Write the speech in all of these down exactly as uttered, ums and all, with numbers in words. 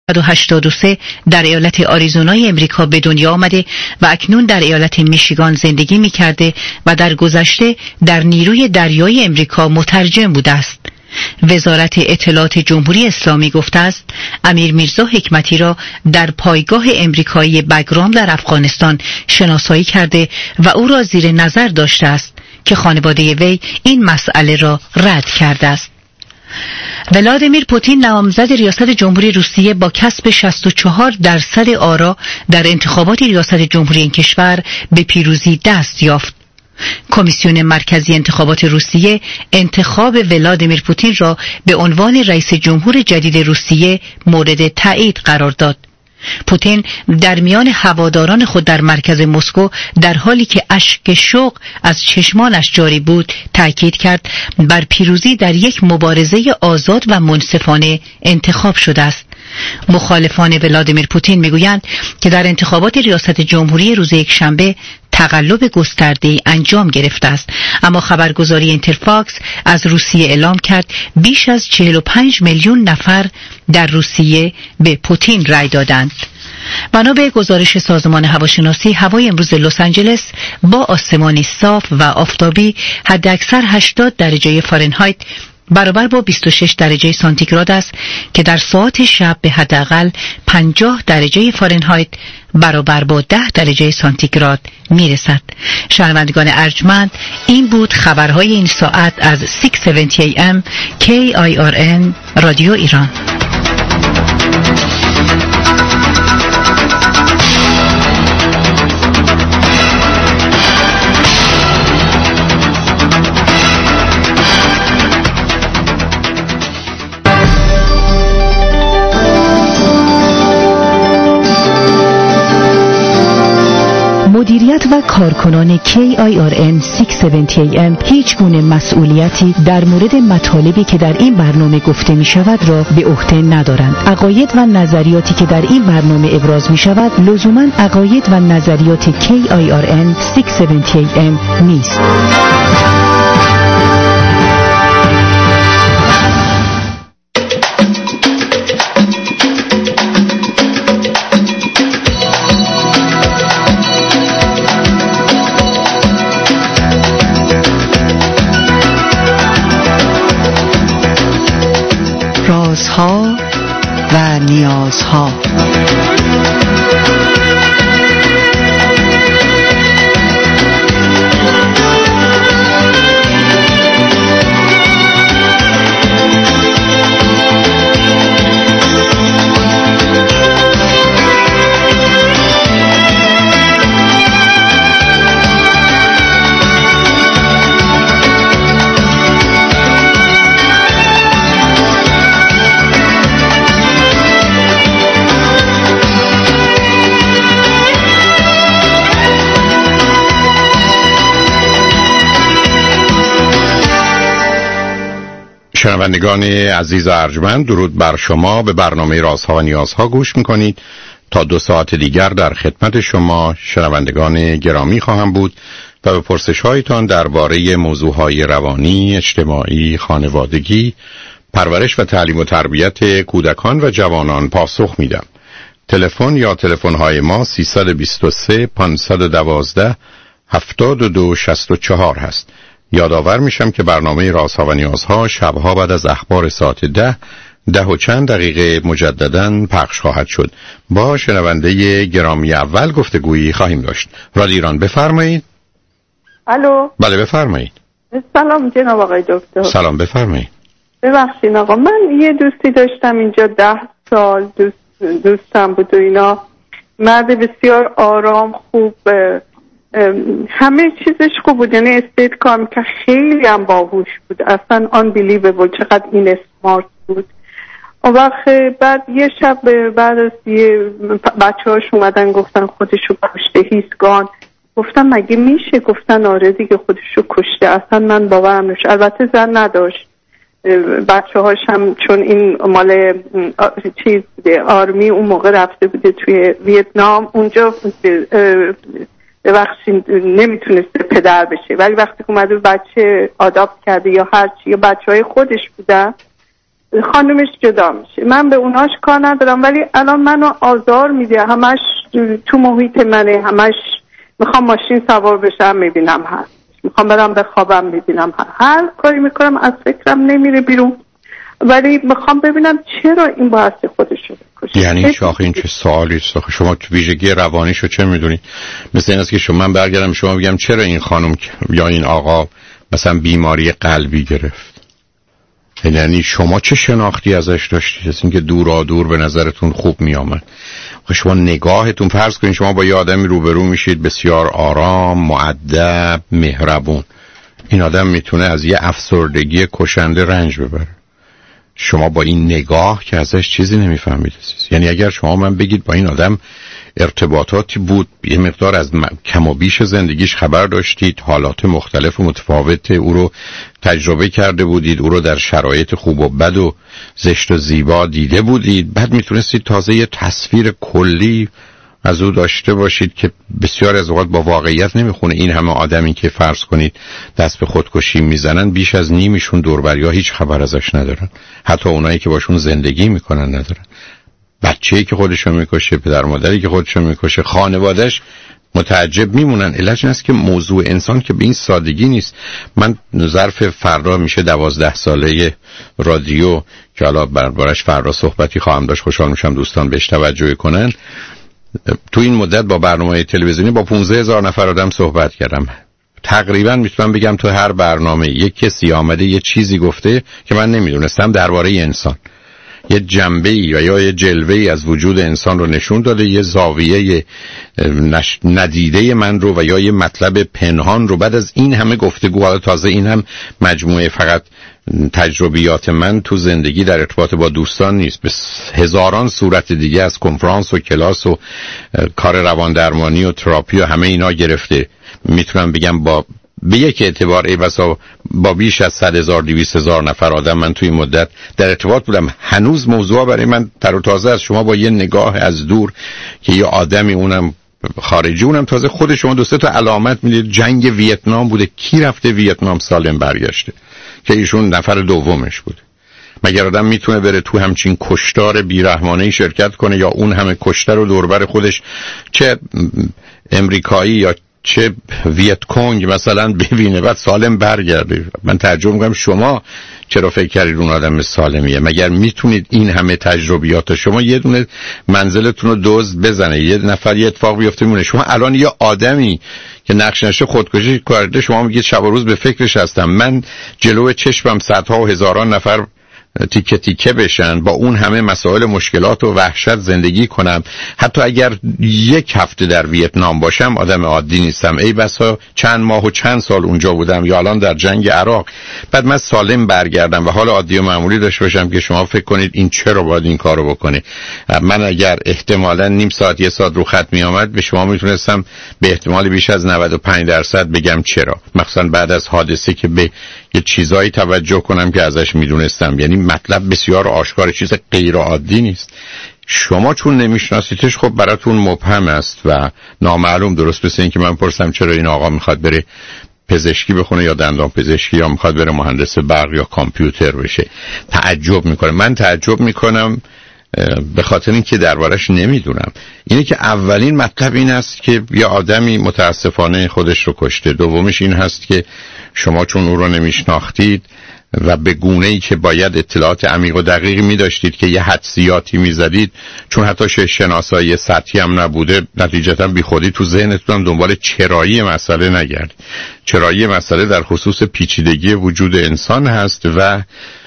و هشتاد و سه در ایالت آریزونای امریکا به دنیا آمده و اکنون در ایالت میشیگان زندگی می‌کرده و در گذشته در نیروی دریایی امریکا مترجم بوده است. وزارت اطلاعات جمهوری اسلامی گفته است امیر میرزا حکمتی را در پایگاه امریکایی بگرام در افغانستان شناسایی کرده و او را زیر نظر داشته است که خانواده وی این مسئله را رد کرده است. ولادیمیر پوتین نامزد ریاست جمهوری روسیه با کسب شصت و چهار درصد آرا در انتخابات ریاست جمهوری این کشور به پیروزی دست یافت. کمیسیون مرکزی انتخابات روسیه انتخاب ولادیمیر پوتین را به عنوان رئیس جمهور جدید روسیه مورد تایید قرار داد. پوتین در میان هواداران خود در مرکز مسکو در حالی که اشک شوق از چشمانش جاری بود تاکید کرد بر پیروزی در یک مبارزه آزاد و منصفانه انتخاب شده است. مخالفان ولادیمیر پوتین میگویند که در انتخابات ریاست جمهوری روز یکشنبه تقلب گسترده‌ای انجام گرفته است، اما خبرگزاری اینترفاکس از روسیه اعلام کرد بیش از چهل و پنج میلیون نفر در روسیه به پوتین رای دادند. بنا به گزارش سازمان هواشناسی، هوای امروز لس آنجلس با آسمانی صاف و آفتابی حداکثر هشتاد درجه فارنهایت برابر با بیست و شش درجه سانتیگراد است که در ساعات شب به حداقل پنجاه درجه فارنهایت برابر با ده درجه سانتیگراد میرسد. شنوندگان ارجمند، این بود خبرهای این ساعت از ششصد و هفتاد ای ام کی آی آر ان رادیو ایران. مدیریت و کارکنان کی آی آر ان ششصد و هفتاد ای ام هیچ گونه مسئولیتی در مورد مطالبی که در این برنامه گفته می شود را به عهده ندارند. عقاید و نظریاتی که در این برنامه ابراز می شود لزوما عقاید و نظریات کی آی آر ان ششصد و هفتاد ای ام نیست. رازها و نیازها. شنوندگان عزیز و ارجمند، درود بر شما. به برنامه رازها و نیازها گوش میکنید. تا دو ساعت دیگر در خدمت شما شنوندگان گرامی خواهم بود و به پرسش هایتان درباره موضوعهای روانی، اجتماعی، خانوادگی، پرورش و تعلیم و تربیت کودکان و جوانان پاسخ میدم. تلفن یا تلفن های ما سیصد و بیست و سه پانصد و دوازده هفتاد و دو شصت و چهار هست. یادآور میشم که برنامه رازها و نیازها شبها بعد از اخبار ساعت ده ده و چند دقیقه مجدداً پخش خواهد شد. با شنونده گرامی اول گفتگویی خواهیم داشت. رادیو ایران، بفرمایید. الو. بله بفرمایید. سلام جناب آقای دکتر. سلام، بفرمایید. ببخشید آقا، من یه دوستی داشتم اینجا ده سال دوست دوستم بود و اینا، مرد بسیار آرام، خوب، همه چیزش خوب بود، یعنی استیت کار میکرد، خیلی هم باهوش بود، اصلا unbelievable چقدر این اسمارت بود. اون وقت بعد یه شب بعد از یه بچه هاش اومدن گفتن خودشو کشته، هیسگان. گفتم مگه میشه؟ گفتن آره دیگه خودشو کشته. اصلا من باورم نمیشه. البته زن نداشت، بچه هاش هم چون این مال چیز بوده، آرمی اون موقع رفته بوده توی ویتنام، اونجا ببخشید نمیتونسته پدر بشه، ولی وقتی که اومده بچه آداپت کرده یا هرچی، یا بچه های خودش بودن، خانمش جدا میشه. من به اوناش کار ندارم، ولی الان منو آزار میده، همش تو محیط منه، همش میخوام ماشین سوار بشم میبینم هست، میخوام برم بخوابم میبینم هست، هر کاری میکنم از فکرم نمیره بیرون، ولی میخوام ببینم چرا این باعث خودشو بکشه. یعنی شاخ این چه سوالی است؟ شما تو ویژگی روانیشو چه میدونید؟ مثل این است که شما من برگردم شما بگم چرا این خانم یا این آقا مثلا بیماری قلبی گرفت، یعنی شما چه شناختی ازش داشتید؟ از اینکه دورا دور به نظرتون خوب میامد. شما نگاهتون، فرض کنید شما با یه آدمی روبرو میشید بسیار آرام، مؤدب، مهربون، این آدم میتونه از یه افسردگی کشنده رنج ببره. شما با این نگاه که ازش چیزی نمیفهمید. یعنی اگر شما من بگید با این آدم ارتباطاتی بود، یه مقدار از کم و بیش زندگیش خبر داشتید، حالات مختلف و متفاوت او رو تجربه کرده بودید، او رو در شرایط خوب و بد و زشت و زیبا دیده بودید، بعد میتونستید تازه یه تصویر کلی از او داشته باشید که بسیار از اوقات با واقعیت نمیخونه. این همه آدمی که فرض کنید دست به خودکشی میزنن، بیش از نیمیشون دوربریا هیچ خبر ازش ندارن، حتی اونایی که باشون زندگی میکنن ندارن. بچه‌ای که خودشو میکشه، پدر مادری که خودشو میکشه، خانواده‌اش متعجب میمونن. علت این است که موضوع انسان که به این سادگی نیست. من ظرف فردا میشه دوازده ساله رادیو که حالا بربارش فردا صحبتی خواهم داشت، خوشحال میشم دوستان بهش توجه کنن. تو این مدت با برنامه تلویزیونی با پانزده هزار نفر آدم صحبت کردم. تقریبا میتونم بگم تو هر برنامه یک کسی آمده یه چیزی گفته که من نمیدونستم درباره انسان، یه جنبه‌ای و یا یه جلوه‌ای از وجود انسان رو نشون داده، یه زاویه نش... ندیده من رو و یا یه مطلب پنهان رو. بعد از این همه گفتگو، حالا تازه این هم مجموعه فقط تجربیات من تو زندگی در ارتباط با دوستان نیست، به هزاران صورت دیگه از کنفرانس و کلاس و کار روان درمانی و تراپی و همه اینا گرفته. میتونم بگم با به یک اعتبار ای بسا با بیش از صد هزار دویست هزار نفر آدم من توی مدت در ارتباط بودم. هنوز موضوع برای من تر و تازه است. شما با یه نگاه از دور که یه آدمی، اونم خارجی، اونم تازه خود شما دو سه تا علامت میدید. جنگ ویتنام بوده، کی رفته ویتنام سالم برگشته؟ که ایشون نفر دومش بوده. مگر آدم میتونه بره تو همچین کشتار بیرحمانه‌ای شرکت کنه یا اون همه کشته رو دوربر خودش، چه امریکایی یا چه ویت کنگ مثلا، ببینه بعد سالم برگرده؟ من تعجب میکنم شما چرا فکر کردید اون آدم سالمیه؟ مگر میتونید این همه تجربیات شما یه دونه منزلتون رو دزد بزنه، یه نفر یه اتفاق بیفته میمونه؟ شما الان یه آدمی که نقش نشه خودکشی کرده، شما میگید شب و روز به فکرش هستم. من جلو چشمم صدها و هزاران نفر تیکه تیکه بشن، با اون همه مسائل مشکلات و وحشت زندگی کنم. حتی اگر یک هفته در ویتنام باشم آدم عادی نیستم. ای بسا چند ماه و چند سال اونجا بودم یا الان در جنگ عراق، بعد من سالم برگردم و حال عادی و معمولی داشته باشم که شما فکر کنید این چرا باید این کارو بکنه. من اگر احتمالاً نیم ساعت یه ساعت رو خط می آمد به شما میتونستم به احتمال بیش از نود و پنج درصد بگم چرا، مخصوصا بعد از حادثه که به یه چیزایی توجه کنم که ازش میدونستم. یعنی مطلب بسیار آشکار، چیز غیر عادی نیست. شما چون نمیشناسیدش خب براتون مبهم است و نامعلوم. درست مثل این که من پرسم چرا این آقا میخواد بره پزشکی بخونه یا دندان پزشکی یا میخواد بره مهندس برق یا کامپیوتر بشه، تعجب میکنه. من تعجب میکنم به خاطر اینکه دربارش نمیدونم. اینه که اولین مطلب این است که یه آدمی متاسفانه خودش رو کشته. دومیش این هست که شما چون او رو نمیشناختید و به گونه‌ای که باید اطلاعات عمیق و دقیقی می‌داشتید که یه حدسیاتی می‌زدید، چون حتی شناسایی سطحی هم نبوده، نتیجتاً بیخودی تو ذهنتون دنبال چرایی مسئله نگردید. چرایی مسئله در خصوص پیچیدگی وجود انسان هست و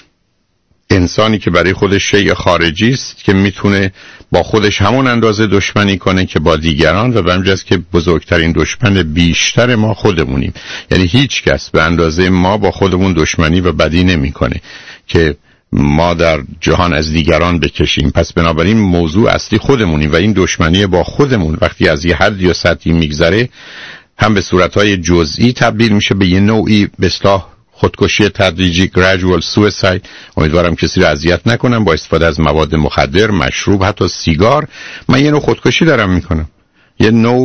انسانی که برای خودش شیء خارجی است که میتونه با خودش همون اندازه دشمنی کنه که با دیگران، و به همین جهت که بزرگترین دشمن بیشتر ما خودمونیم. یعنی هیچ کس به اندازه ما با خودمون دشمنی و بدی نمیکنه که ما در جهان از دیگران بکشیم. پس بنابراین موضوع اصلی خودمونیم و این دشمنی با خودمون وقتی از یه حد یا سطحی میگذره هم به صورتهای جزئی تبدیل میشه به یه نوعی به اصطلاح خودکشی تدریجی، gradual suicide. امیدوارم کسی رو اذیت نکنم با استفاده از مواد مخدر، مشروب، حتی سیگار. من یه نوع خودکشی دارم میکنم، یه نوع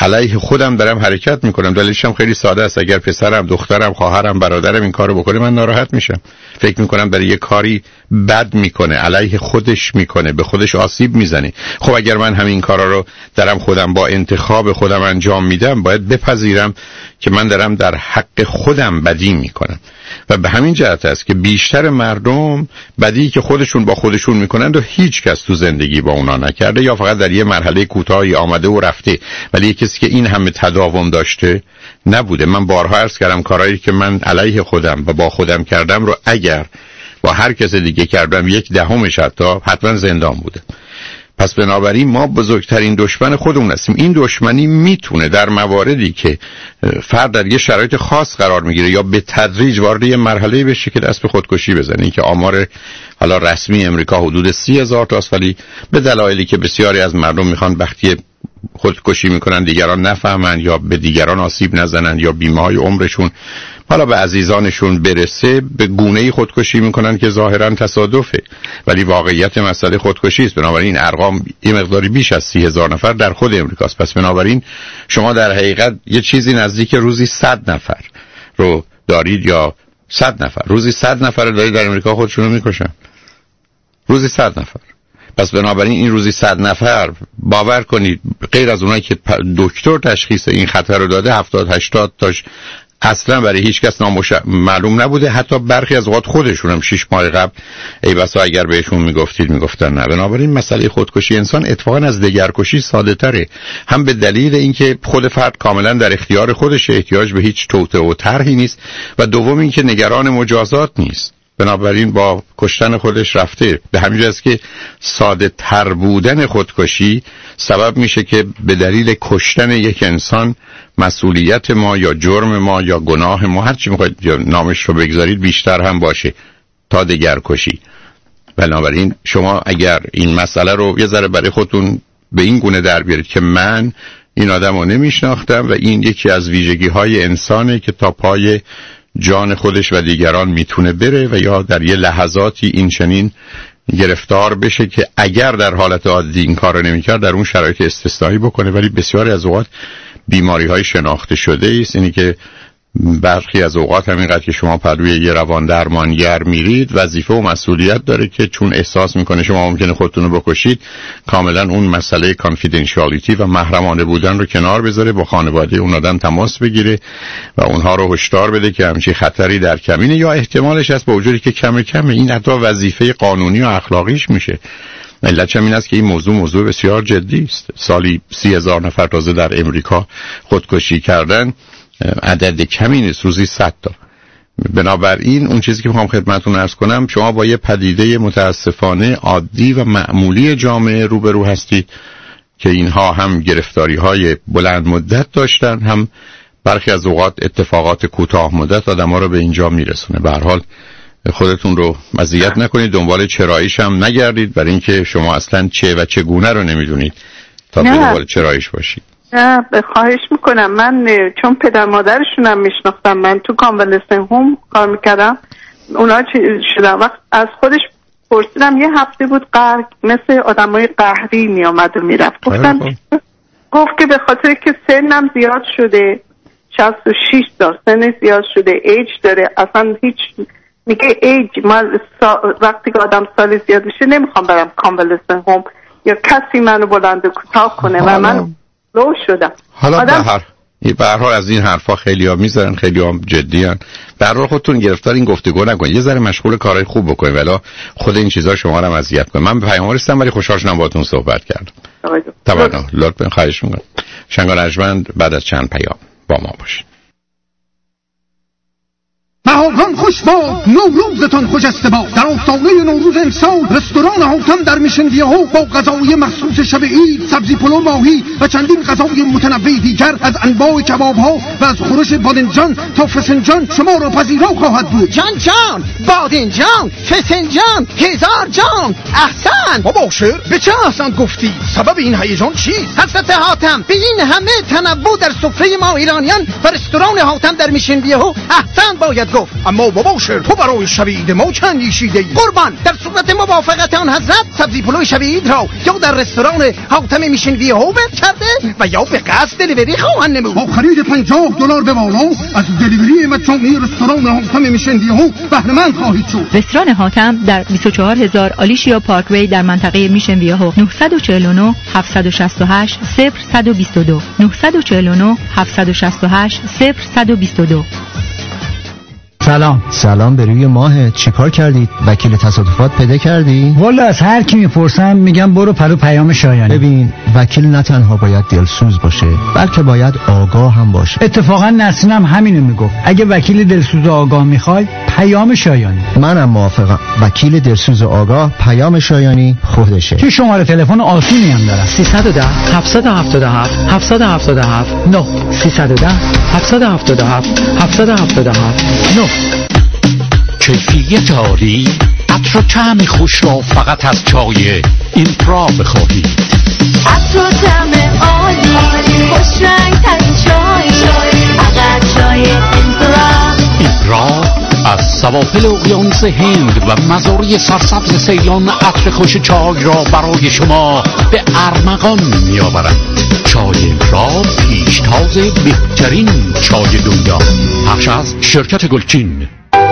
علیه خودم دارم حرکت میکنم. دلیلش هم خیلی ساده است. اگر پسرم، دخترم، خواهرم، برادرم این کارو بکنه من ناراحت میشم. فکر میکنم برای یه کاری بد میکنه، علیه خودش میکنه، به خودش آسیب میزنه. خب اگر من همین کارا رو دارم خودم با انتخاب خودم انجام میدم، باید بپذیرم که من دارم در حق خودم بدی میکنم. و به همین جهت است که بیشتر مردم بدی که خودشون با خودشون میکنند و هیچ کس تو زندگی با اونا نکرده، یا فقط در یه مرحله کوتاهی آمده و رفته، ولی یه کسی که این همه تداوم داشته نبوده. من بارها عرض کردم کارهایی که من علیه خودم و با خودم کردم رو اگر با هر کس دیگه کردم یک دهمش حتی حتما زندان بوده. پس بنابراین ما بزرگترین دشمن خودمون هستیم. این دشمنی میتونه در مواردی که فرد در یه شرایط خاص قرار میگیره یا به تدریج وارد یه مرحله بشه که دست به خودکشی بزنه. این که آمار حالا رسمی امریکا حدود سی هزار تاست، ولی به دلایلی که بسیاری از مردم میخوان وقتی خودکشی میکنن دیگران نفهمن یا به دیگران آسیب نزنن یا بیمه‌های عمرشون حالا به عزیزانشون برسه، به گونه‌ای خودکشی میکنن که ظاهراً تصادفه، ولی واقعیت مسئله خودکشی است. بنابراین ارقام یه مقداری بیش از سی هزار نفر در خود امریکاست. پس بنابراین شما در حقیقت یه چیزی نزدیک روزی صد نفر رو دارید، یا صد نفر روزی صد نفر دارید در امریکا خودشونو میکشن. روزی صد نفر. پس بنابراین این روزی صد نفر، باور کنید غیر از اونایی که دکتر تشخیص این خطر رو داده، هفتاد هشتاد تاش اصلا برای هیچ کس نامش... معلوم نبوده. حتی برخی از اوقات خودشون هم شش ماه قبل ای بسا اگر بهشون میگفتید میگفتن نه. بنابراین مسئله خودکشی انسان اتفاقا از دگرکشی ساده تره، هم به دلیل اینکه خود فرد کاملا در اختیار خودش، احتیاج به هیچ توطئه و طرحی نیست، و دوم اینکه نگران مجازات نیست. بنابراین با کشتن خودش رفته. به همین جاست که ساده تر بودن خودکشی سبب میشه که به دلیل کشتن یک انسان مسئولیت ما یا جرم ما یا گناه ما، هر چی میخواید یا نامش رو بگذارید، بیشتر هم باشه تا دگرکشی. بنابراین شما اگر این مسئله رو یه ذره برای خودتون به این گونه در بیارید که من این آدم رو نمیشناختم و این یکی از ویژگی های انسانه که تا پای جان خودش و دیگران میتونه بره، و یا در یه لحظاتی این چنین گرفتار بشه که اگر در حالت عادی این کار رو نمی‌کرد در اون شرایط استثنایی بکنه. ولی بسیاری از اوقات بیماری های شناخته شده است. اینی که برخی از اوقات همینقدر که شما پروی یه روان درمانگر میرید، وظیفه و مسئولیت داره که چون احساس میکنه شما ممکنه خودتون رو بکشید، کاملا اون مسئله کانفیدنشیالیتی و محرمانه بودن رو کنار بذاره، با خانواده اون آدم تماس بگیره و اونها رو هشدار بده که همچین خطری در کمینه یا احتمالش هست، با وجودی که کم کمه. این حتی وظیفه قانونی و اخلاقیش میشه. علت این است که این موضوع موضوع بسیار جدی است. سالی سی هزار نفر تازه در امریکا خودکشی کردن، عدد کمی نیست، روزی صد تا. بنابراین اون چیزی که میخوام خدمتتون عرض کنم، شما با یه پدیده متاسفانه عادی و معمولی جامعه روبرو هستید که اینها هم گرفتاری های بلند مدت داشتن، هم برخی از اوقات اتفاقات کوتاه مدت آدم‌ها رو به اینجا میرسونه. به هر حال خودتون رو مزیت نکنید، دنبال چراییش هم نگردید، برای اینکه شما اصلا چه و چگونه رو نمیدونید تا به دنبال چراییش باشید. نه خواهش میکنم. من چون پدر مادرشونم میشناختم، من تو کانولسنت هوم کار میکردم، اونا چی شدن وقت از خودش پرسیدم، یه هفته بود قهر مثل آدمای قهری میامد و میرفت. گفتم گفت که به خاطر که سنم زیاد شده، شصت و شش سال سن زیاد شده، ایج داره، اصلا هیچ میگه ایج من سا... وقتی که آدم سال زیاد بشه نمیخوام برم کانولسنت هوم یا کسی منو بلند و کوتاه کنه و من لو شدم. حالا آدم... به هر به هر حال از این حرفا خیلی‌ها میذارن، خیلی‌ها جدی‌ان. به هر حال خودتون گرفتار این گفتگو نکنید، یه ذره مشغول کارهای خوب بکنید، ولی خود این چیزا شما رو اذیت کنه. من به پیام رسیدم ولی خوشحال شدم باهاتون صحبت کردم. تمام. لطفاً خواهش می‌کنم. شنگان ارجمند بعد از چند پیام با ما باشید. بهاران خوش باد، نوروزتان خجسته باد. در آستانه نوروز امسال رستوران هاتم در میشن ویهو با غذای مخصوص شب عید، سبزی پلو ماهی و چندین غذای متنوع دیگر از انواع کباب‌ها و از خورش بادنجان تا فسنجان شما را پذیرا خواهد بود. جان جان، بادنجان، فسنجان، هزار جان. احسن. بابا شعر به چه احسن گفتی؟ سبب این هیجان چیست؟ حضرت حاتم، به این همه تنوع در سفره ما ایرانیان و رستوران حاتم در میشن ویهو احسن باید گفت، اما مباشر تو برای شبیه ما چه اندیشیده ای؟ قربان، در صورت موافقت آن حضرت سبزی پلو شبیه را یا در رستوران حاتم میشن وی هوبر کرده و یا به قصد دلیوری خواهند نمود. با خرید پنجاه دلار به بالا از دلیوری مجانی رستوران حاتم میشن وی هو بهره مند خواهید شد. رستوران حاتم در بیست و چهار هزار آلیشیا پارک وی در منطقه میشن وی هو. نه چهار نه هفت شش هشت صفر یک دو دو نه چهار نه هفت شش هشت صفر یک دو دو. سلام. سلام به روی ماهت. چی کار کردید؟ وکیل تصادفات پیدا کردی؟ والا از هر کی میپرسم میگم برو پرو پیام شایانی. ببین، وکیل نه تنها باید دلسوز باشه بلکه باید آگاه هم باشه. اتفاقا نسرینم همینو میگفت. اگه وکیل دلسوز و آگاه میخوای پیام شایانی. منم موافقم. وکیل دلسوز و آگاه پیام شایانی خودشه. که شماره تلفن آسونی هم داره. سیصد و ده هفتصد و هفتاد و هفت هفتصد و هفتاد و هفت نه سیصد و ده هفتصد و هفتاد و هفت هفتصد و هفتاد و هفت نه. کیفیت عالی، عطر و طعم خوش را فقط از چای اینپرا بخواهید. عطر و طعم عالی، خوش رنگ ترین چای، فقط چای اینپرا. اینپرا از سواحل اقیانوس هند و مزارع سرسبز سیلان عطر خوش چای را برای شما به ارمغان می آورند. چای اینپرا پیشتاز بهترین چای دنیا. پخش از شرکت گلچین.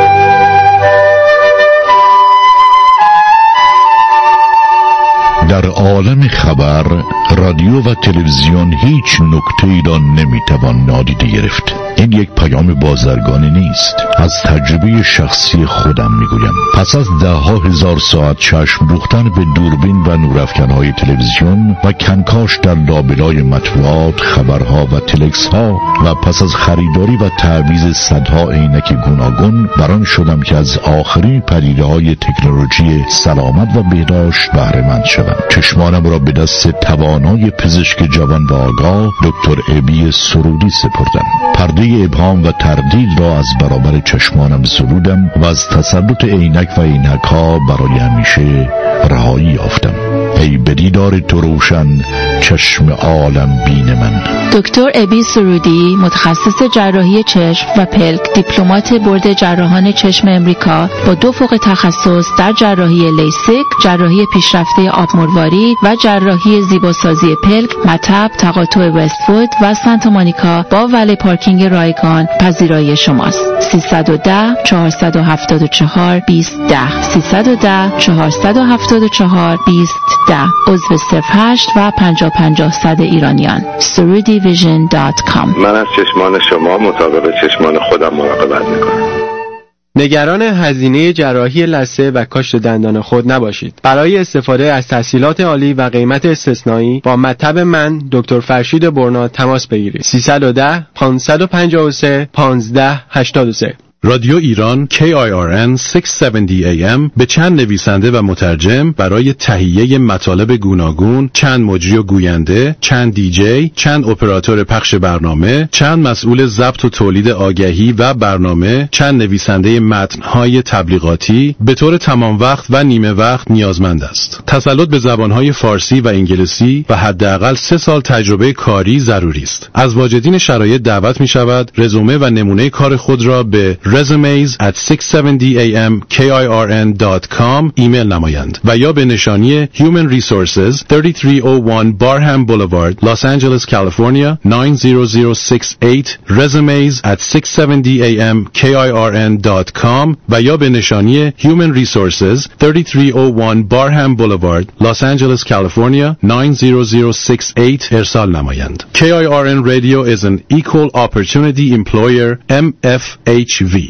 در عالم خبر، رادیو و تلویزیون هیچ نکته‌ای را نمیتوان نادیده گرفت. این یک پیام بازرگانی نیست. از تجربه شخصی خودم میگویم. پس از ده ها هزار ساعت چشم دوختن به دوربین و نورافکن‌های تلویزیون و کنکاش در لابلای مطبوعات، خبرها و تلکس ها و پس از خریداری و تعویض صدها عینک گوناگون بران شدم که از آخرین پدیده‌های تکنولوژی سلامت و بهداشت بهره مند شوم. چشمانم را به دست توانای پزشک جوان و آگاه دکتر ابی سرودی سپردم. پرده ابهام و تردید را از برابر چشمانم سرودم و از تسلط عینک و عینک ها برای همیشه رهایی یافتم. ای به دیدار تو روشن چشم عالم بین من. دکتر ابی سرودی، متخصص جراحی چشم و پلک، دیپلمات بورد جراحان چشم امریکا با دو فوق تخصص در جراحی لیسیک، جراحی پیشرفته آبمرواری و جراحی زیباسازی پلک، مطب، تقاطع وست‌وود و سانتا مونیکا با ولی پارکینگ رایگان پذیرایی شماست. سیصد و ده چهارصد و هفتاد و چهار بیست ده سیصد و ده چهارصد و هفتاد و چهار بیست ده عضو صفر هشت و پنجاه پنجاه صد ایرانیان. سرودی ویژن دات کام. من از چشمان شما مطابق چشمان خودم مراقبت میکنم. نگران هزینه جراحی لثه و کاشت دندان خود نباشید. برای استفاده از تحصیلات عالی و قیمت استثنایی با مطب من دکتر فرشید برنا تماس بگیرید. سیصد و ده پانصد و پنجاه و سه پانزده هشتاد و سه. رادیو ایران کی آی آر ان ششصد و هفتاد ای ام به چند نویسنده و مترجم برای تهیه مطالب گوناگون، چند مجری و گوینده، چند دیجی، چند اپراتور پخش برنامه، چند مسئول ضبط و تولید آگهی و برنامه، چند نویسنده متن‌های تبلیغاتی به طور تمام وقت و نیمه وقت نیازمند است. تسلط به زبان‌های فارسی و انگلیسی و حداقل سه سال تجربه کاری ضروری است. از واجدین شرایط دعوت می‌شود رزومه و نمونه کار خود را به resumes at ششصد و هفتاد ای ام کی آی آر ان دات کام ایمیل نمایند و یا به نشانی Human Resources تلاتین صد و یک Barham Boulevard, Los Angeles, California نه صفر صفر شش هشت resumes at ششصد و هفتاد ای ام کی آی آر ان دات کام و یا به نشانی Human Resources تلاتین صد و یک Barham Boulevard, Los Angeles, California نه صفر صفر شش هشت ارسال نمایند. کی آی آر ان Radio is an Equal Opportunity Employer ام اف اچ وی.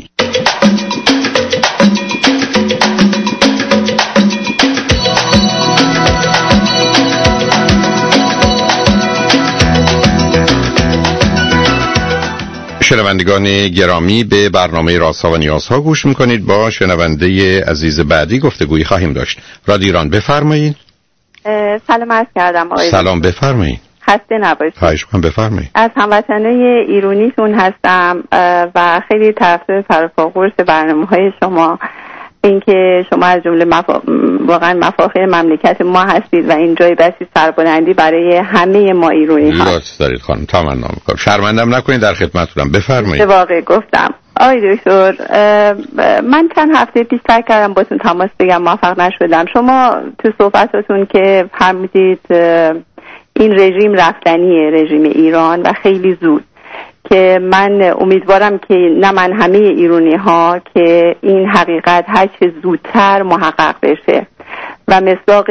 شنوندگان گرامی، به برنامه رازها و نیازها گوش میکنید. با شنونده عزیز بعدی گفتگویی خواهیم داشت. رادیو ایران بفرمایید. سلام عرض کردم آقای. سلام بفرمایید. خسته نباشید. خواهش می‌کنم بفرمایید. از هموطنای ایرانیتون هستم و خیلی طرفدار فراخورس برنامه‌های شما. اینکه شما از جمله مفا... واقعا مفاخر مملکت ما هستید و این جای بسی سربلندی برای همه ما ایرانی ها. لطف دارید خانم، تمنا می‌کنم. شرمندم نکنید، در خدمتتونم. بفرمایید. واقعا گفتم آی دکتر، من چند هفته پیش سعی کردم باتون تماس بگم، موفق نشدم. شما تو صحبتاتون که فرمودید این رژیم رفتنیه، رژیم ایران، و خیلی زود، که من امیدوارم که نه من همه ایرانی ها که این حقیقت هر چه زودتر محقق بشه و مصداق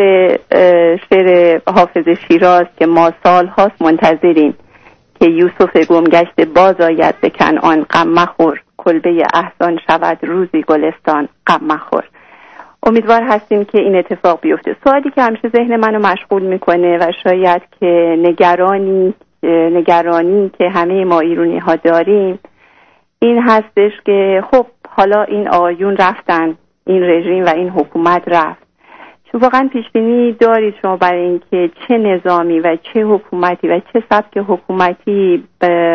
شعر حافظ شیراز که ما سال هاست منتظریم که یوسف گمگشت باز آید به کنعان، غم مخور، کلبه احسان شود روزی گلستان، غم مخور. امیدوار هستیم که این اتفاق بیفته. سوالی که همیشه ذهن منو مشغول میکنه و شاید که نگرانی نگرانی که همه ما ایرانی ها داریم این هستش که خب حالا این آیون رفتن، این رژیم و این حکومت رفت، چون واقعا پیش بینی دارید شما برای اینکه چه نظامی و چه حکومتی و چه سبک حکومتی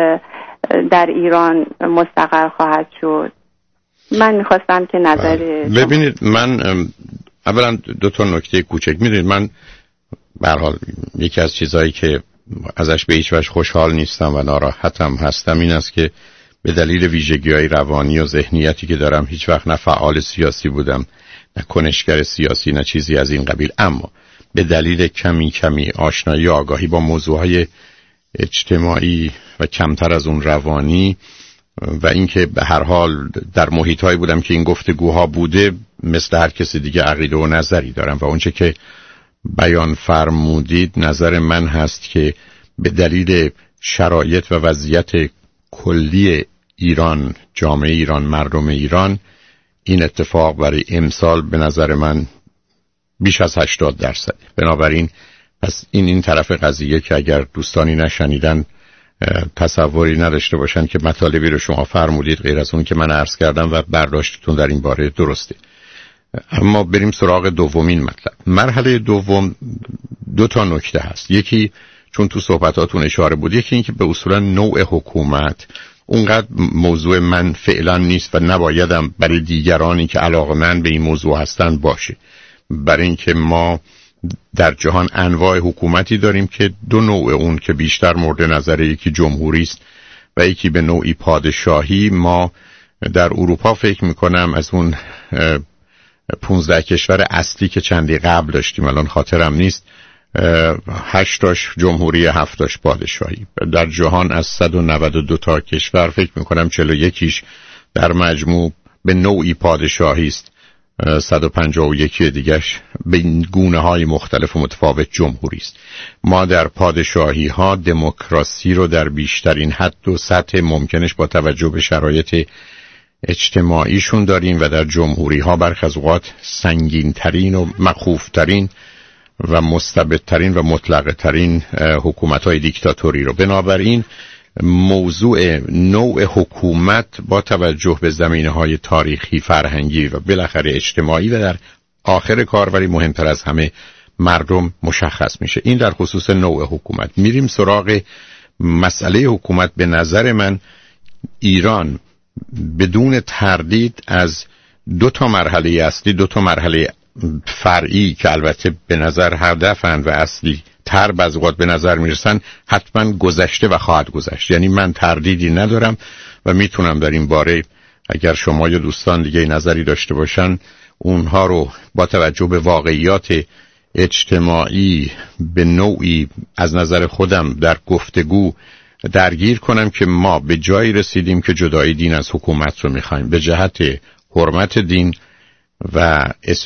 در ایران مستقر خواهد شد؟ من میخواستم که نظر ببینید. من اولا دو تا نکته کوچک. میدونید من به هر حال یکی از چیزایی که ازش به هیچ وجه خوشحال نیستم و ناراحتم هستم این است که به دلیل ویژگی‌های روانی و ذهنیتی که دارم هیچ وقت نه فعال سیاسی بودم، نه کنشگر سیاسی، نه چیزی از این قبیل، اما به دلیل کمی کمی آشنایی و آگاهی با موضوعهای اجتماعی و کمتر از اون روانی و اینکه به هر حال در محیط‌هایی بودم که این گفتگوها بوده، مثل هر کسی دیگه عقیده و نظری دارم و اونچه که بیان فرمودید نظر من هست که به دلیل شرایط و وضعیت کلی ایران، جامعه ایران، مردم ایران، این اتفاق برای امسال به نظر من بیش از هشتاد درصد. بنابراین پس این این طرف قضیه که اگر دوستانی نشنیدن تصوری نداشته باشن که مطالبی رو شما فرمودید غیر از اون که من عرض کردم و برداشتتون در این باره درسته. اما بریم سراغ دومین مطلب. مرحله دوم دو تا نکته هست. یکی چون تو صحبتاتون اشاره بود، یکی این که به اصولا نوع حکومت اونقدر موضوع من فعلا نیست و نبایدم برای دیگرانی که علاقه‌مند به این موضوع هستن باشه، برای اینکه ما در جهان انواع حکومتی داریم که دو نوع اون که بیشتر مورد نظر، یکی جمهوری است و یکی به نوعی پادشاهی. ما در اروپا فکر میکنم از اون پونزده کشور اصلی که چندی قبل داشتیم، الان خاطرم نیست، هشتاش جمهوری، هفتاش پادشاهی. در جهان از صد و نود و دو تا کشور فکر میکنم چهل و یکیش در مجموع به نوعی پادشاهی است، صد و پنجاه و یک دیگه‌اش به گونه های مختلف و متفاوت جمهوری است. ما در پادشاهی ها دموکراسی رو در بیشترین حد و سطح ممکنش با توجه به شرایط اجتماعیشون داریم و در جمهوری ها برخی از اوقات سنگین ترین و مخوف ترین و مستبدترین و مطلقه ترین حکومت های دیکتاتوری رو. بنابراین موضوع نوع حکومت با توجه به زمینه های تاریخی، فرهنگی و بالاخره اجتماعی و در آخر کار ولی مهمتر از همه مردم مشخص میشه. این در خصوص نوع حکومت. میریم سراغ مسئله حکومت. به نظر من ایران بدون تردید از دو تا مرحله اصلی، دو تا مرحله فرعی که البته به نظر هدفند و اصلی تر بعضی‌وقت به نظر میرسن، حتما گذشته و خواهد گذشت. یعنی من تردیدی ندارم و میتونم در این باره اگر شما یا دوستان دیگه نظری داشته باشن اونها رو با توجه به واقعیات اجتماعی به نوعی از نظر خودم در گفتگو درگیر کنم که ما به جایی رسیدیم که جدای دین از حکومت رو میخوایم به جهت حرمت دین و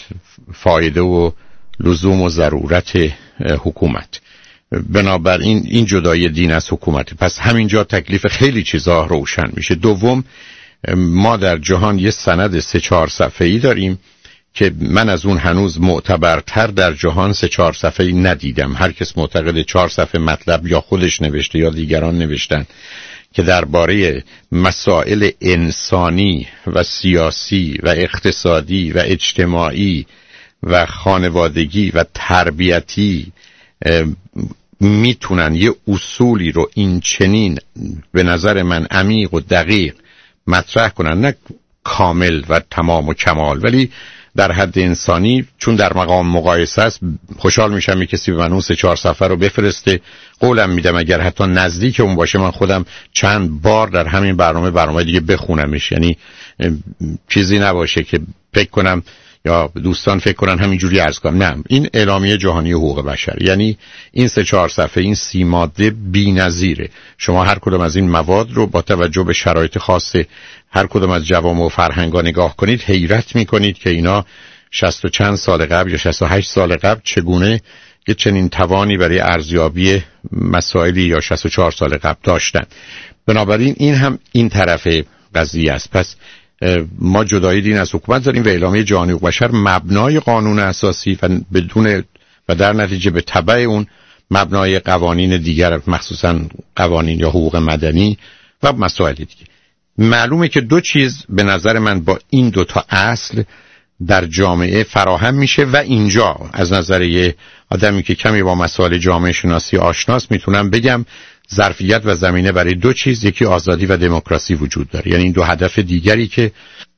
فایده و لزوم و ضرورت حکومت. بنابراین این جدای دین از حکومت، پس همینجا تکلیف خیلی چیزا روشن میشه. دوم، ما در جهان یه سند سه چهار صفحه‌ای داریم که من از اون هنوز معتبرتر در جهان سه چهار صفحه‌ای ندیدم. هر کس معتقد چهار صفحه مطلب یا خودش نوشته یا دیگران نوشتن که درباره مسائل انسانی و سیاسی و اقتصادی و اجتماعی و خانوادگی و تربیتی میتونن یه اصولی رو این چنین به نظر من عمیق و دقیق مطرح کنن، نه کامل و تمام و کمال ولی در حد انسانی، چون در مقام مقایسه است، خوشحال میشم یک کسی به من اون سه چهار صفحه رو بفرسته. قولم میدم اگر حتی نزدیک اون باشه من خودم چند بار در همین برنامه برنامه دیگه بخونمش. یعنی چیزی نباشه که فکر کنم یا دوستان فکر کنن همینجوری عرض کنم. نه، این اعلامیه جهانی حقوق بشر، یعنی این سه چهار صفحه، این سی ماده بی‌نظیره. شما هر کدوم از این مواد رو با توجه به شرایط خاص هر کدوم از جوامع و فرهنگ‌ها نگاه کنید، حیرت می‌کنید که اینا شصت و چند سال قبل یا شصت و هشت سال قبل چگونه یه چنین توانی برای ارزیابی مسائلی یا شصت و چهار سال قبل داشتن. بنابراین این هم این طرف قضیه است. پس ما جدایی دین از حکومت داریم و اعلامیه جهانی حقوق بشر مبنای قانون اساسی و بدون و در نتیجه به تبع اون مبنای قوانین دیگر، مخصوصا قوانین یا حقوق مدنی و مسائل دیگه. معلومه که دو چیز به نظر من با این دو تا اصل در جامعه فراهم میشه و اینجا از نظر یه آدمی که کمی با مسائل جامعه شناسی آشناست میتونم بگم ظرفیت و زمینه برای دو چیز، یکی آزادی و دموکراسی وجود داره. یعنی این دو هدف دیگری که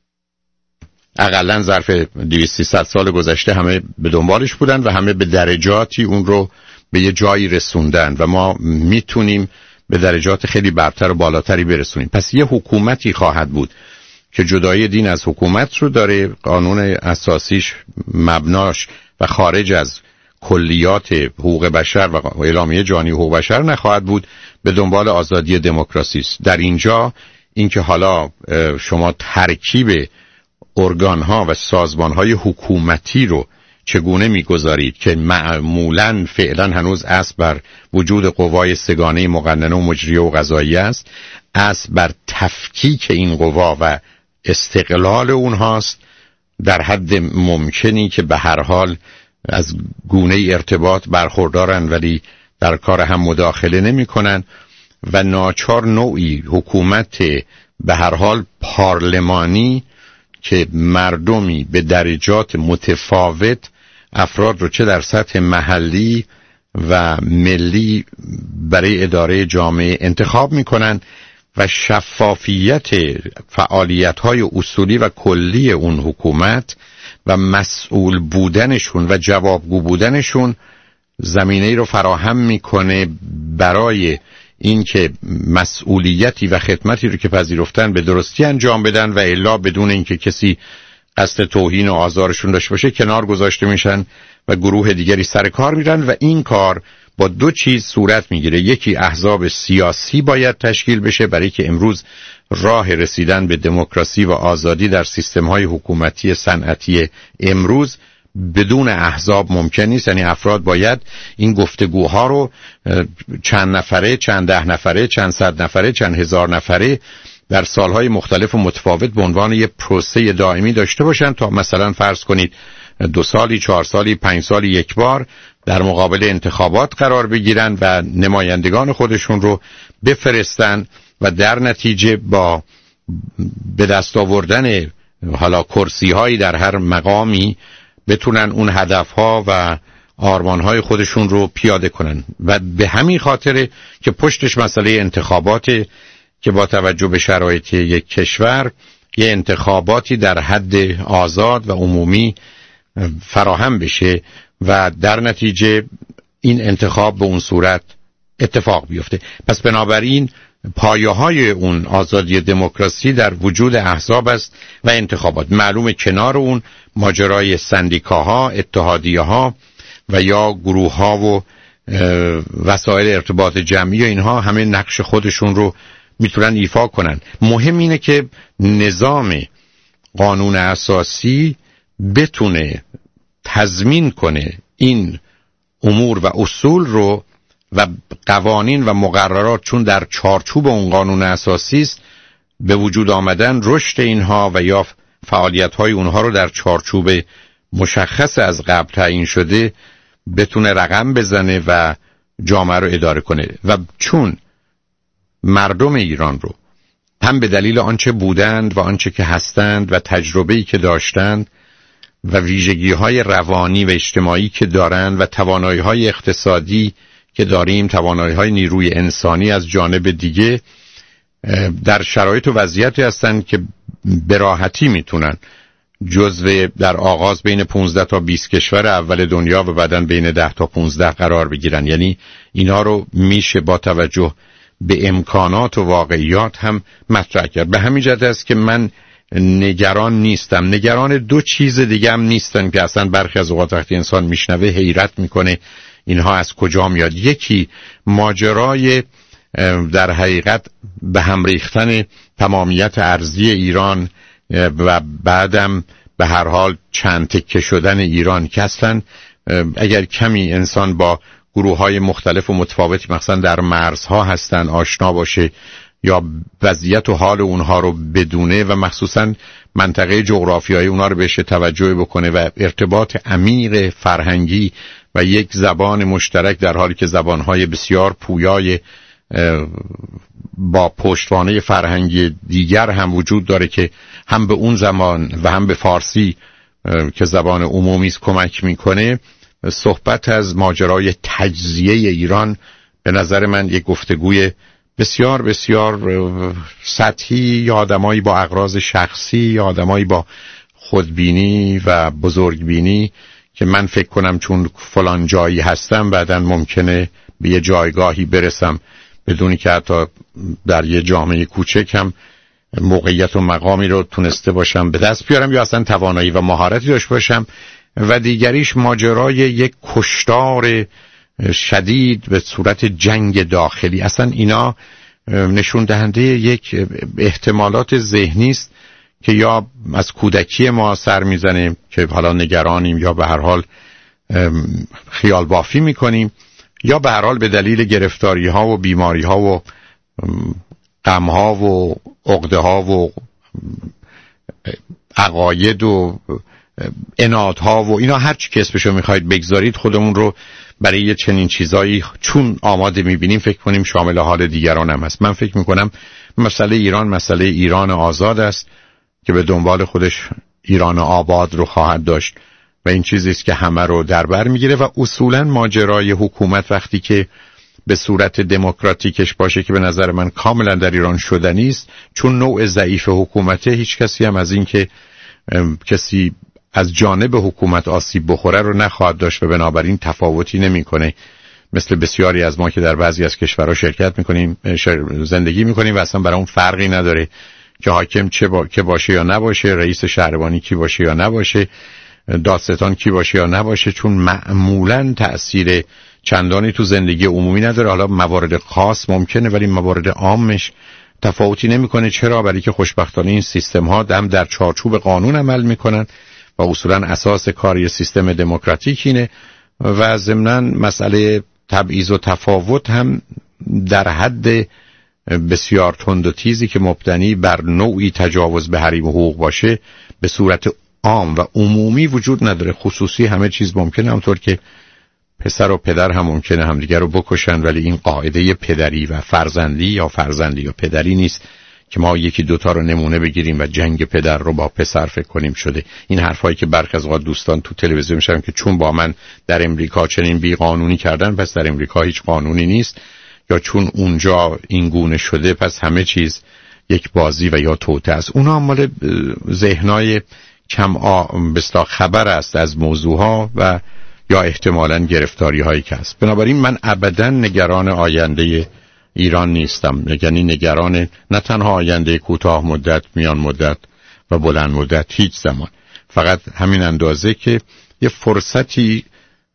اقلن ظرف دویست سیصد سال گذشته همه به دنبالش بودن و همه به درجاتی اون رو به یه جایی رسوندن و ما میتونیم به درجات خیلی برتر و بالاتری برسونیم. پس یه حکومتی خواهد بود که جدایی دین از حکومت رو داره، قانون اساسیش مبناش و خارج از کلیات حقوق بشر و اعلامیه جهانی حقوق بشر نخواهد بود، به دنبال آزادی دموکراسی است. در اینجا اینکه حالا شما ترکیب ارگان‌ها و سازمان‌های حکومتی رو چگونه می‌گذارید که معمولاً فعلاً هنوز اصل بر وجود قوای سگانه مقننه و مجریه و قضاییه است، اصل بر تفکیک این قوا و استقلال اونهاست در حد ممکنی که به هر حال از گونه ارتباط برخوردارن ولی در کار هم مداخله نمی کنن و ناچار نوعی حکومت به هر حال پارلمانی که مردمی به درجات متفاوت افراد رو چه در سطح محلی و ملی برای اداره جامعه انتخاب می کنن و شفافیت فعالیت‌های اصولی و کلی اون حکومت و مسئول بودنشون و جوابگو بودنشون زمینه‌ای رو فراهم میکنه برای اینکه مسئولیتی و خدمتی رو که پذیرفتن به درستی انجام بدن و الا بدون اینکه کسی قصد توهین و آزارشون داشته باشه کنار گذاشته میشن و گروه دیگری سر کار میرن و این کار با دو چیز صورت میگیره. یکی احزاب سیاسی باید تشکیل بشه برای که امروز راه رسیدن به دموکراسی و آزادی در سیستم‌های حکومتی صنعتی امروز بدون احزاب ممکن نیست. یعنی افراد باید این گفتگوها رو چند نفره، چند ده نفره، چند صد نفره، چند هزار نفره در سالهای مختلف و متفاوت به عنوان یک پروسه دائمی داشته باشن تا مثلا فرض کنید دو سالی، چهار سالی، پنج سالی یک بار در مقابل انتخابات قرار بگیرن و نمایندگان خودشون رو بفرستن و در نتیجه با به دست آوردن حالا کرسی هایی در هر مقامی بتونن اون هدف ها و آرمان های خودشون رو پیاده کنن و به همین خاطره که پشتش مسئله انتخابات که با توجه به شرایط یک کشور یه انتخاباتی در حد آزاد و عمومی فراهم بشه و در نتیجه این انتخاب به اون صورت اتفاق بیفته. پس بنابراین پایه های اون آزادی دموکراسی در وجود احزاب است و انتخابات. معلومه کنار اون ماجرای سندیکاها، اتحادیه‌ها و یا گروه‌ها و وسایل ارتباط جمعی و اینها همه نقش خودشون رو میتونن ایفا کنن. مهم اینه که نظام قانون اساسی بتونه تضمین کنه این امور و اصول رو و قوانین و مقررات، چون در چارچوب اون قانون اساسی است به وجود آمدن رشد اینها و یا فعالیت‌های اونها رو در چارچوب مشخص از قبل تعیین شده بتونه رقم بزنه و جامعه رو اداره کنه. و چون مردم ایران رو هم به دلیل آنچه بودند و آنچه که هستند و تجربه‌ای که داشتند و ویژگی‌های روانی و اجتماعی که دارند و توانایی‌های اقتصادی که داریم، توانایی‌های نیروی انسانی از جانب دیگه، در شرایط و وضعیتی هستند که به راحتی میتونن جزو در آغاز بین پانزده تا بیست کشور اول دنیا و بعداً بین ده تا پانزده قرار بگیرن. یعنی اینا رو میشه با توجه به امکانات و واقعیات هم مطرح کرد. به همین جهت است که من نگران نیستم. نگران دو چیز دیگه هم نیستن که اصلا برخی از اوقات وقتی انسان میشنوه حیرت میکنه اینها از کجا میاد. یکی ماجرای در حقیقت به هم ریختن تمامیت ارضی ایران و بعدم به هر حال چند تکه شدن ایران که اصلا اگر کمی انسان با گروه های مختلف و متفاوتی مثلا در مرزها هستن آشنا باشه یا وضعیت و حال اونها رو بدونه و مخصوصا منطقه جغرافیایی اونها رو بهش توجه بکنه و ارتباط عمیق فرهنگی و یک زبان مشترک در حالی که زبانهای بسیار پویای با پشتوانه فرهنگی دیگر هم وجود داره که هم به اون زمان و هم به فارسی که زبان عمومی است کمک میکنه. صحبت از ماجرای تجزیه ایران به نظر من یک گفتگوی بسیار بسیار سطحی یا آدمایی با اغراض شخصی یا آدمایی با خودبینی و بزرگبینی که من فکر کنم چون فلان جایی هستم بعداً ممکنه به یه جایگاهی برسم بدونی که حتی در یه جامعه کوچک هم موقعیت و مقامی رو تونسته باشم به دست بیارم یا اصلا توانایی و مهارتی داشته باشم. و دیگریش ماجرای یک کشتار شدید به صورت جنگ داخلی. اصلا اینا نشون دهنده یک احتمالات ذهنی است که یا از کودکی ما سر میزنه که حالا نگرانیم یا به هر حال خیال بافی میکنیم یا به هر حال به دلیل گرفتاری ها و بیماری ها و غم ها و عقده ها و عقاید و انادها و اینا هر چی که اسمشو میخواید بگذارید خودمون رو برای یه چنین چیزایی چون آماده میبینیم فکر کنیم شامل حال دیگران هم هست. من فکر میکنم مسئله ایران مسئله ایران آزاد است که به دنبال خودش ایران آباد رو خواهد داشت و این چیزی است که همه رو در بر میگیره و اصولا ماجرای حکومت وقتی که به صورت دموکراتیکش باشه که به نظر من کاملا در ایران شدنی است چون نوع ضعیف حکومته هیچ کسی هم از این که کسی از جانب حکومت آسیب بخوره رو نخواهد داشت و بنابراین تفاوتی نمیکنه مثل بسیاری از ما که در بعضی از کشورها شرکت میکنیم زندگی میکنیم و اصلا برای اون فرقی نداره که حاکم چه با... که باشه یا نباشه، رئیس شهربانی کی باشه یا نباشه، دادستان کی باشه یا نباشه، چون معمولا تأثیر چندانی تو زندگی عمومی نداره. حالا موارد خاص ممکنه ولی موارد عامش تفاوتی نمیکنه. چرا؟ برای که خوشبختانه این سیستم ها دم در چارچوب قانون عمل میکنن و اصولا اساس کاری سیستم دموکراتیک اینه و ضمناً مسئله تبعیض و تفاوت هم در حد بسیار تند و تیزی که مبتنی بر نوعی تجاوز به حریم حقوق باشه به صورت عام و عمومی وجود نداره. خصوصی همه چیز ممکنه، همونطور که پسر و پدر هم ممکنه همدیگر رو بکشن ولی این قاعده پدری و فرزندی یا فرزندی یا پدری نیست که ما یکی دوتا رو نمونه بگیریم و جنگ پدر رو با پسر فکر کنیم شده. این حرفایی که برخی از اوقات دوستان تو تلویزیون میشن که چون با من در امریکا چنین بی قانونی کردن پس در امریکا هیچ قانونی نیست یا چون اونجا این گونه شده پس همه چیز یک بازی و یا توطئه است. اونا مال ذهنای کم بستا خبر است از موضوعها و یا احتمالاً گرفتاری هایی که هست. بنابراین من ابداً نگران آینده ایران نیستم، یعنی نگران نه تنها آینده کوتاه مدت، میان مدت و بلند مدت هیچ زمان، فقط همین اندازه که یه فرصتی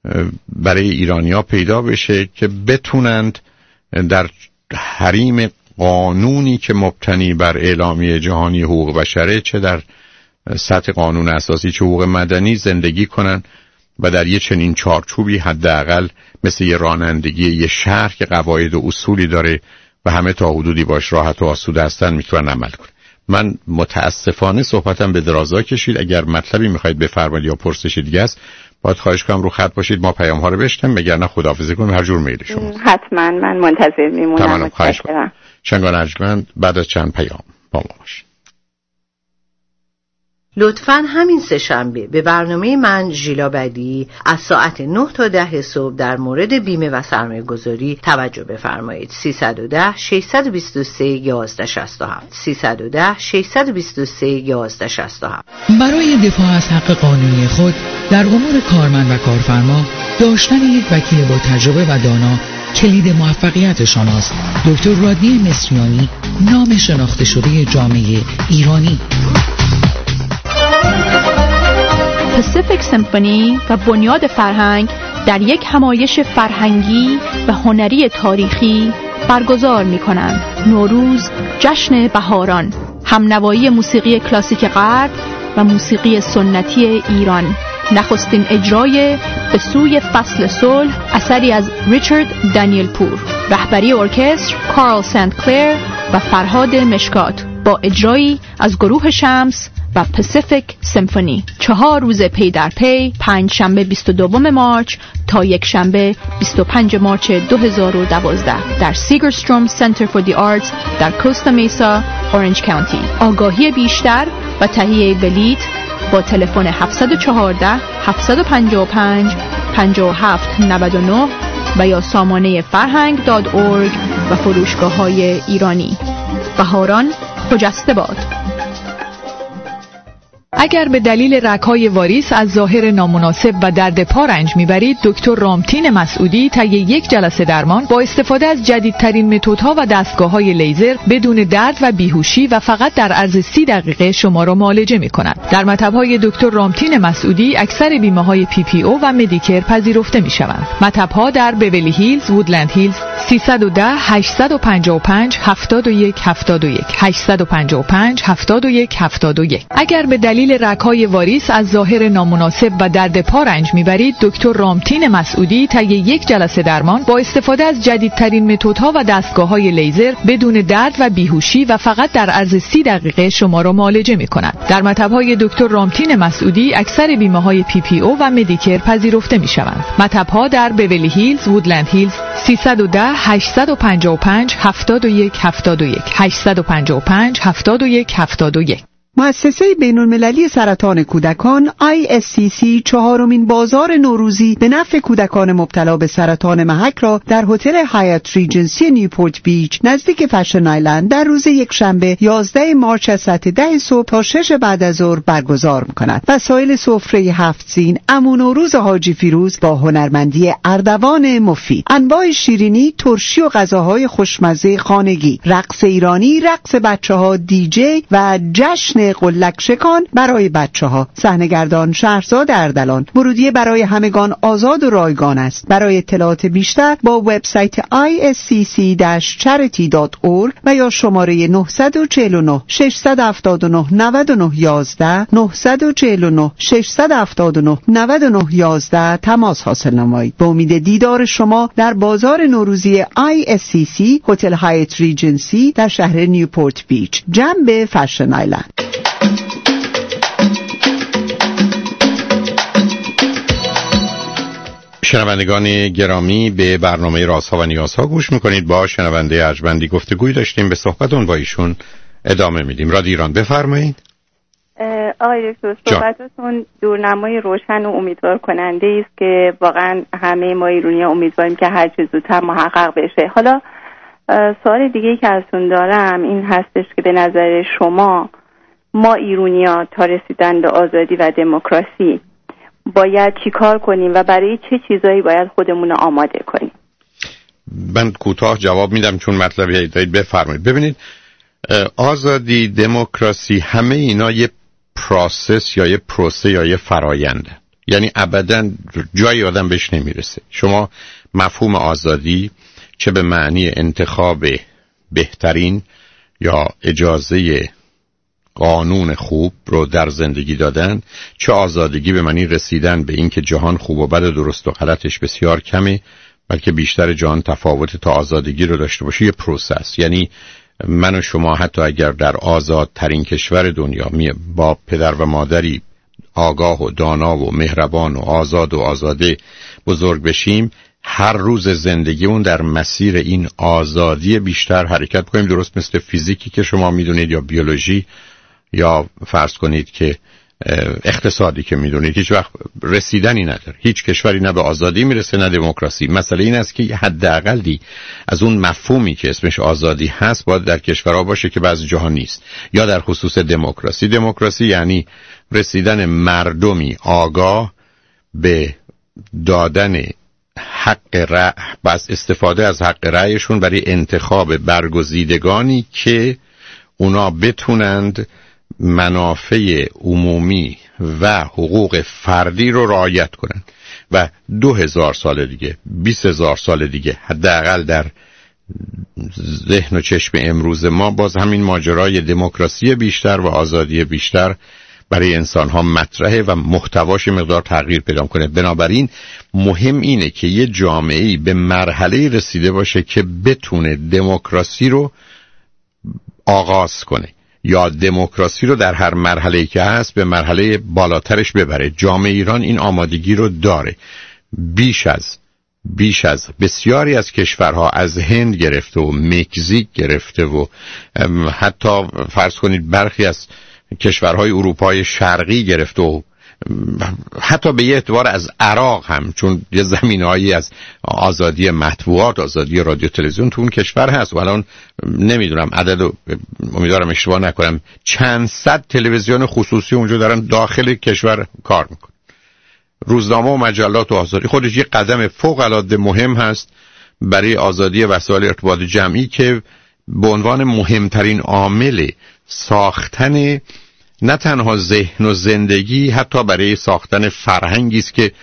برای ایرانی‌ها پیدا بشه که بتونند در حریم قانونی که مبتنی بر اعلامیه جهانی حقوق بشره چه در سطح قانون اساسی چه حقوق مدنی زندگی کنن و در یه چنین چارچوبی حداقل مثل یه رانندگی یه شهر که قواعد و اصولی داره و همه تا حدودی باش راحت و آسوده هستن میتونن عمل کنن. من متاسفانه صحبتم به درازا کشید. اگر مطلبی میخواید بفرمایید یا پرسش دیگه است باید خواهش کنم رو خط باشید، ما پیام ها رو بشنویم، مگر نه خداحافظی کنیم هر جور میل شما. حتما من منتظر میمونم. متشکرم. شنگان ارجمند بعد از چند پیام با ما باشید. لطفاً همین سه شنبه به برنامه من ژیلا بدی از ساعت نه تا ده صبح در مورد بیمه و سرمایه گذاری توجه بفرمایید. سیصد و ده ششصد و بیست و سه یازده شصت و هفت سیصد و ده ششصد و بیست و سه یازده شصت و هفت. برای دفاع از حق قانونی خود در امور کارمند و کارفرما داشتن یک وکیل با تجربه و دانا کلید موفقیت شماست. دکتر رادنی مصریانی، نام شناخته شده جامعه ایرانی. پاسیفیک سیمفونی و بنیاد فرهنگ در یک همایش فرهنگی و هنری تاریخی برگزار می‌کنند. نوروز، جشن بهاران، همنوایی موسیقی کلاسیک غرب و موسیقی سنتی ایران. نخستین اجرای به سوی فصل صلح اثری از ریچارد دانیل پور. رهبری ارکستر کارل سنت کلیر و فرهاد مشکات با اجرایی از گروه شمس و پاسیفیک سیمفونی. چهار روز پی در پی، پنج شنبه بیست و دوم مارچ تا یک شنبه بیست و پنجم مارچ دو هزار و دوازده در سیگرستروم سنتر فور دی آرتس در کوستا میسا، اورنج کانتی. آگاهی بیشتر و تهیه بلیط با تلفن هفت یک چهار هفت پنج پنج پنج هفت نه نه و یا سامانه فرهنگ دات اورگ و فروشگاه‌های ایرانی. بهاران خجسته باد. اگر به دلیل رگ‌های واریس از ظاهر نامناسب و درد پا رنج میبرید، دکتر رامتین مسعودی طی یک جلسه درمان با استفاده از جدیدترین متدها و دستگاه‌های لیزر بدون درد و بیهوشی و فقط در عرض سی دقیقه شما را معالجه می‌کند. در مطب‌های دکتر رامتین مسعودی اکثر بیمه‌های پی پی او و مدیکر پذیرفته می‌شوند. مطب‌ها در بیولی هیلز، وودلند هیلز، سیصد و ده هشتصد و پنجاه و پنج هفتاد و یک هفتاد و یک هشتصد و پنجاه و پنج هفتاد و یک هفتاد و یک. اگر به دلیل رگ‌های واریس از ظاهر نامناسب و درد پا رنج میبرید، دکتر رامتین مسعودی طی یک جلسه درمان با استفاده از جدیدترین متدها و دستگاه‌های لیزر بدون درد و بیهوشی و فقط در عرض سی دقیقه شما را معالجه می‌کند. در مطب‌های دکتر رامتین مسعودی اکثر بیمه‌های پی پی او و مدیکر پذیرفته می‌شوند. مطب‌ها در بیولی هیلز، وودلند هیلز، سیصد و ده هشتصد و پنجاه و پنج هفتاد و یک هفتاد و یک هشتصد و پنجاه و پنج هفتاد و یک هفتاد و یک. مؤسسه بین‌المللی سرطان کودکان آی اس سی سی چهارمین بازار نوروزی به نفع کودکان مبتلا به سرطان محک را در هتل هایت ریجنسی نیوپورت بیچ نزدیک فشن آیلند در روز یک شنبه یازده مارچ از ساعت ده صبح تا شش بعد از ظهر برگزار می‌کند. وسایل سفره هفت سین امو نوروز حاجی فیروز با هنرمندی اردوان مفید، انواع شیرینی، ترشی و غذاهای خوشمزه خانگی، رقص ایرانی، رقص بچه‌ها، دیجی و جشن قلک شکان برای بچه‌ها. صحنه‌گردان شهرزاد اردلان. ورودی برای همگان آزاد و رایگان است. برای اطلاعات بیشتر با وبسایت آی اس سی سی چریتی دات اورگ و یا شماره نه چهار نه شش هفت نه نه نه یازده نه چهار نه شش هفت نه نه نه یازده تماس حاصل نمایید. با امید دیدار شما در بازار نوروزی آی اس سی سی هتل هایت ریجنسی در شهر نیوپورت بیچ جنب فشن آیلند. شنوندگان گرامی، به برنامه رازها و نیازها گوش میکنید. با شنونده ارجمندی گفتگوی داشتیم، به صحبتون با ایشون ادامه میدیم. رادیو ایران، بفرمایید. آقای دکتر، صحبتتون دورنمای روشن و امیدوار کننده است که واقعا همه ما ایرانی‌ها امیدواریم که هر چه زودتر محقق بشه. حالا سوال دیگه‌ای که ازتون دارم این هستش که به نظر شما ما ایرانی‌ها تا رسیدن به آزادی و دموکراسی باید چی کار کنیم و برای چه چیزایی باید خودمون رو آماده کنیم؟ من کوتاه جواب میدم چون مطلبی دارید. بفرمایید. ببینید، آزادی، دموکراسی، همه اینا یه پروسس یا یه پروسه یا یه فراینده، یعنی ابداً جای آدم بهش نمیرسه. شما مفهوم آزادی چه به معنی انتخاب بهترین یا اجازه قانون خوب رو در زندگی دادن، چه آزادگی به معنی رسیدن به این که جهان خوب و بد و درست و غلطش بسیار کمه، بلکه بیشتر جهان تفاوت تا آزادگی رو داشته باشه، یه پروسس. یعنی من و شما حتی اگر در آزادترین کشور دنیا با پدر و مادری آگاه و دانا و مهربان و آزاد و آزاده بزرگ بشیم، هر روز زندگیمون در مسیر این آزادی بیشتر حرکت کنیم. درست مثل فیزیکی که شما میدونید یا بیولوژی، یا فرض کنید که اقتصادی که میدونید هیچ وقت رسیدنی نداره. هیچ کشوری نه به آزادی میرسه نه دموکراسی. مسئله این است که حداقلی از اون مفهومی که اسمش آزادی هست باید در کشورها باشه که بعضی جاها نیست. یا در خصوص دموکراسی، دموکراسی یعنی رسیدن مردمی آگاه به دادن حق رأی، بس استفاده از حق رأیشون برای انتخاب برگزیدگانی که اونا بتونند منافع عمومی و حقوق فردی رو رعایت کنند. و دو هزار سال دیگه، بیست هزار سال دیگه حداقل در ذهن و چشم امروز ما باز همین ماجرای دموکراسی بیشتر و آزادی بیشتر برای انسان ها مطرحه و محتواش مقدار تغییر پیدا کنه. بنابراین مهم اینه که یه جامعه‌ای به مرحله رسیده باشه که بتونه دموکراسی رو آغاز کنه یا دموکراسی رو در هر مرحله‌ای که هست به مرحله بالاترش ببره. جامعه ایران این آمادگی رو داره. بیش از بیش از بسیاری از کشورها، از هند گرفته و مکزیک گرفته و حتی فرض کنید برخی از کشورهای اروپای شرقی گرفته و حتی به یه اعتبار از عراق هم، چون یه زمینه‌ای از آزادی مطبوعات، آزادی رادیو تلویزیون تو اون کشور هست و الان نمیدونم عدد، امیدوارم اشتباه نکنم، چند صد تلویزیون خصوصی اونجا دارن داخل کشور کار میکنن. روزنامه و مجلات و آزادی خودش یه قدم فوق العاده مهم هست برای آزادی وسایل ارتباط جمعی که به عنوان مهمترین عامل ساختن نه تنها ذهن و زندگی، حتی برای ساختن فرهنگی است که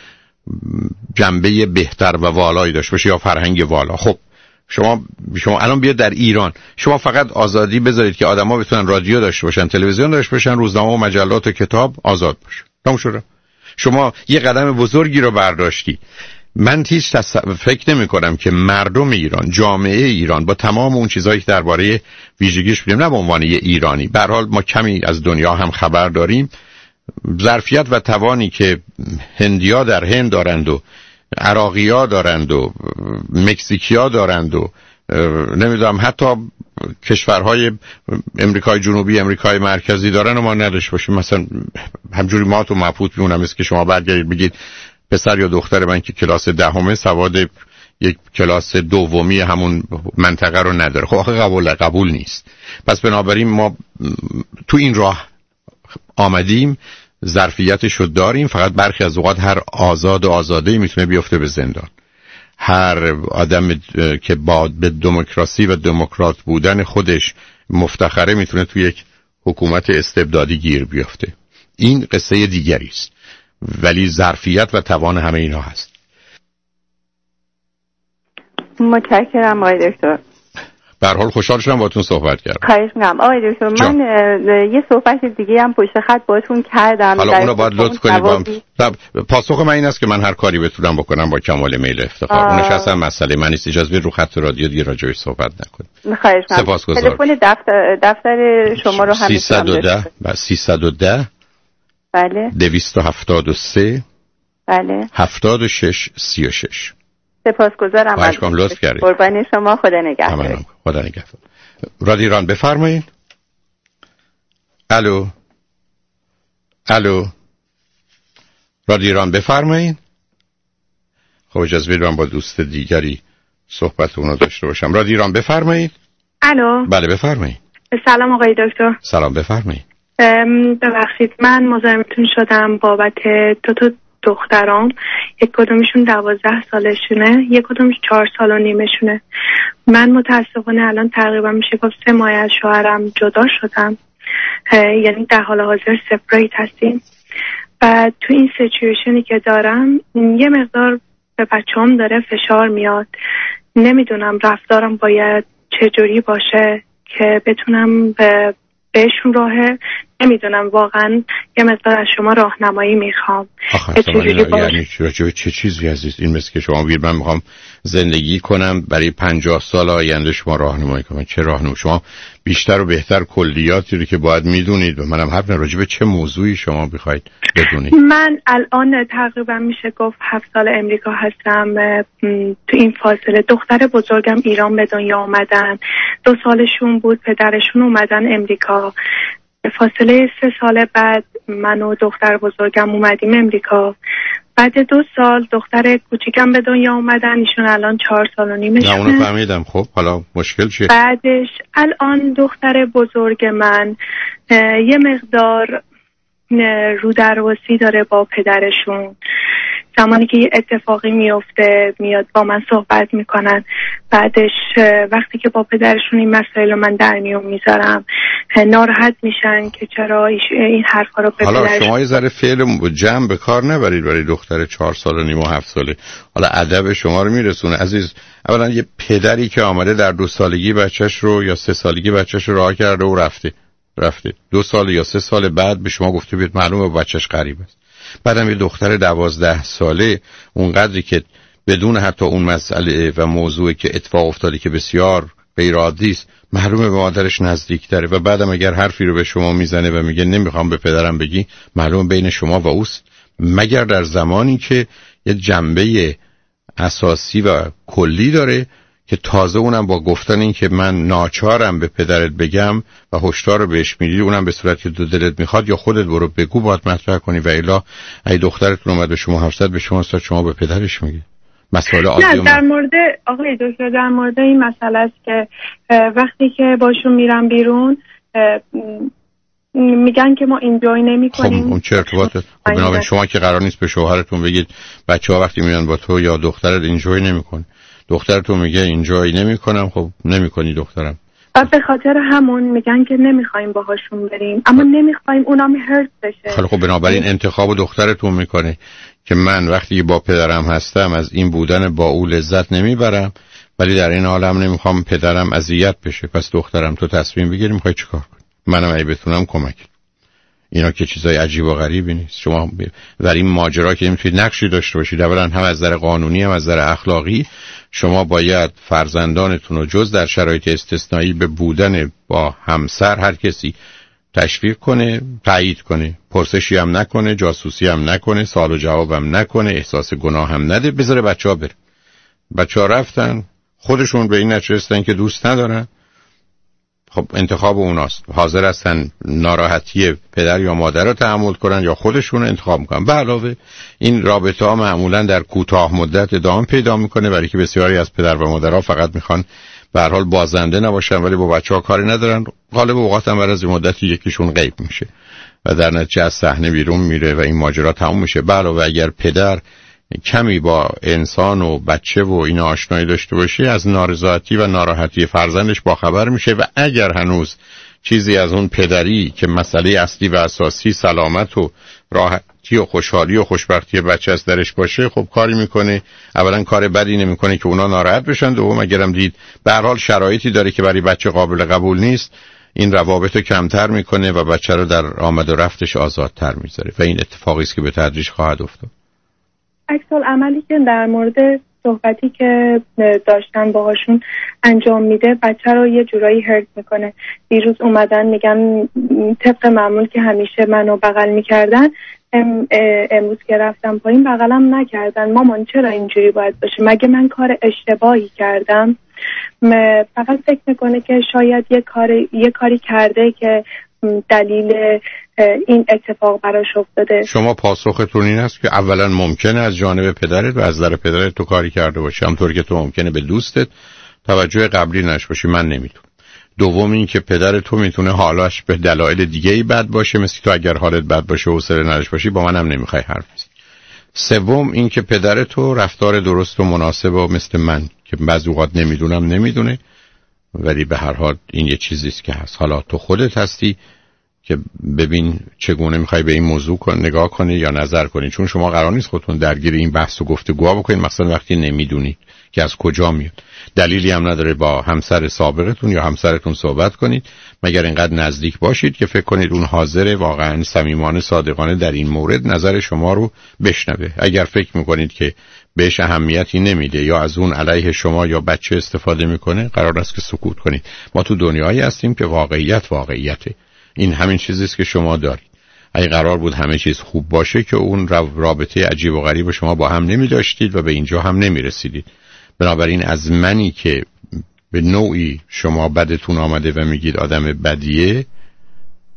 جنبه بهتر و والایی داشته باشه یا فرهنگ والا. خب شما شما الان بیاد در ایران، شما فقط آزادی بذارید که آدما بتونن رادیو داشته باشن، تلویزیون داشته باشن، روزنامه و مجلات و کتاب آزاد باشه. تموم شد. شما یه قدم بزرگی رو برداشتی. من هیچ تص... فکر نمی کنم که مردم ایران، جامعه ایران با تمام اون چیزایی که درباره ویژگیش بودیم، نه به عنوان یه ایرانی، به هر حال ما کمی از دنیا هم خبر داریم، ظرفیت و توانی که هندیا در هند دارند و عراقی‌ها دارند و مکزیکی‌ها دارند و نمیدونم حتی کشورهای امریکای جنوبی، امریکای مرکزی دارن و ما نداشته باشیم. مثلا همجوری ما تو مبهوت میمونم است که شما برگردید بگید پسر یا دختر من که کلاس دهمه سواد یک کلاس دومی همون منطقه رو نداره. خب آخه قبول قبول نیست. پس بنابراین ما تو این راه آمدیم، ظرفیتش رو داریم، فقط برخی از اوقات هر آزاد و آزاده میتونه بیفته به زندان. هر آدم که با به دموکراسی و دموکرات بودن خودش مفتخره میتونه توی یک حکومت استبدادی گیر بیفته. این قصه دیگری است، ولی ظرفیت و توان همه اینا هست. متشکرم آقای دکتر. به هر حال خوشحال شدم باهاتون صحبت کردم. خواهش می‌کنم آقای دکتر. من یه صحبت دیگه هم پشت خط باهاتون کردم. حالا اونو باید لطف کنید. با... پاسخ من این است که من هر کاری بتونم بکنم با کمال میل افتخار. اونش اصلا مسئله من نیست. اجازه بدید رو خط رادیو دیگه راجعش صحبت نکنیم. خواهش می‌کنم. سپاسگزارم. تلفن دفتر دفتر شما رو هم سیصد و ده و سیصد و ده بله دویست و هفتاد و سه بله هفتاد و شش سی و شش. سپاسگزارم. خواهش می‌کنم لطف کردید. قربانی شما. خدا نگهدار. خدا نگهدار. رادیو ایران بفرمایید. الو الو رادیو ایران بفرمایید. خب اجازه بدید من با دوست دیگری صحبت اون رو داشته باشم. رادیو ایران بفرمایید. الو بله بفرمایید. سلام آقای دکتر. سلام بفرمایید. ببخشید من مزاحمتون شدم بابت دو تا دخترام. یک کدومشون دوازده سالشونه، یک کدومش چهار سال و نیمشونه. من متاسفانه الان تقریبا میشه گفت سه ماه از شوهرم جدا شدم، یعنی در حال حاضر سپریت هستیم و تو این سیچویشنی که دارم یه مقدار به بچه‌ام داره فشار میاد. نمیدونم رفتارم باید چجوری باشه که بتونم به بهشون راهه. نمیدونم واقعا یه مقدار از شما راهنمایی میخوام. یعنی چه چه چیزی عزیز؟ این مثل که شما بگید من میخوام زندگی کنم برای پنجاه سال آینده شما راهنمایی کنم. چه راهنمایی؟ شما بیشتر و بهتر کلیاتی رو که باید میدونید و منم حرف راجع به چه موضوعی شما بخواید بدونید. من الان تقریبا میشه گفت هفت سال امریکا هستم. تو این فاصله دختر بزرگم ایران به دنیا آمدن، دو سالشون بود پدرشون اومدن امریکا. فاصله سه سال بعد من و دختر بزرگم اومدیم امریکا. بعد دو سال دختر کوچیکم به دنیا اومدن، ایشون الان چهار سال و نیمه نه اونو فهمیدم. خب حالا مشکل چیه؟ بعدش الان دختر بزرگ من یه مقدار رو درواسی داره با پدرشون. زمانی که یه اتفاقی میفته میاد با من صحبت میکنن، بعدش وقتی که با پدرشون این مسائل رو من در میون میذارم ناراحت میشن که چرا این حرفا رو به حالا پدرشون. شما یه ذره فعل جمع به کار نبرید برای دختر چهار سال و نیم و هفت ساله. حالا ادب شما رو میرسونه عزیز. اولا یه پدری که آمده در دو سالگی بچهش رو یا سه سالگی بچهش رو رها کرده و رفته رفته دو سال یا سه سال بعد به شما گفته بیاد معلومه بچهش غریب است. بعدم یه دختر دوازده ساله اونقدری که بدون حتی اون مسئله و موضوعی که اتفاق افتاده که بسیار غیر عادی است معلومه به مادرش نزدیک داره و بعدم اگر حرفی رو به شما میزنه و میگه نمیخوام به پدرم بگی معلومه بین شما و اوست، مگر در زمانی که یه جنبه اساسی و کلی داره که تازه اونم با گفتن این که من ناچارم به پدرت بگم و هشدار رو بهش میدی، اونم به صورتی که دو دلت میخواد یا خودت برو بگو باید مطرح کنی و الا ای دخترتون اومد به شما حرف زد به شما استاد شما به پدرش میگی. مسئله عادی. نه در مورد آقای دکتر در مورد این مسئله است که وقتی که باشون میرم بیرون میگن که ما اینجوری نمی‌کنیم. خب اون چه ارتباطه؟ خب بنابراین شما که قرار نیست به شوهرتون بگید بچه‌ها وقتی میان با تو یا دخترت اینجوری نمی‌کنه، دخترتون میگه اینجوری نمی‌کنم، خب نمی‌کنی دخترم. و به خاطر همون میگن که نمیخوایم باهاشون بریم، اما نمیخوایم اونام هرت بشه. خب بنابراین انتخاب دخترتون میکنه که من وقتی با پدرم هستم از این بودن با او لذت نمیبرم، ولی در این حالم نمیخوام پدرم اذیت بشه، پس دخترم تو تصمیم بگیری میخوای چیکار کنی، منم اگه بتونم کمک. اینا که چیزای عجیب و غریبی نیست. شما در این ماجرا که نمیتونید نقشی داشته باشید، اولا هم از نظر قانونی هم از نظر اخلاقی شما باید فرزندانتون رو جز در شرایط استثنایی به بودن با همسر هر کسی تشویق کنه، تایید کنه، پرسشی هم نکنه، جاسوسی هم نکنه، سوال و جواب هم نکنه، احساس گناه هم نده، بذاره بچه‌ها بره. بچه‌ها رفتن خودشون به این نتیجه رسیدن که دوست ندارن، خب انتخاب اوناست. حاضر هستن ناراحتی پدر یا مادر رو تحمل کنن یا خودشون رو انتخاب میکنن. به علاوه این رابطه ها معمولا در کوتاه مدت ادامه پیدا میکنه، برای که بسیاری از پدر و مادرها فقط میخوان به هر حال بازنده نباشن ولی با بچه‌ها کاری ندارن. غالب اوقات هم بعد از مدتی یکیشون غیب میشه و در نتیجه از صحنه بیرون میره و این ماجرا تموم میشه. به علاوه اگر پدر کمی با انسان و بچه و این آشنایی داشته باشه از نارضایتی و ناراحتی فرزندش باخبر میشه و اگر هنوز چیزی از اون پدری که مسئله اصلی و اساسی سلامت و راحتی و خوشحالی و خوشبختی بچه از درش باشه، خب کاری میکنه. اولا کار بدی نمیکنه که اونا ناراحت بشن، دوم اگرم دید به هر حال شرایطی داره که برای بچه قابل قبول نیست، این روابط رو کمتر میکنه و بچه رو در آمد و رفتش آزادتر میذاره و این اتفاقی است که به تدریج خواهد افتاد. عکس‌ال عملی که در مورد صحبتی که داشتن باهاشون انجام میده بچه رو یه جورایی هرت میکنه. دیروز اومدن میگن طبق معمول که همیشه منو بغل میکردن، ام امروز که رفتم پایین بغلم نکردن. مامان چرا اینجوری باید باشه؟ مگه من کار اشتباهی کردم؟ فقط فکر میکنه که شاید یه کاری یه کاری کرده که دلیل این اتفاق براش افتاده. شما پاسختون این است که اولا ممکنه از جانب پدرت و از نظر پدرت تو کاری کرده باشی، همونطور که تو ممکنه به دوستت توجه قبلی نش باشی، من نمیتونم. دوم این که پدر تو میتونه حالش به دلایل دیگه‌ای بد باشه، مثل تو اگر حالت بد باشه و حوصله نداشته باشی با منم نمیخوای حرف بزنی. سوم این که پدر تو رفتار درست و مناسب و مثل من که بعضی اوقات نمیدونم نمیدونه، ولی به هر حال این یه چیزی است که هست. حالا تو خودت هستی که ببین چگونه میخوای به این موضوع کن نگاه کنی یا نظر کنی، چون شما قرار نیست خودتون درگیر این بحث و گفتگو بکنید، مثلا وقتی نمیدونید که از کجا میاد. دلیلی هم نداره با همسر سابقتون یا همسرتون صحبت کنید مگر اینقدر نزدیک باشید که فکر کنید اون حاضر واقعا صمیمانه صادقانه در این مورد نظر شما رو بشنوه. اگر فکر میکنید که بهش اهمیتی نمیده یا از اون علیه شما یا بچه استفاده میکنه، قرار است که سکوت کنید. ما تو دنیایی هستیم که واقعیت واقعیته. این همین چیزی است که شما دارید. اگه قرار بود همه چیز خوب باشه که اون رابطه عجیب و غریب شما با هم نمی داشتید و به اینجا هم نمی رسیدید. بنابراین از منی که به نوعی شما بدتون آمده و میگید آدم بدیه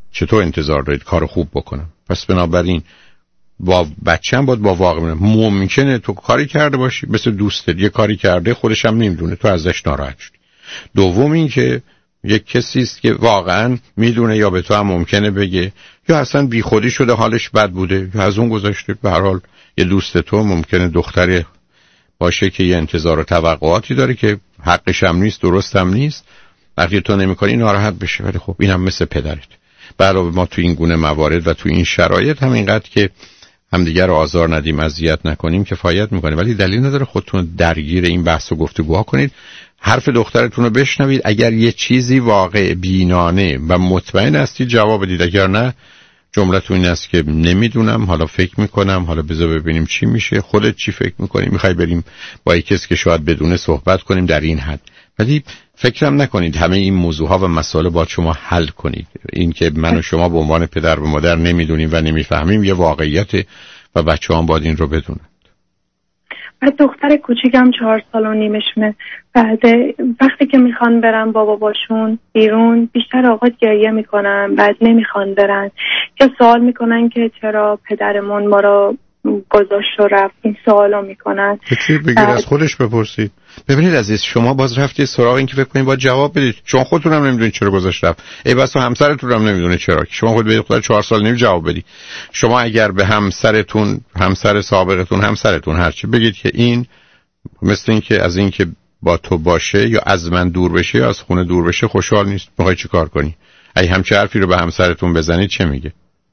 چطور انتظار دارید کار خوب بکنم؟ پس بنابراین با بچه‌م باید با واقع باشم. ممکنه تو کاری کرده باشی مثل دوستت یه کاری کرده خودش هم نمیدونه، تو ازش ناراحت شدی. دوم این که یک کسی است که واقعا میدونه یا به تو هم ممکنه بگه یا اصلا بیخودی شده حالش بد بوده یا از اون گذاشته. به هر حال یه دوست تو ممکنه دختری باشه که یه انتظار و توقعاتی داره که حقش هم نیست، درست هم نیست، وقتی تو نمی‌کنی ناراحت بشه. ولی خب اینم مثل پدرت. علاوه ما تو این گونه موارد و تو این شرایط همینقدر که همدیگر رو آزار ندیم، اذیت نکنیم کفایت میکنه. ولی دلیل نداره خودتون درگیر این بحث و گفتگوها کنید. حرف دخترتون رو بشنوید. اگر یه چیزی واقع بینانه و مطمئن هستید جواب بدید، اگر نه جملتون این است که نمیدونم، حالا فکر میکنم، حالا بذار ببینیم چی میشه، خودت چی فکر میکنی، میخوای بریم با یک کسی که شاید بدونه صحبت کنیم در این حد. ولی فکرم نکنید همه این موضوعها و مسائل با شما حل کنید. این که من و شما به عنوان پدر و مادر نمیدونیم و نمیفهمیم یه واقعیت و بچه‌ها هم باید این رو بدونن. بعد دختر کوچیکم چهار سال و نیمشونه. بعد وقتی که میخوان برن بابا باشون بیرون بیشتر اوقات گریه میکنن، بعد نمیخوان برن یا سوال میکنن که چرا پدرمون ما رو گذاشت و رفت. این سوالو میکنن. چی بگیر از خودش بپرسید. ببینید عزیز، شما باز رفتید سراغ این که فکر کنید باید جواب بدید. شما خودتون هم نمیدونید چرا گذاشت رفت. ای بسا همسرتون هم نمیدونه چرا. شما خود به دختر چهار سال نمی جواب بدید. شما اگر به همسرتون، همسر سابقتون، همسرتون هرچی بگید که این مثل این که از این که با تو باشه یا از من دور بشه یا از خونه دور بشه خوشحال نیست، میخوای چی کار کنی؟ ای همچه حرفی رو به همسرتون بزنید چه میگه؟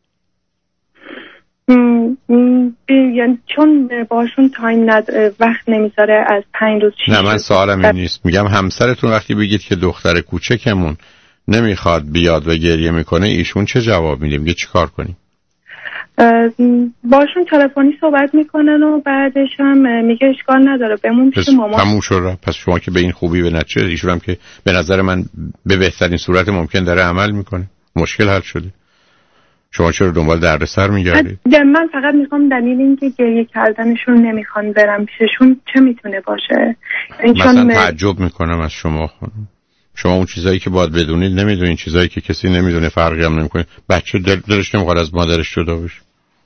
یعنی چون باشون تایم ند... وقت نمیذاره از پنج روز چی. نه من سوالم این نیست. میگم همسرتون وقتی بگید که دختر کوچکمون نمیخواد بیاد و گریه میکنه ایشون چه جواب میده؟ میگه چی کار کنیم؟ باشون تلفنی صحبت میکنن و بعدش هم میگه اشکال نداره بمون پیش مامان. تموم شد. پس شما که به این خوبی به نتیجه ایشون هم که به نظر من به بهترین صورت ممکن داره عمل میکنه، مشکل حل شده. شما چرا دنبال دردسر میگردید؟ من فقط میخوام دلیل این که گریه کردنشون نمیخوان برم پیششون چه میتونه باشه؟ مثلا م... تعجب میکنم از شما خانم. شما اون چیزایی که باید بدونید نمیدونید، چیزایی که کسی نمیدونه فرقی هم نمیکنه. بچه دل... دلش نمیخواد از مادرش جدا بشه.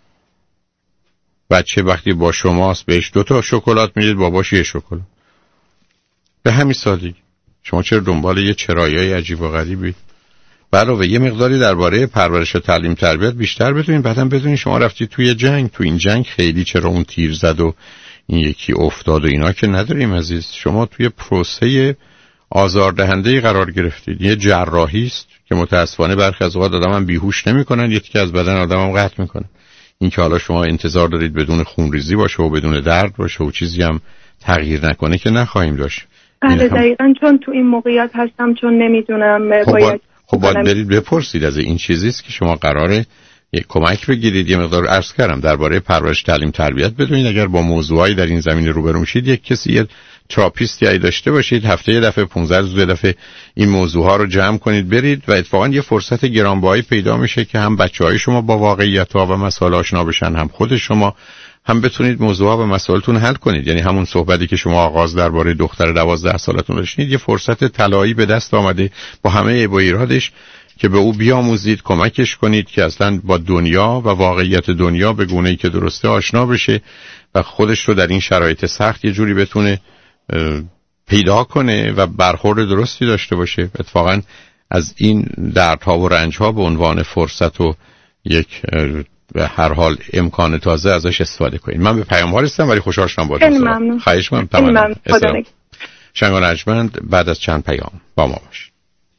بچه وقتی با شماست بهش دو تا شکلات میدید، باباش یه شکلات. به همین سادگی. شما چرا دنبال یه چرایای عجیب و غریبی؟ علاوه یه مقداری درباره پرورش و تعلیم تربیت بیشتر بدونین، بعدم بدونین شما رفتید توی جنگ، تو این جنگ خیلی چرا اون تیر زد و این یکی افتاد و اینا که نداریم عزیز. شما توی پروسه آزاردهنده‌ای قرار گرفتید. یه جراحی است که متاسفانه برخی از اوقات آدمم بیهوش نمی‌کنن، یکی از بدن آدمم قطع می‌کنه. این که حالا شما انتظار دارید بدون خونریزی باشه و بدون درد باشه و چیزی هم تغییر نکنه که نخواهیم داشت. بله دقیقاً، چون تو این موقعیت هستم، چون نمیدونم خب باید خب باید برید بپرسید از این چیزیست که شما قراره یک کمک بگیرید. یه مقدار عرض کردم درباره پرورش تعلیم تربیت بدونید. اگر با موضوعی در این زمینه روبرو میشید یک کسی یه تراپیستی داشته باشید، هفته یه دفعه پانزده روز یه دفعه این موضوعها رو جمع کنید برید و اتفاقا یه فرصت گرانبهایی پیدا میشه که هم بچهای شما با واقعیت‌ها و مسائل آشنا بشن، هم خود شما هم بتونید موضوعها و مسائلتون حل کنید. یعنی همون صحبتی که شما آغاز درباره دختر دوازده سالتون داشتید، یه فرصت طلایی به دست آمده با همه با ایرادش که به او بیاموزید، کمکش کنید که اصلا با دنیا و واقعیت دنیا به گونه‌ای که درسته آشنا بشه و خودش رو در این شرایط سخت یه جوری بتونه پیدا کنه و برخورد درستی داشته باشه. اتفاقا از این دردها و رنجها به عنوان فرصت و یک به هر حال امکان تازه ازش استفاده کنید. من به پیام ها رسیدم ولی خوشحال شدم باهاتون صحبت کردم. خواهش می‌کنم. تمام. شنگ و نجمند بعد از چند پیام با ما باشید.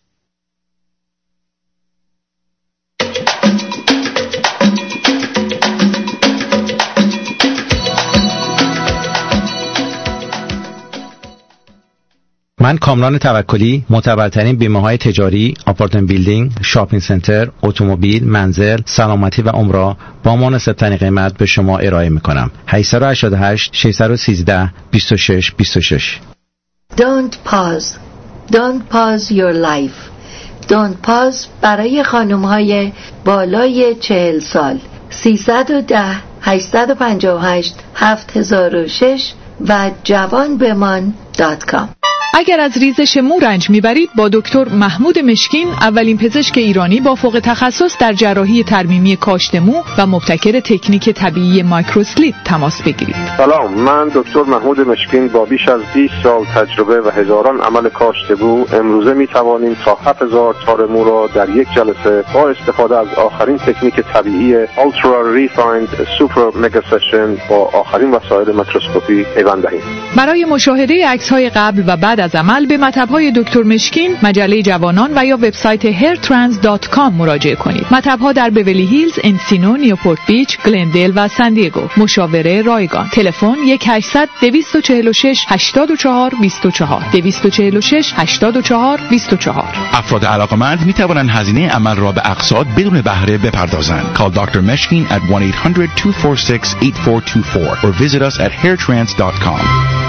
من کامران توکلی، معتبرترین بیمه‌های تجاری، آپارتمان بیلدینگ، شاپینگ سنتر، اتومبیل، منزل، سلامتی و عمره با مناسب‌ترین قیمت به شما ارائه می‌کنم. هشت هشت هشت شش یک سه دو شش دو شش. Don't pause. Don't pause your life. Don't pause برای خانم‌های بالای چهل سال. سیصد و ده هشتصد و پنجاه و هشت هفت هزار و شش و جوان بمان دات کام. اگر از ریزش مو رنج میبرید با دکتر محمود مشکین، اولین پزشک ایرانی با فوق تخصص در جراحی ترمیمی کاشت مو و مبتکر تکنیک طبیعی مایکروسلیپ تماس بگیرید. سلام، من دکتر محمود مشکین با بیش از بیست سال تجربه و هزاران عمل کاشت مو امروزه میتوانیم تا هفت هزار تار مو را در یک جلسه با استفاده از آخرین تکنیک طبیعی Ultra Refined Super Mega Session با آخرین وسایل میکروسکوپی پیوند دهیم. برای مشاهده عکس‌های قبل و بعد از عمل به مطب‌های دکتر مشکین، مجله جوانان و یا وبسایت هیر ترانس دات کام مراجعه کنید. مطب‌ها در بیولی هیلز، انسینو، نیوپورت بیچ، گلندل و سان دیگو. مشاوره رایگان. تلفن یک هشتصد دویست و چهل و شش هشتاد و چهار بیست و چهار دویست و چهل و شش هشتاد و چهار بیست و چهار. افراد علاقمند می توانند هزینه عمل را به اقساط بدون بهره بپردازند. Call دکتر Meshkin at one eight hundred two four six eight four two four or visit us at hair trans dot com.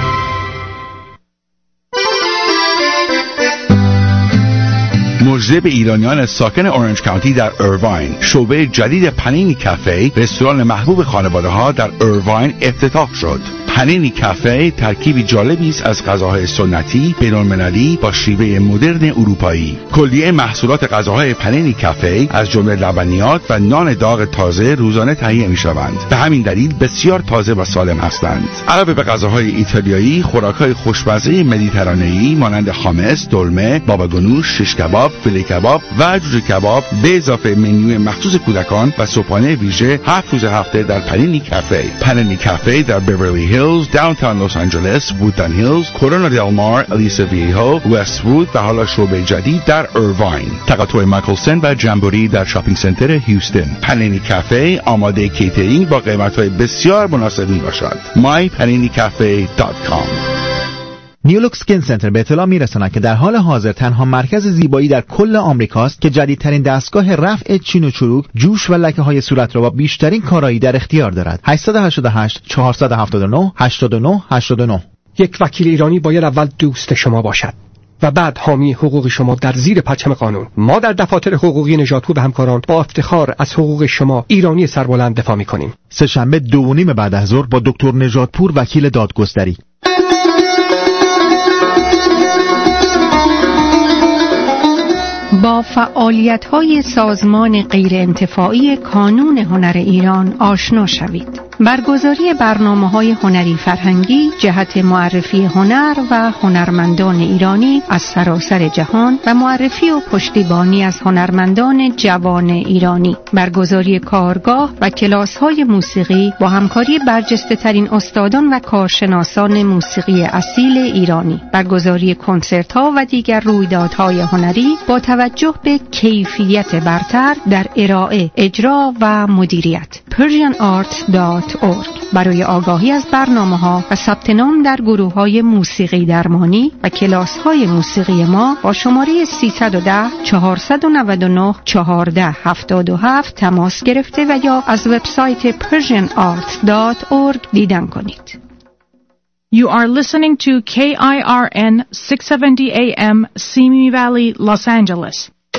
مژده به ایرانیان ساکن اورنج کانتی در ایرواین، شعبه جدید پنینی کافه، رستوران محبوب خانواده ها در ایرواین افتتاح شد. پنینی کافه ترکیبی جالبی است از غذاهای سنتی بین‌المللی با شیوه مدرن اروپایی. کلیه محصولات غذاهای پنینی کافه از جمله لبنیات و نان داغ تازه روزانه تهیه می‌شوند. به همین دلیل بسیار تازه و سالم هستند. علاوه به غذاهای ایتالیایی، خوراک‌های خوشمزه مدیترانه‌ای مانند خامس، دلمه، بابا گنوش، شش کباب، فیله کباب و جوجه کباب به اضافه منیوی مخصوص کودکان و صبحانه ویژه هفت روز هفته در پنینی کافه. پنینی کافه در بیورلی هیلز، داونتاون لس آنجلس، وودن هیلز، کورونا دل مار، الیسا ویهو، وست وود و حالا شعبه جدید در ایرواین. تقاطع مایکلسن و جمبوری در شاپینگ سنتر هیوستن. پنینی کافه آماده کیترینگ با قیمت‌های بسیار مناسب میباشد. my panini cafe dot com. نیولوک سکین سنتر به اطلاع میرساند که در حال حاضر تنها مرکز زیبایی در کل آمریکاست که جدیدترین دستگاه رفع چین و چروک، جوش و لکه های صورت را با بیشترین کارایی در اختیار دارد. هشت هشت هشت چهار هفت نه هشت نه هشت نه. یک وکیل ایرانی باید اول دوست شما باشد و بعد حامی حقوق شما در زیر پرچم قانون. ما در دفاتر حقوقی نژادپور و همکاران با افتخار از حقوق شما ایرانی سربلند دفاع می‌کنیم. سه شنبه دو و نیم بعد از ظهر با دکتر نژادپور وکیل دادگستری. با فعالیت‌های سازمان غیرانتفاعی کانون هنر ایران آشنا شوید. برگزاری برنامه‌های هنری فرهنگی جهت معرفی هنر و هنرمندان ایرانی از سراسر جهان و معرفی و پشتیبانی از هنرمندان جوان ایرانی. برگزاری کارگاه و کلاس‌های موسیقی با همکاری برجسته‌ترین استادان و کارشناسان موسیقی اصیل ایرانی. برگزاری کنسرت‌ها و دیگر رویدادهای هنری با توجه به کیفیت برتر در ارائه، اجرا و مدیریت. پرژن آرت دات اورگ. برای آگاهی از برنامه‌ها و ثبت نام در گروه‌های موسیقی درمانی و کلاس‌های موسیقی ما با شماره سیصد و ده چهارصد و نود و نه چهارده هفتاد و هفت تماس گرفته و یا از وبسایت پرژن آرت دات اورگ دیدن کنید. You are listening to K I R N six seventy A M Simi Valley, Los Angeles.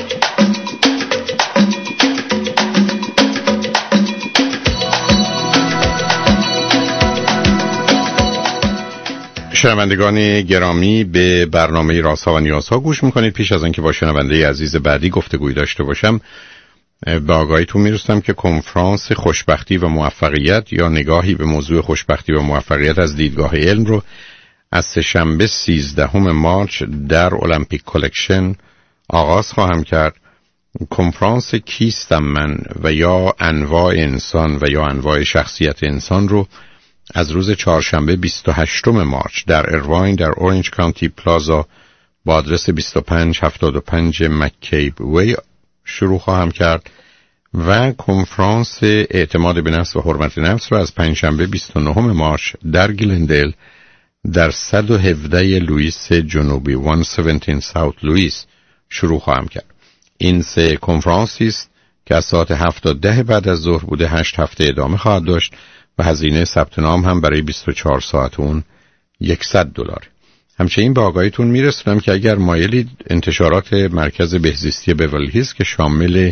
شنوندگان گرامی، به برنامه رازها و نیازها گوش میکنید. پیش از آنکه با شنونده عزیز بعدی گفتگوی داشته باشم، به آگاهیتون میرسونم که کنفرانس خوشبختی و موفقیت یا نگاهی به موضوع خوشبختی و موفقیت از دیدگاه علم رو از سه‌شنبه سیزدهم مارس در المپیک کلکشن آغاز خواهم کرد. کنفرانس کیستم من و یا انواع انسان و یا انواع شخصیت انسان رو از روز چهارشنبه بیست و هشتم مارس در ایرواین در اورنج کانتی پلازا با آدرس بیست و پنج هفتاد و پنج مکیب وی شروع خواهم کرد و کنفرانس اعتماد به نفس و حرمت نفس رو از پنجشنبه بیست و نهم مارس در گلندل در صد و هفده لوئیس جنوبی صد و هفده ساوت لوئیس شروع خواهم کرد. این سه کنفرانسی است که از ساعت هفت تا ده بعد از ظهر بوده، هشت هفته ادامه خواهد داشت و هزینه ثبت نام هم برای بیست و چهار ساعت اون صد دلار. همچنین به آگاهیتون میرسونم که اگر مایلید انتشارات مرکز بهزیستی بیولی هیلز که شامل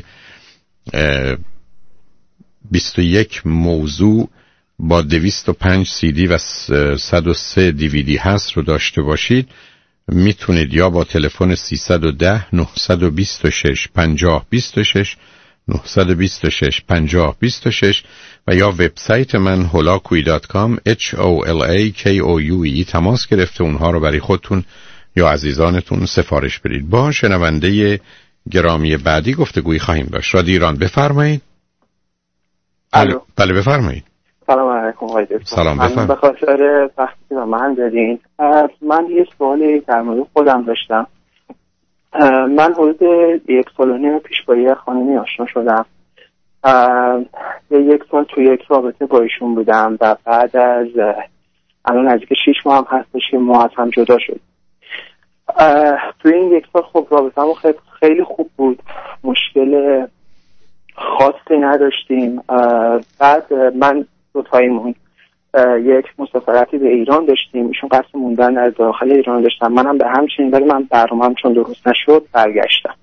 بیست و یک موضوع با دویست و پنج سی دی و صد و سه دی وی دی هست رو داشته باشید، میتونید یا با تلفن سیصد و ده نهصد و بیست و شش پنجاه بیست و شش نهصد و بیست و شش پنجاه بیست و شش و یا وبسایت من هولاکوی دات کام اچ او ال ای کی او یو ای تماس گرفته اونها رو برای خودتون یا عزیزانتون سفارش بدید. با شنونده گرامی بعدی گفتگویی خواهیم داشت. رادیو ایران بفرمایید. الو. بله بفرمایید. سلام علیکم آقای دکتر. سلام بفرمایید. به خاطر وقتی که من دادین من یه سوالی در مورد خودم داشتم. من حدود یک سال و نیم پیش با یه خانمی آشنا شدم. یک سال توی یک رابطه با ایشون بودم و بعد از الان نزدیک شیش ماه هم هستش که ما از هم جدا شد. توی این یک سال خب رابطه هم خیلی خوب بود، مشکل خاصی نداشتیم. بعد من دو تایمون یک مسافرتی به ایران داشتیم، ایشون قصد موندن از داخل ایران داشتم، منم به همچنین، ولی من برنامه‌ام چون درست نشد برگشتم.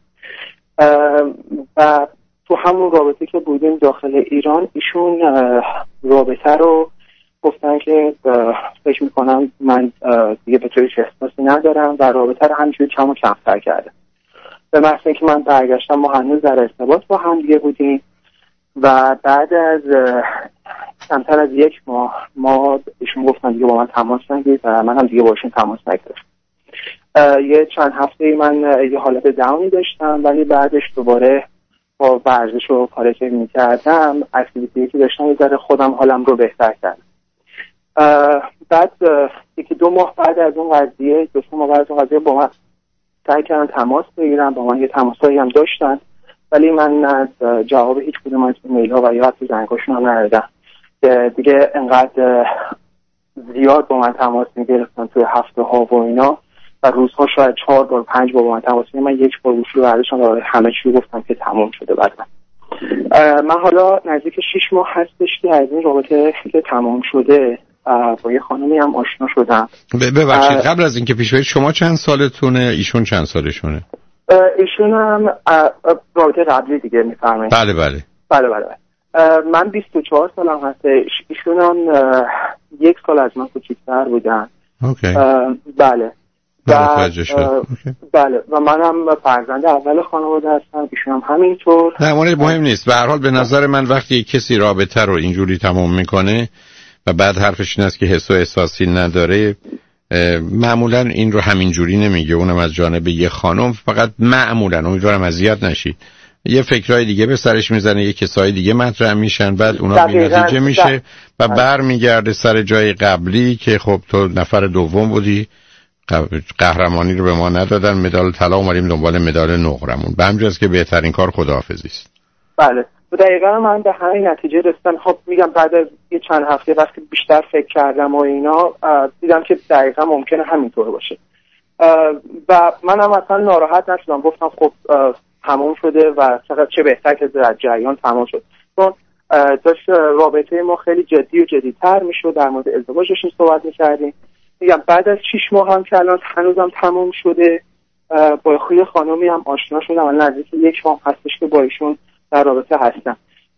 و تو همون رابطه که بودیم داخل ایران ایشون رابطه رو گفتن که فکر میکنم من دیگه به طوری احساسی ندارم و رابطه رو همینجوری کم و کمتر کردم. به محض اینکه من برگشتم ما هنوز در ارتباط با هم دیگه بودیم و بعد از کمتر از یک ماه ما ایشون گفتن دیگه با من تماس نگیرید و من هم دیگه باشون تماس نگرفتم. یه چند هفته من یه حالت داونی داشتم، ولی بعدش دوباره با ورزش و کاری که میکردم اکتیویتی که داشتم یه ذره خودم حالم رو بهتر کردم. بعد یکی دو ماه بعد از اون قضیه دو ماه بعد از اون قضیه با من سعی کردن تماس بگیرن، با من یه تماسایی هم داشتن، ولی من از جواب هیچ کدوم از میل ها و یا حتی زنگاشون هم ندادم. دیگه انقدر زیاد با من تماس میگرفتن توی هفته ها و اینا و روزها شاید چهار بار پنج بار با من تماس میگرفتن. من یک بار گوشی رو برداشتم و همه چی گفتم که تمام شده. بعد من من حالا نزدیک شش ماه هستش که از این رابطه که تمام شده با یه خانمی هم آشنا شدم. ببخشید قبل از اینکه پیش برید شما چند سالتونه؟ ایشون چند سالشونه؟ ایشون هم رابطه قبلی دیگه میفرمایید. بله بله بله بله من بیست و چهار سالم هسته، ایشون هم یک سال از من کوچیک‌تر بودن. اوکی. بله و بله و منم فرزند اول خانواده هستم، ایشون هم همینطور. نه مهم مهم نیست. به هر حال به نظر من وقتی کسی رابطه رو اینجوری تمام میکنه و بعد حرفش این است که حس و احساسی نداره، معمولا این رو همینجوری نمیگه، اونم از جانب یه خانم. فقط معمولا امیدوارم اذیت نشید یه فکرای دیگه به سرش میزنه، یه کسای دیگه مطرح میشن، بعد اونا بی نتیجه میشه و بر میگرده سر جای قبلی که خب تو نفر دوم بودی، قهرمانی رو به ما ندادن، مدال طلا، اومدیم دنبال مدال نقرمون. به همین جاست که بهترین کار خداحافظی است. بله دقیقاً من به همین نتیجه رسیدم. خب میگم بعد از یه چند هفته وقتی بیشتر فکر کردم و اینا دیدم که دقیقاً ممکنه همینطور باشه و منم اصلا ناراحت نشدم. گفتم خب تمام شده و چقدر چه بهتر که در جریان تمام شد، چون داشت رابطه ما خیلی جدی و جدی‌تر میشد، در مورد ازدواج داشتیم صحبت می‌کردیم. میگم بعد از شش ماه هم که الان هنوزم تمام شده با خوی خانمی هم آشنا شدم، الان نزدیک یک ماه هستش که با ایشون در رابطه هستم.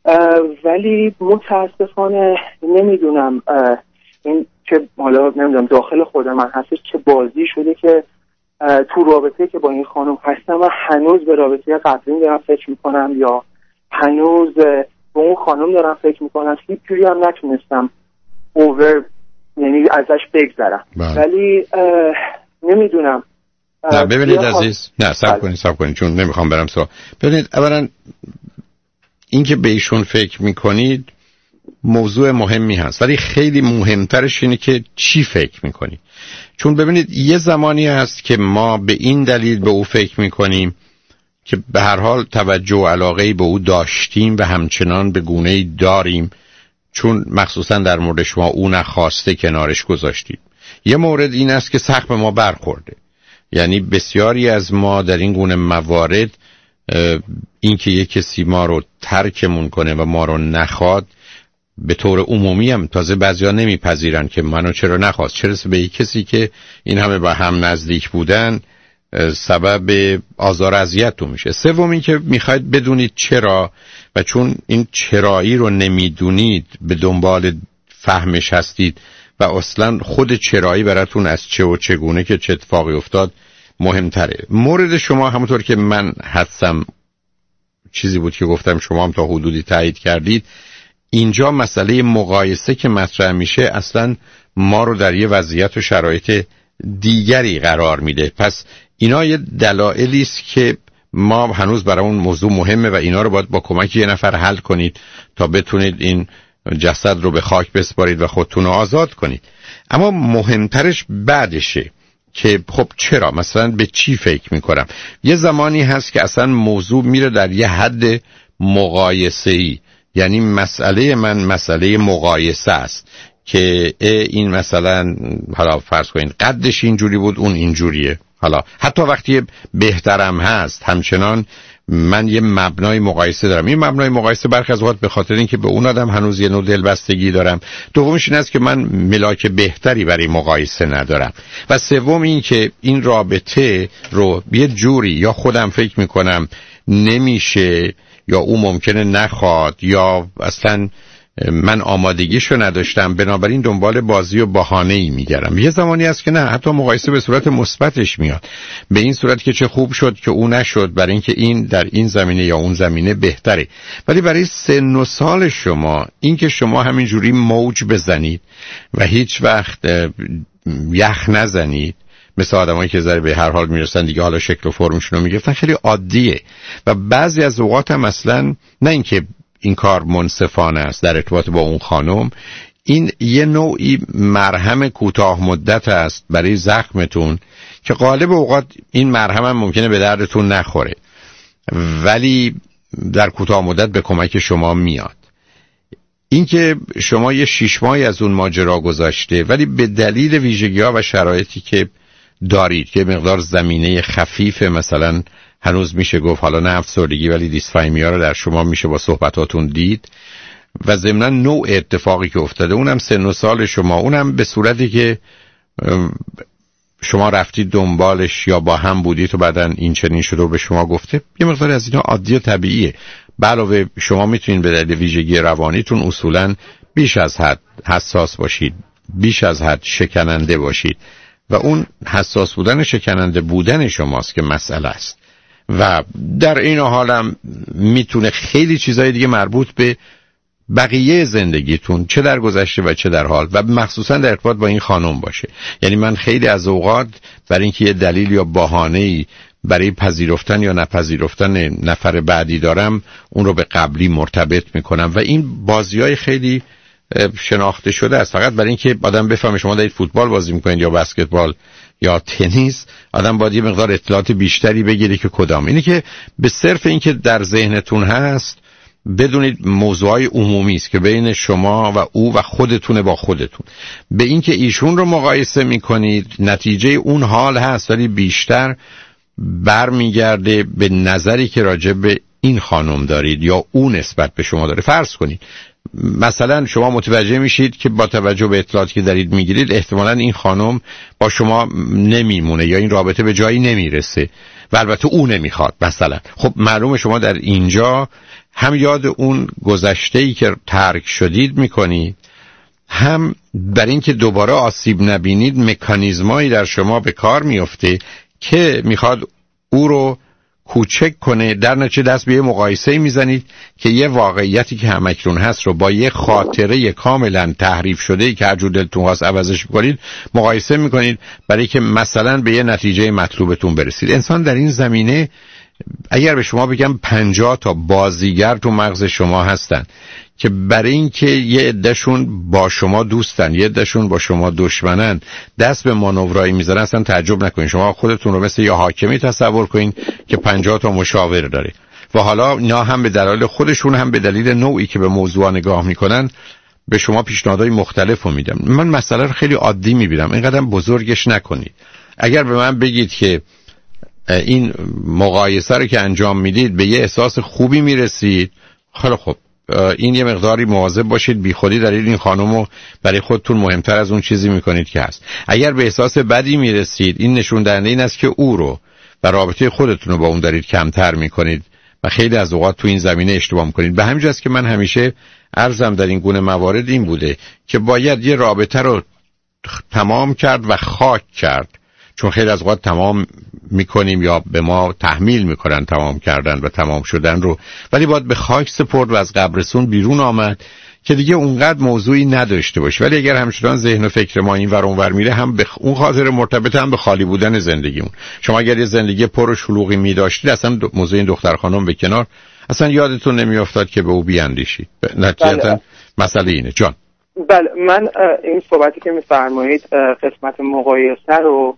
ولی متاسفانه نمیدونم این که حالا نمیدونم داخل خود من هستش چه بازی شده که تو رابطه که با این خانم هستم و هنوز به رابطه قبلی دارم فکر میکنم یا هنوز به اون خانم دارم فکر میکنم. هیچ جوری هم نتونستم اوور یعنی ازش بگذرم. ولی نمیدونم. نه ببینید عزیز، نه صبر کنید صبر کنید چون نمیخوام برم سوال. ببینید اولا این که به ایشون فکر میکنید موضوع مهمی هست، ولی خیلی مهمترش اینه که چی فکر میکنید. چون ببینید یه زمانی هست که ما به این دلیل به او فکر میکنیم که به هر حال توجه و علاقه‌ای به او داشتیم و همچنان به گونه‌ای داریم، چون مخصوصا در مورد شما او نخواسته کنارش گذاشتید. یه مورد این است که سقف ما برخورده، یعنی بسیاری از ما در این گونه موارد این که یک کسی ما رو ترکمون کنه و ما رو نخواد، به طور عمومی هم تازه بعضیا نمیپذیرن که منو چرا نخواست، چرا به یک کسی که این همه با هم نزدیک بودن سبب آزار اذیت میشه. سوم این که میخواید بدونید چرا، و چون این چرایی رو نمیدونید به دنبال فهمش هستید و اصلا خود چرایی براتون از چه و چگونه که چه اتفاقی افتاد مهمتره. مورد شما همونطور که من حدسم چیزی بود که گفتم شما هم تا حدودی تایید کردید، اینجا مسئله مقایسه که مطرح میشه اصلا ما رو در یه وضعیت و شرایط دیگری قرار میده. پس اینا یه دلایلی است که ما هنوز برای اون موضوع مهمه و اینا رو باید با کمک یه نفر حل کنید تا بتونید این جسد رو به خاک بسپارید و خودتون رو آزاد کنید. اما مهمترش بعدشه که خب چرا، مثلا به چی فکر میکنم. یه زمانی هست که اصلا موضوع میره در یه حد مقایسه‌ای، یعنی مسئله من مسئله مقایسه است که این مثلا حالا فرض کنین قدش اینجوری بود اون اینجوریه، حالا حتی وقتی بهترم هست همچنان من یه مبنای مقایسه دارم. این مبنای مقایسه برخی از اوقات به خاطر اینکه به اون آدم هنوز یه نوع دلبستگی دارم، دومش این است که من ملاک بهتری برای مقایسه ندارم، و سوم این که این رابطه رو یه جوری یا خودم فکر میکنم نمیشه یا او ممکنه نخواد یا اصلا من آمادگیشو نداشتم، بنابراین دنبال بازی و بهانه‌ای میگردم. یه زمانی هست که نه، حتی مقایسه به صورت مثبتش میاد، به این صورت که چه خوب شد که او نشد، برای اینکه این در این زمینه یا اون زمینه بهتره. ولی برای سن و سال شما این که شما همینجوری موج بزنید و هیچ وقت یخ نزنید، مثل آدمایی که ذره به هر حال میرسن دیگه حالا شکل و فرمشون رو میگرفتن، خیلی عادیه. و بعضی از اوقات هم اصلا نه اینکه این کار منصفانه است در ارتباط با اون خانم، این یه نوعی مرهم کوتاه مدت است برای زخمتون که غالب اوقات این مرهم هم ممکنه به دردتون نخوره ولی در کوتاه مدت به کمک شما میاد. اینکه شما یه شش ماهی از اون ماجرا گذاشته ولی به دلیل ویژگی‌ها و شرایطی که دارید که مقدار زمینه خفیف، مثلا هنوز میشه گفت حالا نه افسردگی ولی دیسفایمیا رو در شما میشه با صحبتاتون دید، و ضمن نوع اتفاقی که افتاده اونم سن و سال شما، اونم به صورتی که شما رفتید دنبالش یا با هم بودید و بعدن این چنین شده و به شما گفته، یه مقدار از اینا عادی و طبیعیه. علاوه شما میتونید به دلیل ویژگی روانیتون اصولاً بیش از حد حساس باشید، بیش از حد شکننده باشید و اون حساس بودن شکننده بودن شماست که مسئله است. و در این حالم میتونه خیلی چیزای دیگه مربوط به بقیه زندگیتون چه در گذشته و چه در حال و مخصوصا در ارتباط با این خانم باشه. یعنی من خیلی از اوقات برای اینکه یه دلیل یا بهانه‌ای برای پذیرفتن یا نپذیرفتن نفر بعدی دارم اون رو به قبلی مرتبط میکنم و این بازی‌های خیلی شناخته شده است. فقط برای اینکه آدم بفهمه شما دارید فوتبال بازی میکنید یا بسکتبال یا تنیس، آدم باید یه مقدار اطلاعات بیشتری بگیره که کدام. اینه که به صرف اینکه در ذهنتون هست بدونید موضوعای عمومی است که بین شما و او و خودتونه با خودتون. به اینکه ایشون رو مقایسه میکنید نتیجه اون حال هست ولی بیشتر برمیگرده به نظری که راجع به این خانم دارید یا اون نسبت به شما داره. فرض کنید مثلا شما متوجه میشید که با توجه به اطلاعاتی که دارید میگیرید احتمالاً این خانم با شما نمیمونه یا این رابطه به جایی نمیرسه و البته او نمیخواد مثلا. خب معلومه شما در اینجا هم یاد اون گذشته‌ای که ترک شدید میکنید، هم برای اینکه دوباره آسیب نبینید مکانیزمایی در شما به کار میفته که میخواد او رو کوچک کنه. در نتیجه دست به یه مقایسه میزنید که یه واقعیتی که همکنون هست رو با یه خاطره کاملا تحریف شده که هر جور دلتون خواست عوضش میکنید مقایسه میکنید برای که مثلا به یه نتیجه مطلوبتون برسید. انسان در این زمینه اگر به شما بگم پنجاه تا بازیگر تو مغز شما هستن که برای اینکه یه عده‌شون با شما دوستن یه عده‌شون با شما دشمنن دست به مانورایی میذارن، اصلا تعجب نکنین. شما خودتون رو مثل یه حاکمی تصور کنین که پنجاه تا مشاور داره و حالا اینا هم به دلایل خودشون هم به دلیل نوعی که به موضوع نگاه میکنن به شما پیشنهادهای مختلف رو میدم. من مسئله رو خیلی عادی میبینم، اینقدر بزرگش نکنید. اگر به من بگید که این مقایسه رو که انجام میدید به یه احساس خوبی میرسید، خیلی خوب، این یه مقداری مواظب باشید بی خودی دارید این خانم رو برای خودتون مهمتر از اون چیزی میکنید که هست. اگر به احساس بدی میرسید این نشون دهنده این است که او رو و رابطه خودتون رو با اون دارید کمتر میکنید و خیلی از اوقات تو این زمینه اشتباه میکنید. به همین جاست که من همیشه عرضم در این گونه موارد این بوده که باید یه رابطه رو تمام کرد و خاک کرد، چون خیلی از اوقات تمام میکنیم یا به ما تحمیل میکنن تمام کردن و تمام شدن رو، ولی باید به خاک سپرد و از قبرستون بیرون آمد که دیگه اونقدر موضوعی نداشته باشه. ولی اگر همچنان ذهن و فکر ما این ور اون ور میره، هم به اون خاطر مرتبط هم به خالی بودن زندگیمون. شما اگر یه زندگی پر و شلوغی می‌داشتید، اصلا موضوع این دختر خانم به کنار، اصلا یادتون نمیافتاد که به او بیاندیشید. نتیجتا مسئله اینه. جان بله، من این صحبتی که می‌فرمایید قسمت مقایسه رو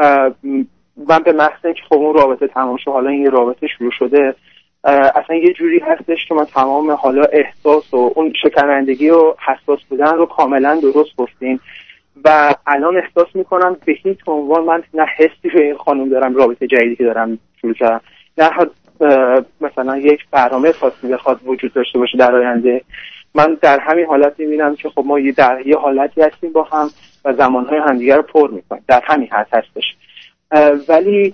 من به محض اینکه خب اون رابطه تمام شد، حالا این رابطه شروع شده، اصلا یه جوری هستش که من تمام حالا احساس و اون شکنندگی و حساس بودن رو کاملا درست گفتین و الان احساس میکنم به هیچ عنوان من نه حسی به این خانم دارم، رابطه جدیدی که دارم شروع کردم، نه مثلا یک برنامه خاصی بخواد وجود داشته باشه در آینده. من در همین حالت میبینم که خب ما یه در یه حالتی هستیم با هم و زمانهای همدیگه رو پر میکنیم، در همین حد هستش. ولی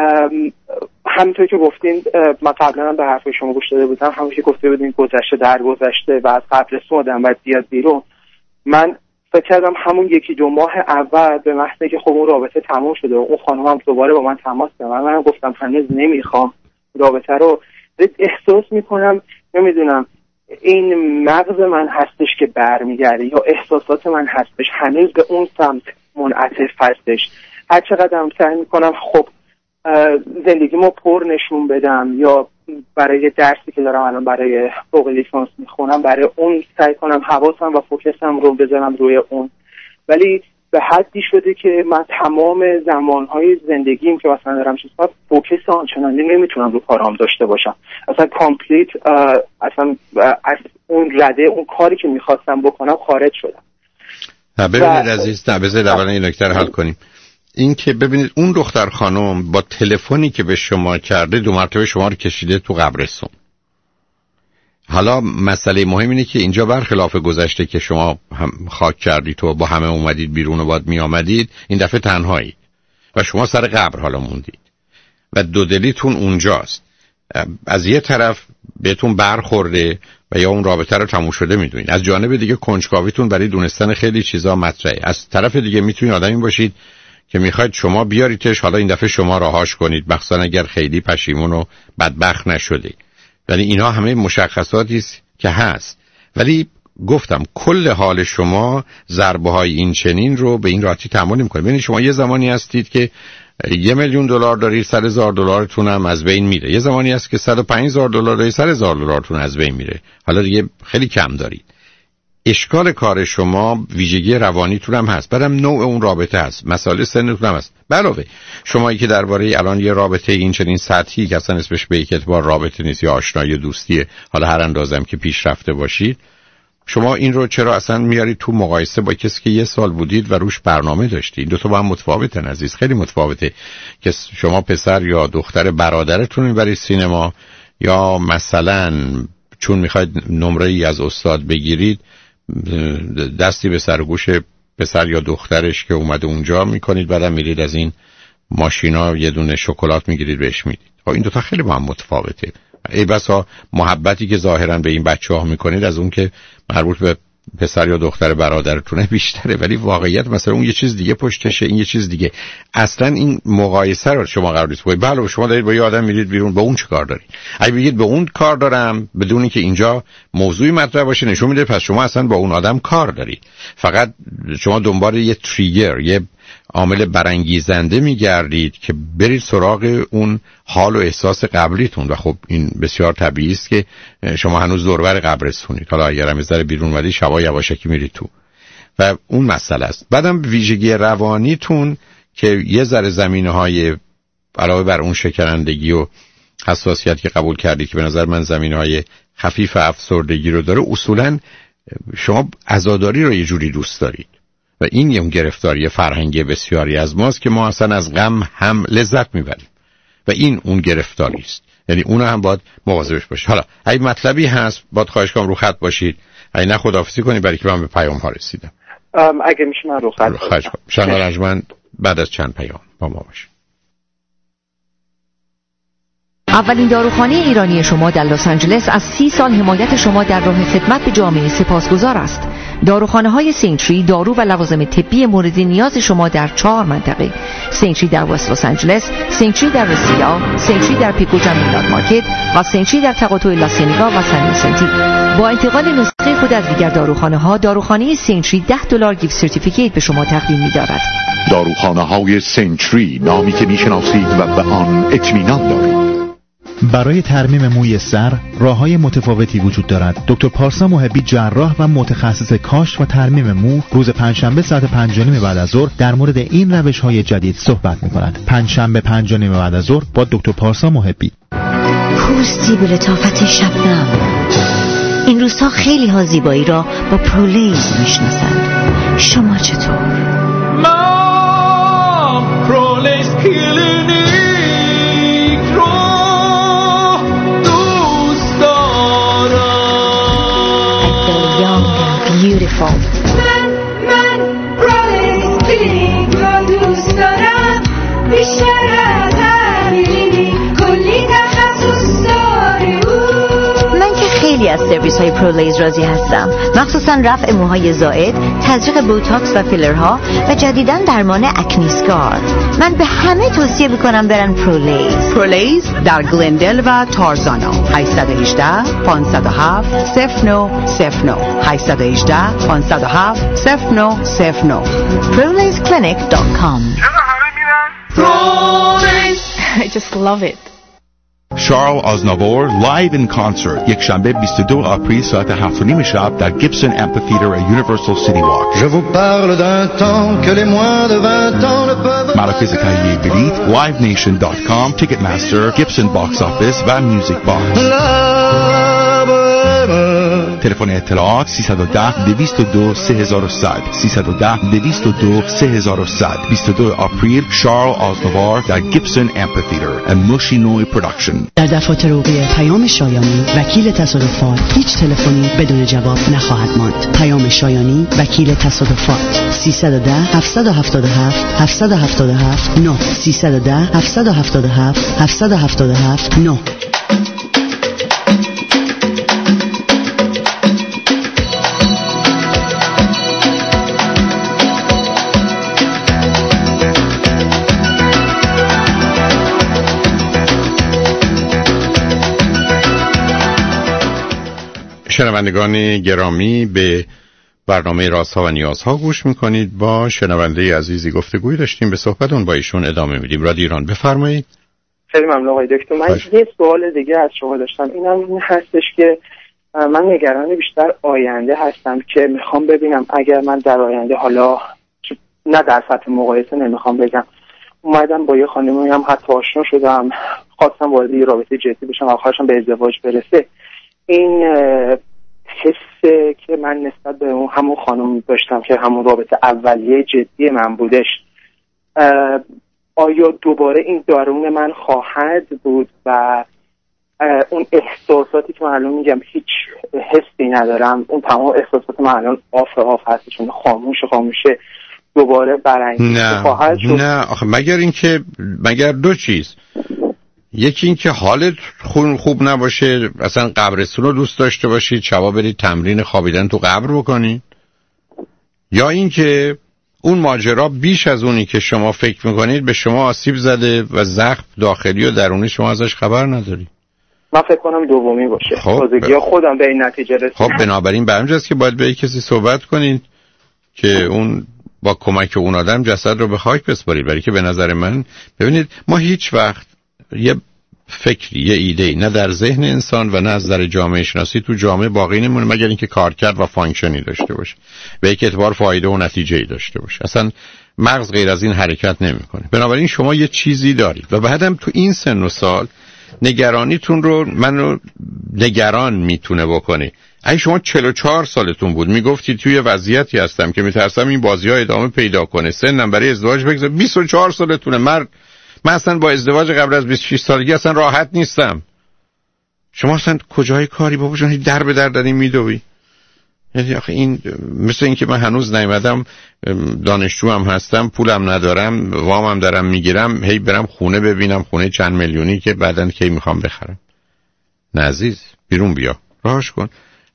همینطور که گفتین، من قبلا هم به حرف شما گوش داده بودم، همون که گفته بودین گذشته در گذشته و از قبرستون آدم باید بیاد بیرون. من فکر کردم همون یکی دو ماه اول به محض اینکه خب اون رابطه تموم شده و اون خانم هم دوباره با من تماس گرفت، من گفتم هنوز نمیخوام رابطه رو، احساس میکنم نمیدونم این مغز من هستش که برمیگرده یا احساسات من هستش هنوز به اون سمت منعطف هستش. هر چقدر هم سعی میکنم خب زندگیمو پر نشون بدم یا برای درسی که دارم الان برای فوق لیسانس میخونم برای اون سعی کنم حواسم و فوکسم رو بذارم روی اون، ولی به حدی شده که من تمام زمانهای زندگیم که مثلا دارم چیز کنم فوکس آنچنانی نمیتونم رو کارام داشته باشم، اصلا کامپلیت اصلا از اون رده اون کاری که میخواستم بکنم خارج شدم. ببینید عزیز، نه بذارید اولا این نکته رو حل کنیم. این که ببینید اون دختر خانم با تلفنی که به شما کرده دو مرتبه شما رو کشیده تو قبرستون. حالا مسئله مهم اینه که اینجا برخلاف گذشته که شما هم خاک کردید تو با همه اومدید بیرون و بعد می آمدید، این دفعه تنهایید و شما سر قبر حالا موندید و دو دلیتون اونجاست. از یه طرف بهتون برخورده و یا اون رابطه رو تموم شده میدونید، از جانب دیگه کنجکاویتون برای دونستن خیلی چیزا مطرحه، از طرف دیگه میتونید آدمی باشید که میخواید شما بیاریدش، حالا این دفعه شما راهاش کنید، مخصوصا اگر خیلی پشیمون و بدبخت نشده. ولی اینها همه مشخصاتی است که هست. ولی گفتم کل حال شما ضربه های این چنین رو به این راحتی تحمل نمی‌کنید. ببینید شما یه زمانی هستید که یه میلیون دلار دارید، صد هزار دلارتون هم از بین میره. یه زمانی هست که صد و پنج هزار دلار دارید، صد هزار دلارتون از بین میره. حالا دیگه خیلی کم دارید. اشکال کار شما ویژگی روانیتون هم هست، بعدم نوع اون رابطه هست، مسائل سنتون هم هست. علاوه شمایی که درباره الان یه رابطه این چنین سطحی که اصلا اسمش به یک اعتبار رابطه نیست یا آشنایی دوستیه، حالا هر اندازم که پیش رفته باشید، شما این رو چرا اصلا میارید تو مقایسه با کسی که یه سال بودید و روش برنامه داشتید؟ این دو تا با هم متفاوتن عزیز، خیلی متفاوته که شما پسر یا دختر برادرتون میبرید سینما، یا مثلا چون میخواید نمره ای از استاد بگیرید دستی به سرگوش پسر یا دخترش که اومده اونجا میکنید، بعدم میرید از این ماشینا یه دونه شکلات میگیرید بهش میدید. این دوتا خیلی با هم متفاوته. ای بسا محبتی که ظاهرا به این بچه ها میکنید از اون که مربوط به پسر یا دختر برادرتونه بیشتره، ولی واقعیت مثلا اون یه چیز دیگه پشتشه، این یه چیز دیگه. اصلا این مقایسه رو شما قرار نیست. بله شما دارید با یه آدم میرید بیرون، با اون چه کار دارید؟ اگه بگید به اون کار دارم بدون اینکه اینجا موضوعی مطرح باشه، نشون میده پس شما اصلا با اون آدم کار دارید. فقط شما دنبال یه تریگر، یه عامل برانگیزنده میگردید که برید سراغ اون حال و احساس قبلیتون و خب این بسیار طبیعی است که شما هنوز دوربر قبرستونید. حالا اگر هم ذره بیرون اومدید شبا یواشکی میرید تو و اون مسئله است. بعدم ویژگی روانیتون که یه ذره زمینه‌های علاوه بر اون شکنندگی و حساسیت که قبول کردید که به نظر من زمینه‌های خفیف افسردگی رو داره، اصولاً شما عزاداری رو یه جوری دوست دارید و این یه گرفتاری فرهنگی بسیاری از ماست که ما اصلا از غم هم لذت میبریم و این اون گرفتاری است. یعنی اون هم باید مواظبش باشید. حالا اگه مطلبی هست باید خواهش کنم رو خط باشید، اگه نه خداحافظی کنید برای که من به پیام ها رسیدم. اگه میشه من رو خط خواهش کنم. شنگ رجمن بعد از چند پیام با ما باشید. اولین داروخانه ایرانی شما در لس آنجلس از سی سال حمایت شما در راه خدمت به جامعه سپاسگزار است. داروخانه‌های سینتری دارو و لوازم طبی مورد نیاز شما در چهار منطقه: سینتری در وست لس آنجلس، سینتری در رسیدا، سینتری در پیکو جامینات مارکت و سینتری در تقاطع لاسینیگا و سن ویسنتی. با انتقال نسخه خود از دیگر داروخانه‌ها، داروخانه سینتری ده دلار گیفت سرتیفیکیت به شما تقدیم می‌دارد. داروخانه‌های سینتری، نامی که می‌شناسید و به آن اطمینان دارید. برای ترمیم موی سر راه‌های متفاوتی وجود دارد. دکتر پارسا محبی، جراح و متخصص کاشت و ترمیم مو، روز پنجشنبه ساعت پنج و نیم بعد از ظهر در مورد این روش‌های جدید صحبت می‌کند. پنجشنبه پنج و نیم بعد از ظهر با دکتر پارسا محبی. پوستی به لطافت شبنم. این روزها خیلی ها زیبایی را با پرولیز میشناسند. شما چطور؟ ما پرولیز کلینیک رو دوست دارم. Young and beautiful. من من پرولیز کلینیک رو دوست دارم. بیشتر از همینی کلی تخصص داره. من که خیلی از سرویس های پرولیز راضی هستم، مخصوصا رفع موهای زائد، تزریق بوتاکس و فیلرها و جدیداً درمان اکنیسکار. من به همه توصیه میکنم برن پرولیز. پرولیز در گلندل و تارزانا. هشت یک هشت پنج صفر هفت صفر نه صفر نه هشت یک هشت پنج صفر هفت صفر نه صفر نه پرولیز کلینیک دات کام. I just love it. شارل آزناور لایو این کنسرت یک شنبه بیست و دوم آپریل ساعت هفت و نیم شب در گیبسون امفی‌تئاتر یونیورسال سیتی واک. Je vous parle d'un temps que les moins de vingt ans ne peuvent. مراکز تهیه بلیط لایو نیشن دات کام، تیکت مستر، گیبسون باکس آفیس و میوزیک باکس. تلفن اطلاعات سیصد و ده دویست و دو سه هزار و صد سیصد و ده دویست و دو سه هزار و صد. بیست و دوم آپریل شارل آزناور در گیبسون امفی‌تئاتر. موشینوی پروداکشن. در دفاتر حقوقی پیام شایانی وکیل تصادفات هیچ تلفنی بدون جواب نخواهد ماند. پیام شایانی وکیل تصادفات سیصد و ده هفتصد و هفتاد و هفت هفتصد و هفتاد و هفت نه سیصد و ده هفتصد و هفتاد و هفت هفتصد و هفتاد و هفت نه. شنوندگان گرامی، به برنامه رازها و نیازها گوش میکنید. با شنونده عزیزی گفتگوی داشتیم، به صحبتون با ایشون ادامه میدیم. رادیو ایران، بفرمایید. خیلی ممنون آقای دکتر. من باش. یه سوال دیگه از شما داشتم، اینم این هستش که من نگران بیشتر آینده هستم که میخوام ببینم اگر من در آینده، حالا نه در سطح مقایسه نمیخوام بگم، اومدم با یه خانمی هم حتی آشنا شدم، خواستم وارد یه رابطه جدی بشم و آخرشم به ازدواج برسه، این حسه که من نسبت به اون همون خانم داشتم که همون رابطه اولیه جدی من بودش، آیا دوباره این درون من خواهد بود و اون احساساتی که من الان میگم هیچ حسی ندارم، اون تمام احساسات من الان آف آف هستشون، خاموش خاموشه، دوباره برانگیخته خواهد شد؟ نه آخه مگر اینکه مگر دو چیز، یکی این که حالت خوب نباشه، اصلا قبرستون رو دوست داشته باشید، شبا برید تمرین خوابیدن تو قبر بکنید، یا این که اون ماجرا بیش از اونی که شما فکر میکنید به شما آسیب زده و زخم داخلی و درونی شما ازش خبر نداری. من فکر کنم دومی باشه. خب تازگی خودم به این نتیجه رسیدم. خب بنابراین به همجاست که باید به کسی صحبت کنید که اون با کمک اون آدم جسد رو به خاک بسپارید. برای که به نظر من ببینید ما هیچ وقت یه فکری، یه ایده نه در ذهن انسان و نه از در جامعه شناسی تو جامعه باقی نمونه مگر اینکه کارکرد و فانکشنی داشته باشه، به یک اعتبار فایده و نتیجه‌ای داشته باشه. اصلا مغز غیر از این حرکت نمیکنه. بنابراین شما یه چیزی دارید و بعدم تو این سن و سال نگرانیتون رو منو نگران میتونه بکنه. اگه شما چهل و چهار سالتون بود میگفتید توی وضعیتی هستم که میترسم این بازی‌ها ادامه پیدا کنه، سنم برای ازدواج بگذره، بیست و چهار سالتونه، مرد من اصلا با ازدواج قبل از بیست و شش سالگی اصلا راحت نیستم. شما اصلا کجای کاری بابا جان در به در دارین میدوی؟ یعنی آخه این مثل این که من هنوز نیومدم، دانشجو هم هستم، پولم ندارم، وامم دارم میگیرم، هی برم خونه ببینم، خونه چند میلیونی که بعدن کی میخوام بخرم. نه عزیز، بیرون بیا، راهش کن.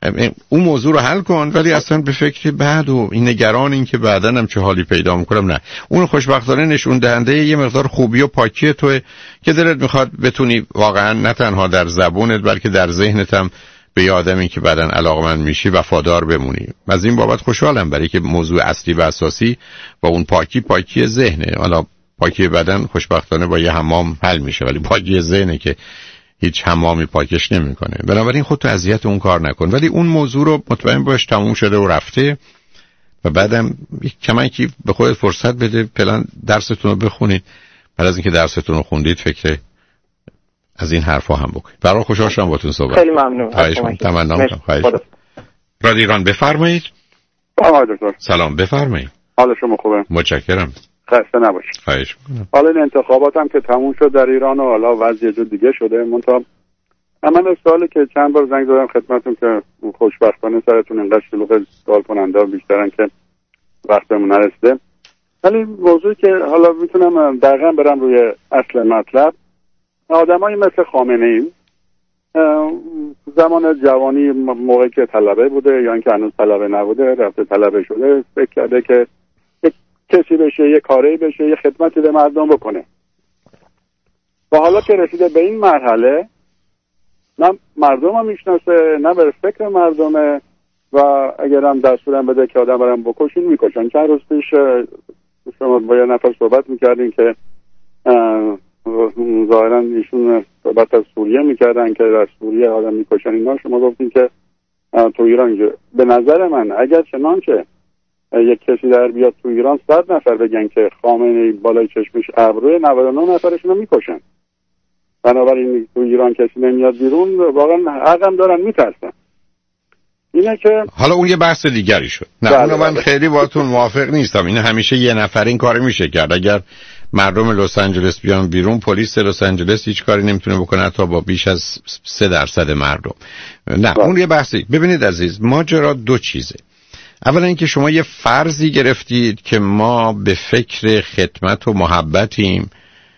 اون موضوع رو حل کن، ولی اصلا به فکر بعد و این نگران این که بعداً هم چه حالی پیدا میکنم نه. اون خوشبختانه نشون دهنده یه مقدار خوبی و پاکی توئه که دلت میخواد بتونی واقعا نه تنها در زبونت بلکه در ذهنت هم به یه آدمی که بعداً علاقمند میشی وفادار بمونی. از این بابت خوشحالم، برای که موضوع اصلی و اساسی با اون پاکی پاکی ذهنه. حالا پاکی بدن خوشبختانه با یه حمام حل میشه، ولی پاکی ذهنه که هیچ حمامی پاکش نمیکنه. بنابراین خودت اذیت اون کار نکن، ولی اون موضوع رو مطمئن باش تموم شده و رفته و بعدم کمکی به خودت فرصت بده، پلن درستون رو بخونید. بعد از اینکه درستون رو خوندید فکر از این حرفا هم بکنید. برای خوشحال شدم باهاتون صحبت. خیلی ممنون. خواهش می‌کنم. تمنا می‌کنم. خواهش می‌کنم. رادیو ایران بفرمایید. آقای دکتر سلام، بفرمایید. حال شما خوبه؟ متشکرم. خسته نباشید. خواهش می‌کنم. حالا این انتخابات هم که تموم شد در ایران و حالا وضع جو دیگه شده. منتها من سوالی که چند بار زنگ زدم خدمتتون که خوشبختانه سرتون اینقدر شلوغ سوال کننده بیشترن که وقتمون نرسیده، ولی موضوعی که حالا میتونم دقیقاً برم روی اصل مطلب، آدمایی مثل خامنه‌ای زمان جوانی موقعی که طلبه بوده یا اینکه هنوز طلبه نبوده رفته طلبه شده، فکر کرده که یک کسی بشه، یک کاری بشه، یک خدمتی به مردم بکنه و حالا که رسیده به این مرحله نه مردم هم میشناسه نه به فکر مردمه و اگر هم دستورم بده که آدم برم بکشین میکشن. چند روز پیش شما با یه نفر صحبت میکردین که ظاهرا ایشون صحبت از سوریه میکردن که در سوریه آدم میکشن اینا، شما گفتین که تو ایران اینجا. به نظر من اگر چنانچه یک کسی در بیاد تو ایران صد نفر بگن که خامنه‌ای بالای چشمش ابروی، نود و نه نفرشون رو میکشن. بنابراین تو ایران کسی نمیاد بیرون، واقعا حقم دارن میترسن. اینه که حالا اون یه بحث دیگری شد. نه بله اونو من بله. خیلی باهاتون موافق نیستم. این همیشه یه نفر این کارو میشه کرد. اگر مردم لس آنجلس بیان بیرون، پلیس لس آنجلس هیچ کاری نمیتونه بکنه تا با بیش از سه درصد مردم. نه بله. اون یه بحثی. ببینید عزیز، ماجرا دو چیزه. اولا اینکه شما یه فرضی گرفتید که ما به فکر خدمت و محبتیم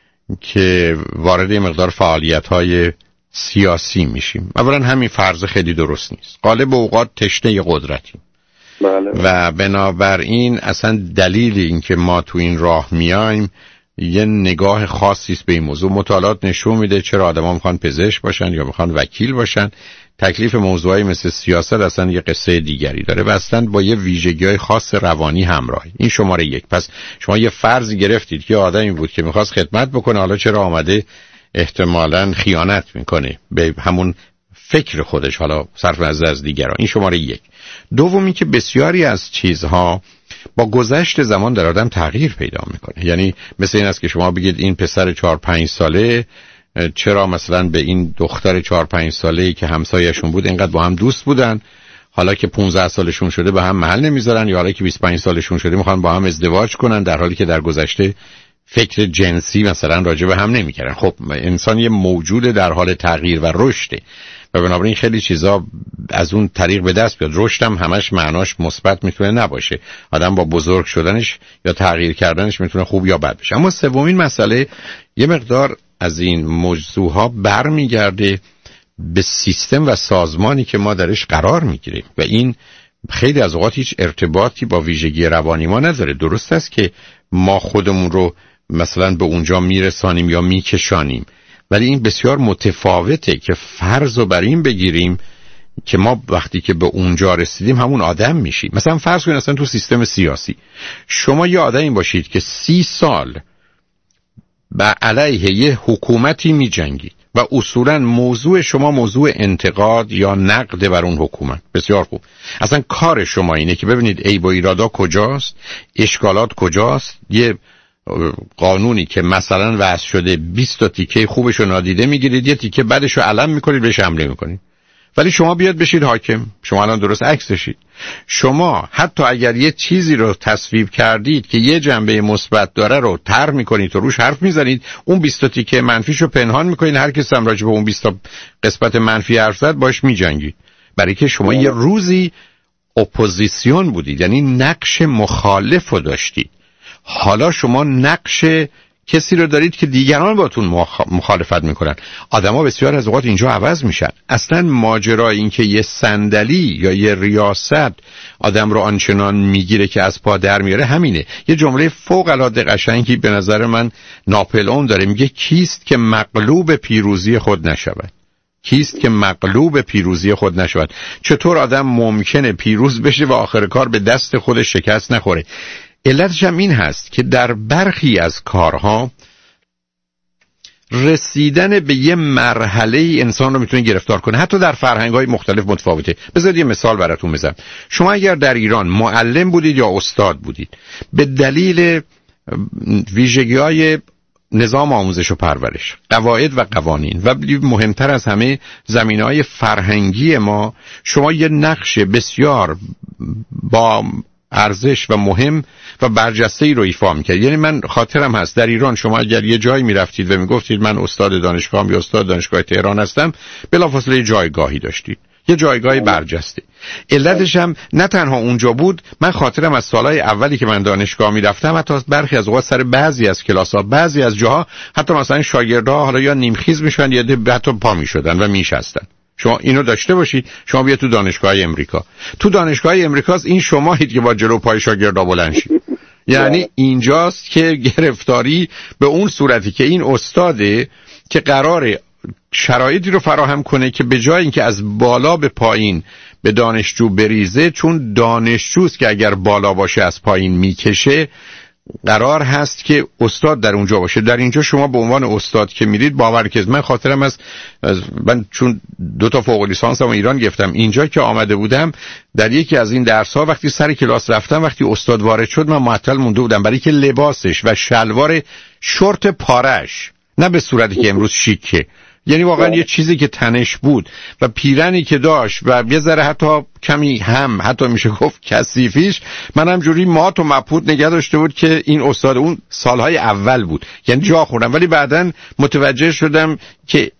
که وارد مقدار فعالیت‌های سیاسی میشیم. اولا همین فرض خیلی درست نیست. غالب اوقات تشنه قدرتیم. بله. و بنابراین اصلا دلیل این که ما تو این راه میایم یه نگاه خاصی است به این موضوع. مطالعات نشون میده چرا آدما میخوان پزشک باشن یا میخوان وکیل باشن. تکلیف موضوعی مثل سیاست اصلا یه قصه دیگری داره و اصلا با یه ویژگی‌های خاص روانی همراهی. این شماره یک. پس شما یه فرضی گرفتید که آدمی بود که میخواست خدمت بکنه، حالا چرا آمده احتمالاً خیانت میکنه به همون فکر خودش، حالا صرف نظر از دیگران. این شماره یک. دومی که بسیاری از چیزها با گذشت زمان در آدم تغییر پیدا میکنه. یعنی مثل این است که شما بگید این پسر چهار پنج ساله چرا مثلا به این دختر چهار پنج ساله‌ای که همسایه‌شون بود اینقدر با هم دوست بودن، حالا که پانزده سالشون شده به هم محل نمیذارن، یا حالا که بیست و پنج سالشون شده میخوان با هم ازدواج کنن، در حالی که در گذشته فکر جنسی مثلا راجع به هم نمیکردن. خب انسان یه موجود در حال تغییر و رشده و بنابراین خیلی چیزا از اون طریق به دست بیاد. رشد هم همش معناش مثبت میتونه نباشه. آدم با بزرگ شدنش یا تغییر کردنش میتونه خوب یا بد بشه. اما سومین مسئله یه مقدار از این موضوعها برمیگرده به سیستم و سازمانی که ما درش قرار میگیریم و این خیلی از اوقات هیچ ارتباطی با ویژگی روانی ما نداره. درست است که ما خودمون رو مثلا به اونجا میرسانیم یا میکشانیم، ولی این بسیار متفاوته که فرض رو بر این بگیریم که ما وقتی که به اونجا رسیدیم همون آدم میشیم. مثلا فرض کنید اصلا تو سیستم سیاسی شما یه آدمی باشید که سی سال به علیه یه حکومتی میجنگید و اصولا موضوع شما موضوع انتقاد یا نقد بر اون حکومت. بسیار خوب. اصلا کار شما اینه که ببینید عیب و ایرادا کجاست، اشکالات کجاست، یه قانونی که مثلا وضع شده بیست تا تیکه خوبش رو نادیده میگیرید، یه تیکه بدش رو علم میکنید، بهش حمله میکنید. ولی شما بیاد بشید حاکم، شما الان درست عکسشید. شما حتی اگر یه چیزی رو تصویب کردید که یه جنبه مثبت داره رو طرح میکنید و روش حرف میزنید، اون بیست تا تیکه منفیشو پنهان میکنید، هر کس هم راجع به اون بیست تا قسمت منفی حرف زد باش میجنگید، برای که شما یه روزی اپوزیسیون بودید، یعنی نقش مخالف رو داشتید. حالا شما نقش کسی رو دارید که دیگران باتون مخالفت میکنن. آدما بسیار از اوقات اینجا عوض میشن. اصلا ماجرا این که یه صندلی یا یه ریاست آدم رو آنچنان میگیره که از پا در میاره همینه. یه جمله فوق العاده قشنگی به نظر من ناپلئون داره، میگه کیست که مغلوب پیروزی خود نشود؟ کیست که مغلوب پیروزی خود نشود؟ چطور آدم ممکنه پیروز بشه و آخر کار به دست خودش شکست نخوره؟ علتش هم این هست که در برخی از کارها رسیدن به یه مرحله انسان رو میتونه گرفتار کنه، حتی در فرهنگ‌های مختلف متفاوته. بذارید یه مثال براتون بزنم. شما اگر در ایران معلم بودید یا استاد بودید، به دلیل ویژگی‌های نظام آموزش و پرورش، قواعد و قوانین و مهمتر از همه زمینه‌های فرهنگی ما، شما یه نقش بسیار با ارزش و مهم و برجسته‌ای رو ایفا می‌کرد. یعنی من خاطرم هست در ایران شما اگر یه جایی می‌رفتید و میگفتید من استاد دانشگاهم یا استاد دانشگاه تهران هستم، بلافاصله جایگاهی داشتید، یه جایگاه برجسته. علتش هم نه تنها اونجا بود، من خاطرم از سالهای اولی که من دانشگاه میرفتم، حتی برخی از اوقات سر بعضی از کلاس‌ها، بعضی از جاها حتی مثلا شاگردها حالا یا نیمخیز میشن یا حتی پا میشدن و میشستن. شما اینو داشته باشید. شما بیا تو دانشگاه امریکا، تو دانشگاه امریکا این شماید که با جلو پای شاگردا بلند شید. یعنی اینجاست که گرفتاری به اون صورتی که این استاده که قراره شرایطی رو فراهم کنه که به جای اینکه از بالا به پایین به دانشجو بریزه، چون دانشجوست که اگر بالا باشه از پایین میکشه، قرار هست که استاد در اونجا باشه. در اینجا شما به عنوان استاد که میرید، باور کنید من خاطرم از من چون دو تا فوق لیسانسم ایران گرفتم، اینجا که آمده بودم در یکی از این درس ها وقتی سر کلاس رفتم، وقتی استاد وارد شد، من معطل مونده بودم، برای که لباسش و شلوار شورت پارش نه به صورتی که امروز شیکه، یعنی واقعا یه چیزی که تنش بود و پیرنی که داشت و یه ذره حتی کمی هم حتی میشه گفت کثیفیش، من هم جوری مات و مبهوت نگه داشته بود که این استاد اون سالهای اول بود، یعنی جا خوردم. ولی بعدن متوجه شدم که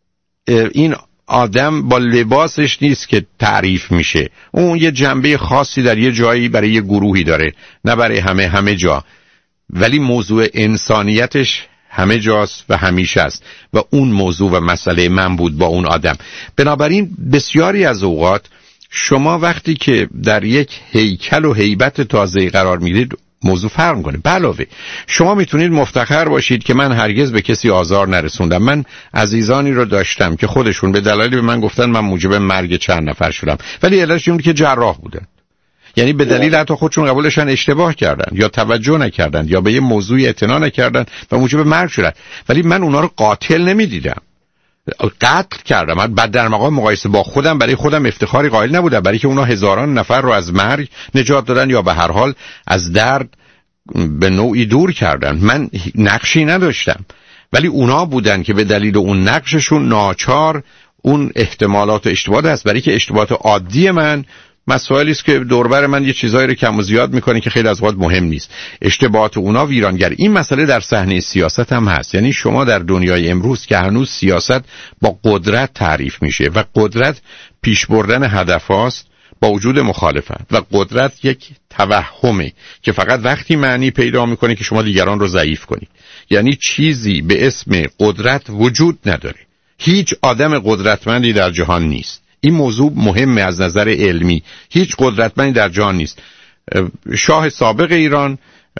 این آدم با لباسش نیست که تعریف میشه، اون یه جنبه خاصی در یه جایی برای یه گروهی داره، نه برای همه همه جا، ولی موضوع انسانیتش همه جاست و همیشه است و اون موضوع و مسئله من بود با اون آدم. بنابراین بسیاری از اوقات شما وقتی که در یک هیکل و هیبت تازه قرار میگیرید موضوع فرق میکنه. علاوه شما میتونید مفتخر باشید که من هرگز به کسی آزار نرسوندم. من عزیزانی رو داشتم که خودشون به دلایلی به من گفتن من موجب مرگ چند نفر شدم، ولی علتش این بود که جراح بودن، یعنی به دلیل حتی خودشون قبولشن اشتباه کردن یا توجه نکردن یا به یه موضوعی اعتنا نکردن و موجب مرگ شدن، ولی من اونا رو قاتل نمیدیدم. قتل کردم. من بعد در مقام مقایسه با خودم برای خودم افتخاری قائل نبودم، برای که اونا هزاران نفر رو از مرگ نجات دادن یا به هر حال از درد به نوعی دور کردن. من نقشی نداشتم، ولی اونا بودن که به دلیل اون نقششون ناچار اون احتمالات اشتباه هست، برای که اشتباهات عادی من مسائلی است که دوربر من یه چیزایی رو کم و زیاد میکنه که خیلی از وقت مهم نیست، اشتباهات اونا ویرانگر. این مسئله در صحنه سیاست هم هست. یعنی شما در دنیای امروز که هنوز سیاست با قدرت تعریف میشه و قدرت پیش بردن هدف هاست با وجود مخالفت، و قدرت یک توهمه که فقط وقتی معنی پیدا میکنه که شما دیگران رو ضعیف کنید. یعنی چیزی به اسم قدرت وجود نداره، هیچ آدم قدرتمندی در جهان نیست. این موضوع مهمه از نظر علمی، هیچ قدرتمندی در جهان نیست. شاه سابق ایران،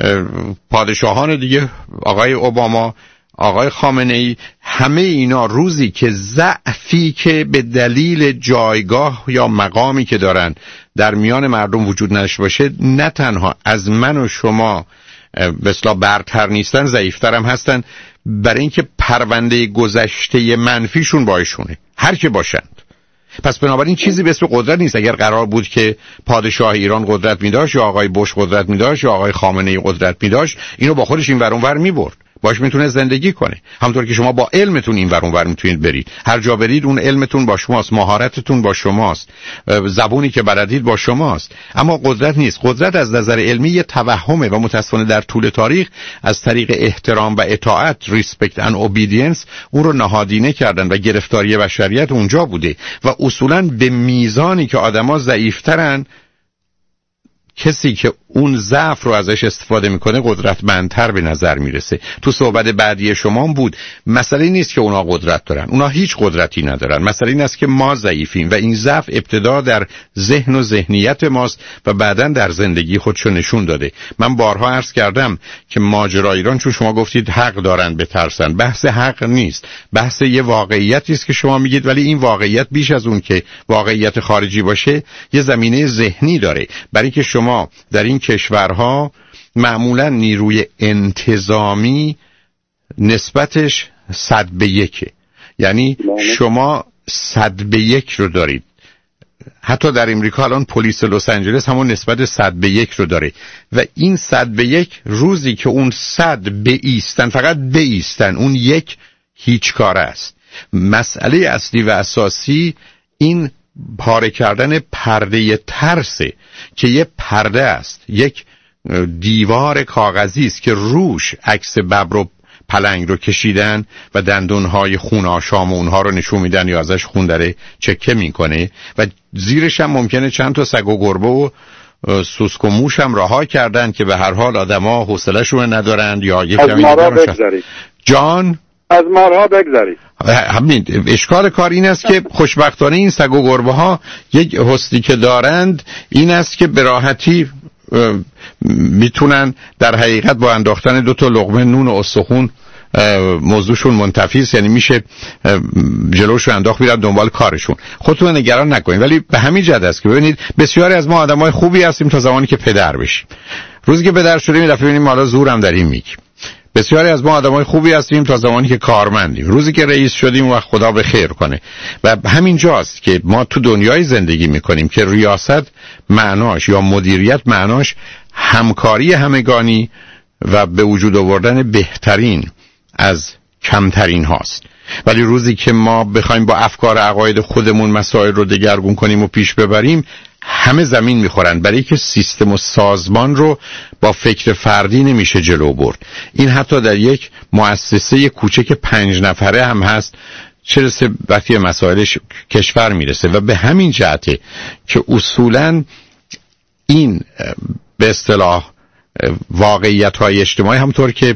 پادشاهان دیگه، آقای اوباما، آقای خامنه ای، همه اینا روزی که ضعفی که به دلیل جایگاه یا مقامی که دارن در میان مردم وجود نداشته باشه، نه تنها از من و شما به اصطلاح برتر نیستن، ضعیفتر هم هستن، برای اینکه پرونده گذشته منفیشون بایشونه هر که باشند. پس بنابراین چیزی به اسم قدرت نیست. اگر قرار بود که پادشاه ایران قدرت می داشت یا آقای بوش قدرت می داشت یا آقای خامنه ای قدرت می داشت، اینو با خودش این ور اون ور می برد، باش میتونه زندگی کنه. همونطور که شما با علمتون این ور اون ور میتونید برید، هر جا برید اون علمتون با شماست، مهارتتون با شماست، زبونی که بلدید با شماست. اما قدرت نیست. قدرت از نظر علمی یه توهمه و متاسفانه در طول تاریخ از طریق احترام و اطاعت، ریسپکت اند اوبیدینس، اون رو نهادینه کردن و گرفتاری بشریت اونجا بوده و اصولاً به میزانی که آدما ضعیف‌ترن، کسی که اون ضعف رو ازش استفاده میکنه قدرتمندتر به نظر میرسه. تو صحبت بعدی شما بود مسئله نیست که اونا قدرت دارن، اونا هیچ قدرتی ندارن. مسئله این است که ما ضعیفیم و این ضعف ابتدا در ذهن و ذهنیت ماست و بعداً در زندگی خودشو نشون داده. من بارها عرض کردم که ماجرای ایران، چون شما گفتید حق دارن بترسن، بحث حق نیست، بحث یه واقعیتی است که شما میگید، ولی این واقعیت بیش از اون که واقعیت خارجی باشه یه زمینه ذهنی داره. برای که شما در این کشورها معمولا نیروی انتظامی نسبتش صد به یکه، یعنی شما صد به یک رو دارید. حتی در امریکا الان پلیس لس آنجلس همون نسبت صد به یک رو داره و این صد به یک روزی که اون صد بایستن، فقط بایستن، اون یک هیچ کار است. مسئله اصلی و اساسی این پاره کردن پرده ترسه که یه پرده است، یک دیوار کاغذی است که روش عکس ببر و پلنگ رو کشیدن و دندونهای خون آشام اونها رو نشون میدن یا ازش خون داره چکه میکنه و زیرش هم ممکنه چند تا سگ و گربه و سوسک و موش هم رها کردن که به هر حال آدما حوصله‌شون ندارند یا یک از مارها بگذارید. جان از مارها بگذارید. همین اشکال کار این است که خوشبختانه این سگ و گربه ها یک حسنی که دارند این است که به راحتی میتونن در حقیقت با انداختن دو تا لقمه نون و استخون موضوعشون منتفی است، یعنی میشه جلوشون انداخت بیرن دنبال کارشون. خودتون نگران نکنید. ولی به همین جهت است که ببینید بسیاری از ما آدمای خوبی هستیم تا زمانی که پدر بشیم. روزی که پدر شدیم این دفعه ببینیم حالا زورم در این میگیم. بسیاری از ما آدمای خوبی هستیم تا زمانی که کارمندیم. روزی که رئیس شدیم وقت خدا به خیر کنه. و همین جاست که ما تو دنیای زندگی میکنیم که ریاست معناش یا مدیریت معناش همکاری همگانی و به وجود آوردن بهترین از کمترین هاست. ولی روزی که ما بخوایم با افکار عقاید خودمون مسائل رو دگرگون کنیم و پیش ببریم همه زمین میخورن، برای که سیستم و سازمان رو با فکر فردی نمیشه جلو برد. این حتی در یک مؤسسه کوچک پنج نفره هم هست، چه رسه وقتی مسائل کشور میرسه. و به همین جهته که اصولاً این به اصطلاح واقعیت های اجتماعی همطور که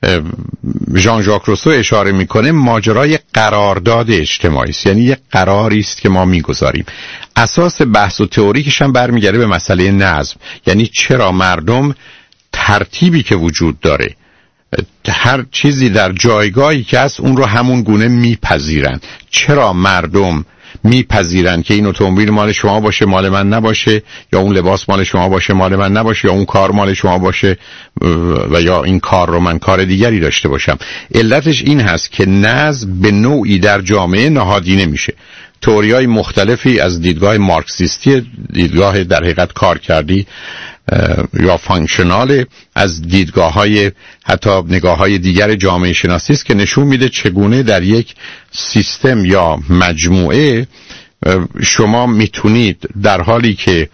ژان ژاک روسو اشاره میکنه ماجرای قرارداد اجتماعی است، یعنی یک قراری است که ما میگذاریم. اساس بحث و تئوریکش هم برمیگرده به مسئله نظم، یعنی چرا مردم ترتیبی که وجود داره هر چیزی در جایگاهی که هست اون رو همون گونه میپذیرن. چرا مردم میپذیرن که این اتومبیل مال شما باشه مال من نباشه، یا اون لباس مال شما باشه مال من نباشه، یا اون کار مال شما باشه و یا این کار رو من کار دیگری داشته باشم. علتش این هست که نظم به نوعی در جامعه نهادینه میشه. تئوری‌های مختلفی از دیدگاه مارکسیستی، دیدگاه در حقیقت کارکردی یا فانکشنال، از دیدگاه‌های حتی نگاه‌های دیگر جامعه شناسی است که نشون میده چگونه در یک سیستم یا مجموعه شما میتونید در حالی که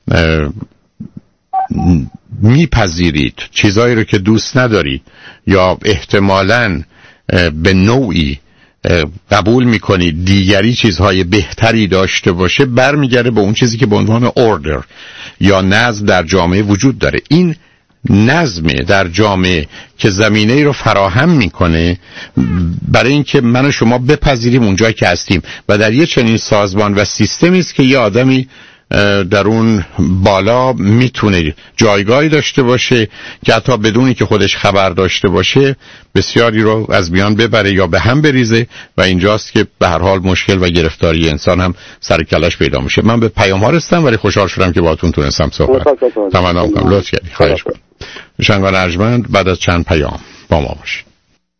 میپذیرید چیزایی رو که دوست ندارید یا احتمالاً به نوعی قبول میکنید دیگری چیزهای بهتری داشته باشه، برمیگرده به اون چیزی که به عنوان اوردر یا نظم در جامعه وجود داره. این نظم در جامعه که زمینه ای رو فراهم میکنه برای اینکه من و شما بپذیریم اونجایی که هستیم و در یه چنین سازمان و سیستمی است که یه آدمی در اون بالا میتونه جایگاهی داشته باشه که حتی بدونی که خودش خبر داشته باشه بسیاری رو از میان ببره یا به هم بریزه و اینجاست که به هر حال مشکل و گرفتاری انسان هم سر کلش پیدا میشه. من به پیام ها رسیدم ولی خوشحال شدم که باهاتون تونستم صحبت تمام کنم. لطف کردید. خواهش می‌کنم. شنگان ارجمند بعد از چند پیام با ما باشید.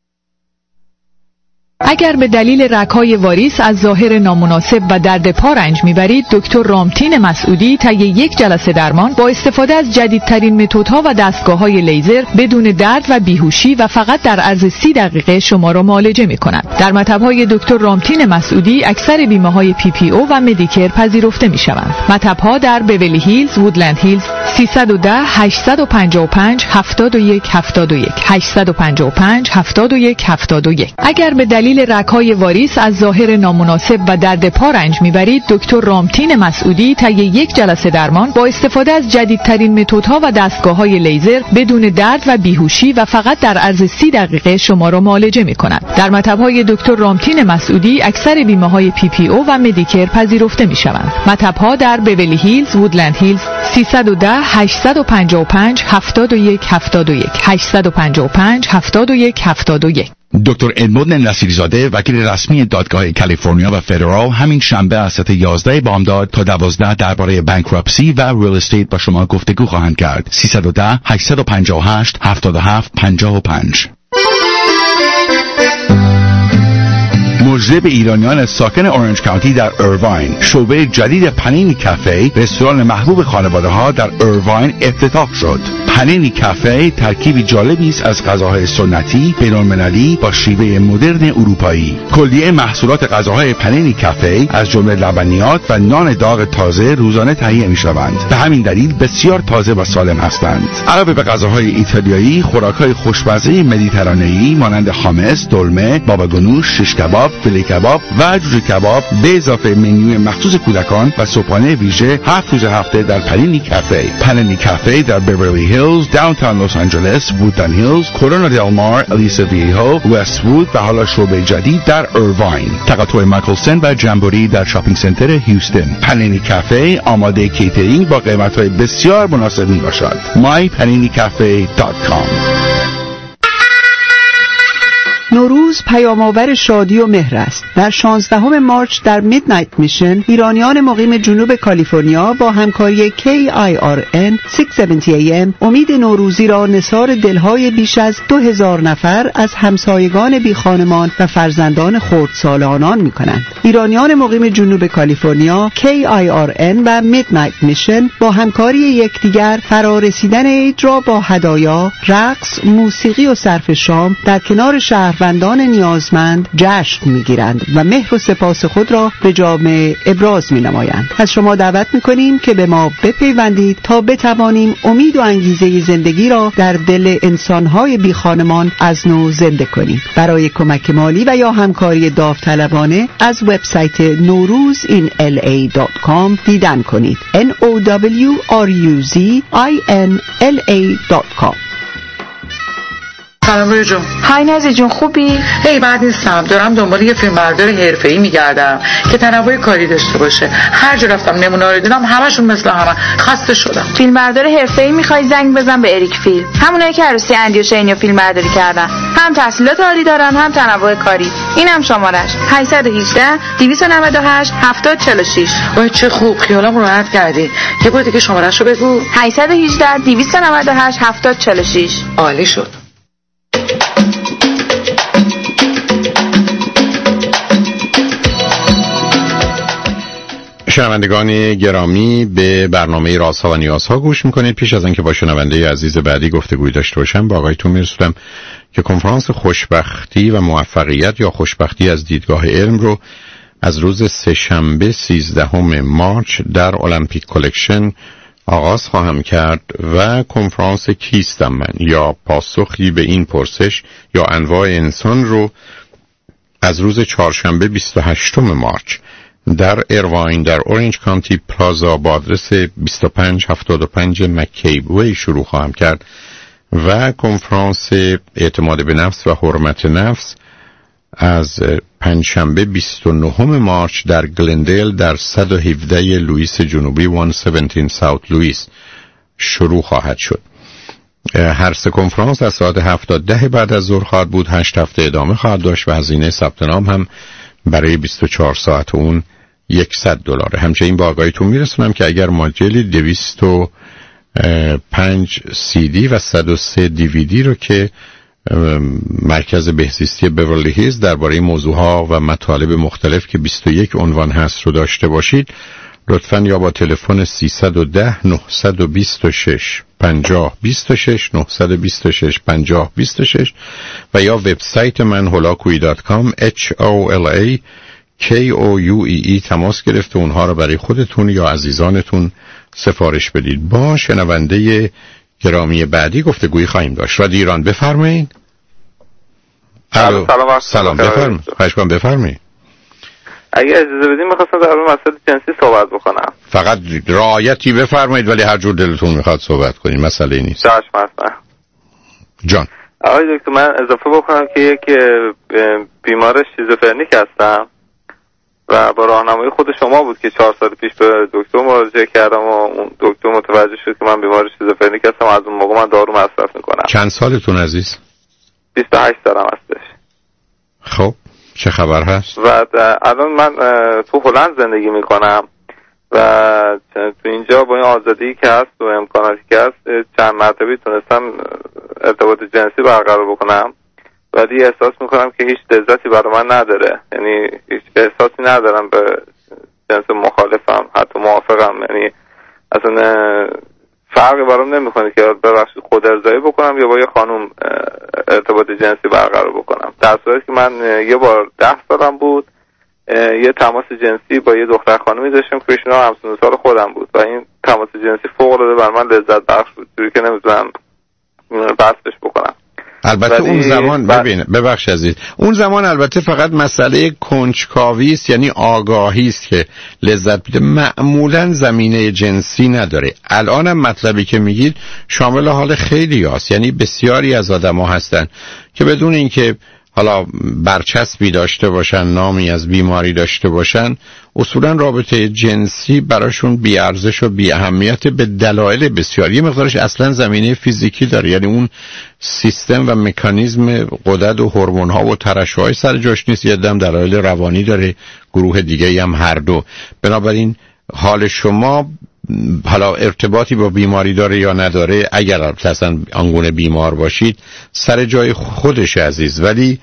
اگر به دلیل رگ‌های واریس از ظاهر نامناسب و درد پا رنج میبرید، دکتر رامتین مسعودی طی یک جلسه درمان با استفاده از جدیدترین متدها و دستگاه‌های لیزر بدون درد و بیهوشی و فقط در عرض سی دقیقه شما را معالجه می‌کند. در مطب‌های دکتر رامتین مسعودی اکثر بیمه‌های پی پی او و مدیکر پذیرفته می‌شوند. مطب‌ها در بیولی هیلز، وودلند هیلز، سیصد و ده هشتصد و پنجاه و پنج هفتاد و یک هفتاد و یک هشتصد و پنجاه و پنج هفتاد و یک هفتاد و یک. اگر به دلیل دلیل رگ‌های واریس از ظاهر نامناسب و درد پا رنج میبرید، دکتر رامتین مسعودی طی یک جلسه درمان با استفاده از جدیدترین متدها و دستگاه‌های لیزر بدون درد و بیهوشی و فقط در عرض سی دقیقه شما را معالجه می‌کنند. در مطب‌های دکتر رامتین مسعودی اکثر بیمه‌های پی پی او و مدیکر پذیرفته می‌شوند. مطب‌ها در بیولی هیلز، وودلند هیلز، سیصد و ده هشتصد و پنجاه و پنج هفتاد و یک هفتاد و یک هشتصد و پنجاه و پنج هفتاد و یک هفتاد و یک. دکتر ادموند نصیرزاده، وکیل رسمی دادگاه کالیفرنیا و فدرال، همین شنبه از ساعت یازده بامداد تا دوازده درباره بانکراپسی و ریل استیت با شما گفتگو خواهند کرد. سیصد و ده هشتصد و پنجاه و هشت هفتاد و هفت پنجاه و پنج. مجذب ایرانیان ساکن اورنج کانتی در ایرواین، شعبه جدید پنینی کافه، رستوران محبوب خانواده ها در ایرواین افتتاح شد. پنینی کافه ترکیبی جالبی است از غذاهای سنتی بین‌المللی با شیوه مدرن اروپایی. کلیه محصولات غذاهای پنینی کافه از جمله لبنیات و نان داغ تازه روزانه تهیه می‌شوند. به همین دلیل بسیار تازه و سالم هستند. علاوه به غذاهای ایتالیایی، خوراک‌های خوشمزه مدیترانه‌ای مانند خامس، دلمه، بابا گنوش، شش کباب، فیله کباب و جوجه کباب به اضافه منیوی مخصوص کودکان و صبحانه ویژه هفت روز هفته در پنینی کافه. پنینی کافه در بیولی هیلز، داونتاون لس آنجلس، وودلند هیلز، کورونا دل مار، الیسا ویهو، وست وود و حالا شعبه جدید در ایرواین. تقاطع مایکلسن و جمبوری در شاپینگ سنتر هیوستن. پنینی کافه آماده کیترینگ با قیمت‌های بسیار مناسب میباشد. my panini cafe dot com. نوروز پیام‌آور شادی و مهر است. در شانزدهم مارچ در میدنایت میشن، ایرانیان مقیم جنوب کالیفرنیا با همکاری کی آی آر ان ششصد و هفتاد ای ام امید نوروزی را نثار دلهای بیش از دو هزار نفر از همسایگان بی خانمان و فرزندان خردسال آنان می‌کنند. ایرانیان مقیم جنوب کالیفرنیا، کی آی آر ان و میدنایت میشن با همکاری یکدیگر فرارسیدن عید را با هدایا، رقص، موسیقی و صرف شام در کنار شهر شهروندان نیازمند جشن میگیرند و مهر و سپاس خود را به جامعه ابراز می نمایند. از شما دعوت می کنیم که به ما بپیوندید تا بتوانیم امید و انگیزه زندگی را در دل انسانهای بی خانمان از نو زنده کنیم. برای کمک مالی و یا همکاری داوطلبانه از وبسایت نوروز این ال ای دات کام دیدن کنید. ان او دبلیو آر یو زی آی ان ال ای دات کام. سلام روی جون. های نازی جون، خوبی؟ هی بعد نیستم، دارم دنبال یه فیلمبردار حرفه‌ای میگردم که تنوع کاری داشته باشه. هر جا رفتم نمونه رو دیدم همشون مثل همه، خسته شدم. فیلمبردار حرفه‌ای میخوای؟ زنگ بزن به اریک فیلم، همونایی که عروسی اندی و شینی فیلمبرداری کردن، هم تحصیلات عالی دارن هم تنوع کاری. اینم شمارش هشت یک هشت دو نه هشت هفتاد چهل و شش. وای چه خوب، خیالم راحت کردی. یه بار دیگه شماره‌شو بگو. هشت یک هشت دو نه هشت هفتاد چهل و شش. عالی شد. شنوندگان گرامی، به برنامه رازها و نیازها گوش میکنید. پیش از اینکه با شنونده عزیز بعدی گفتگوی داشته باشم، با آقایتون میرسونم که کنفرانس خوشبختی و موفقیت یا خوشبختی از دیدگاه علم رو از روز سه‌شنبه سیزدهم مارچ در المپیک کلکشن آغاز خواهم کرد و کنفرانس کیستم من یا پاسخی به این پرسش یا انواع انسان رو از روز چهارشنبه بیست و هشتم مارچ در ایرواین در اورنج کانتی پلازا با آدرس بیست و پنج هفتاد و پنج مکیب وی شروع خواهم کرد و کنفرانس اعتماد به نفس و حرمت نفس از پنجشنبه بیست و نهم مارچ در گلندیل در صد و هفده لوئیس جنوبی صد و هفده ساوت لوئیس شروع خواهد شد. هر سه کنفرانس از ساعت هفت تا ده بعد از ظهر خواهد بود. هشت هفته ادامه خواهد داشت و هزینه ثبت نام هم برای بیست و چهار ساعت اون صد دلاره. همچنین با آگاهیتون میرسونم که اگر ماجلی دویست و پنج سی دی و صد و سه دی وی دی رو که مرکز بهزیستی بیورلی هیلز درباره موضوعها و مطالب مختلف که بیست و یک عنوان هست رو داشته باشید، لطفاً یا با تلفن سیصد و ده نهصد و بیست و شش پنجاه بیست و شش نهصد و بیست و شش پنجاه بیست و شش و یا وبسایت من هولاکویی دات کام اچ او ال ای کی او یو ای ای تماس گرفت و اونها رو برای خودتون یا عزیزانتون سفارش بدید. با شنونده گرامی بعدی گفتگویی خواهیم داشت. رادیو ایران، بفرمایید. الو سلام سلام بفرمایید. خواهش کنم بفرمایید. اگه اجازه بدین می‌خواستم در مورد مسئله جنسی صحبت بکنم. فقط رعایتی بفرمایید ولی هر جور دلتون میخواد صحبت کنین، مسئله نیست. چشم هستم. جان. آقای دکتر من اضافه بکنم که یک بیمار شیزوفرنیک هستم و با راهنمایی خود شما بود که چهار سال پیش به دکتر مراجعه کردم و اون دکتر متوجه شد که من بیمار شیزوفرنیک هستم. از اون موقع من دارو مصرف میکنم. چند سالتون عزیز؟ بیست و هشت سالم هستش. خب چه خبر هست؟ و الان من تو هلند زندگی میکنم و تو اینجا با این آزادی که هست و امکاناتی که هست چند مرتبه تونستم ارتباط جنسی برقرار بکنم، ولی احساس میکنم که هیچ لذتی برای من نداره. یعنی هیچ احساسی ندارم به جنس مخالفم، حتی موافقم. یعنی اصلا فرقی برام نمیکنه که ببخشید خود ارضایی بکنم یا با یه خانم ارتباط جنسی برقرار بکنم، در صورتی که من یه بار ده سالم بود یه تماس جنسی با یه دختر خانمی داشتم که ایشون همسن سال خودم بود و این تماس جنسی فوق العاده بر من لذت بخش بود، جوری که نمیتونم بسش بکنم. البته اون زمان ببین ببخش عزیز، اون زمان البته فقط مسئله کنجکاوی است، یعنی آگاهی است که لذت بده، معمولا زمینه جنسی نداره. الانم مطلبی که میگید شامل حال خیلی هست، یعنی بسیاری از آدم ها هستن که بدون اینکه حالا برچسبی داشته باشن، نامی از بیماری داشته باشن، اصولا رابطه جنسی براشون بی ارزش و بی اهمیت به دلایل بسیاری. یه مقدارش اصلا زمینه فیزیکی داره، یعنی اون سیستم و مکانیزم غدد و هورمون ها و ترشح‌های سر جاش نیست، یه دم دلایل روانی داره، گروه دیگه هم هر دو. بنابراین حال شما حالا ارتباطی با بیماری داره یا نداره، اگر اصلا آنگونه بیمار باشید سر جای خودش عزیز، ولی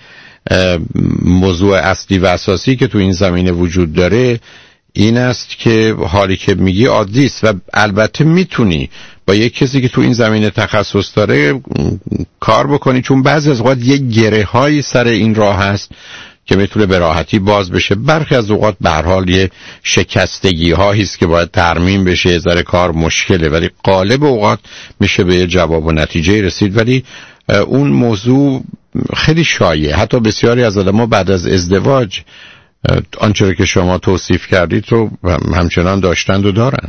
موضوع اصلی و اساسی که تو این زمینه وجود داره این است که حالی که میگی عادی است و البته میتونی با یک کسی که تو این زمینه تخصص داره کار بکنی، چون بعضی از اوقات یک گره هایی سر این راه هست که میتونه به راحتی باز بشه. برخی از اوقات به هر حال یه شکستگی هایی است که باید ترمیم بشه، ذره کار مشکله، ولی غالب اوقات میشه به جواب و نتیجه رسید. ولی اون موضوع خیلی شایع، حتی بسیاری از آدم‌ها بعد از ازدواج آنچه که شما توصیف کردید رو همچنان داشتند و دارند.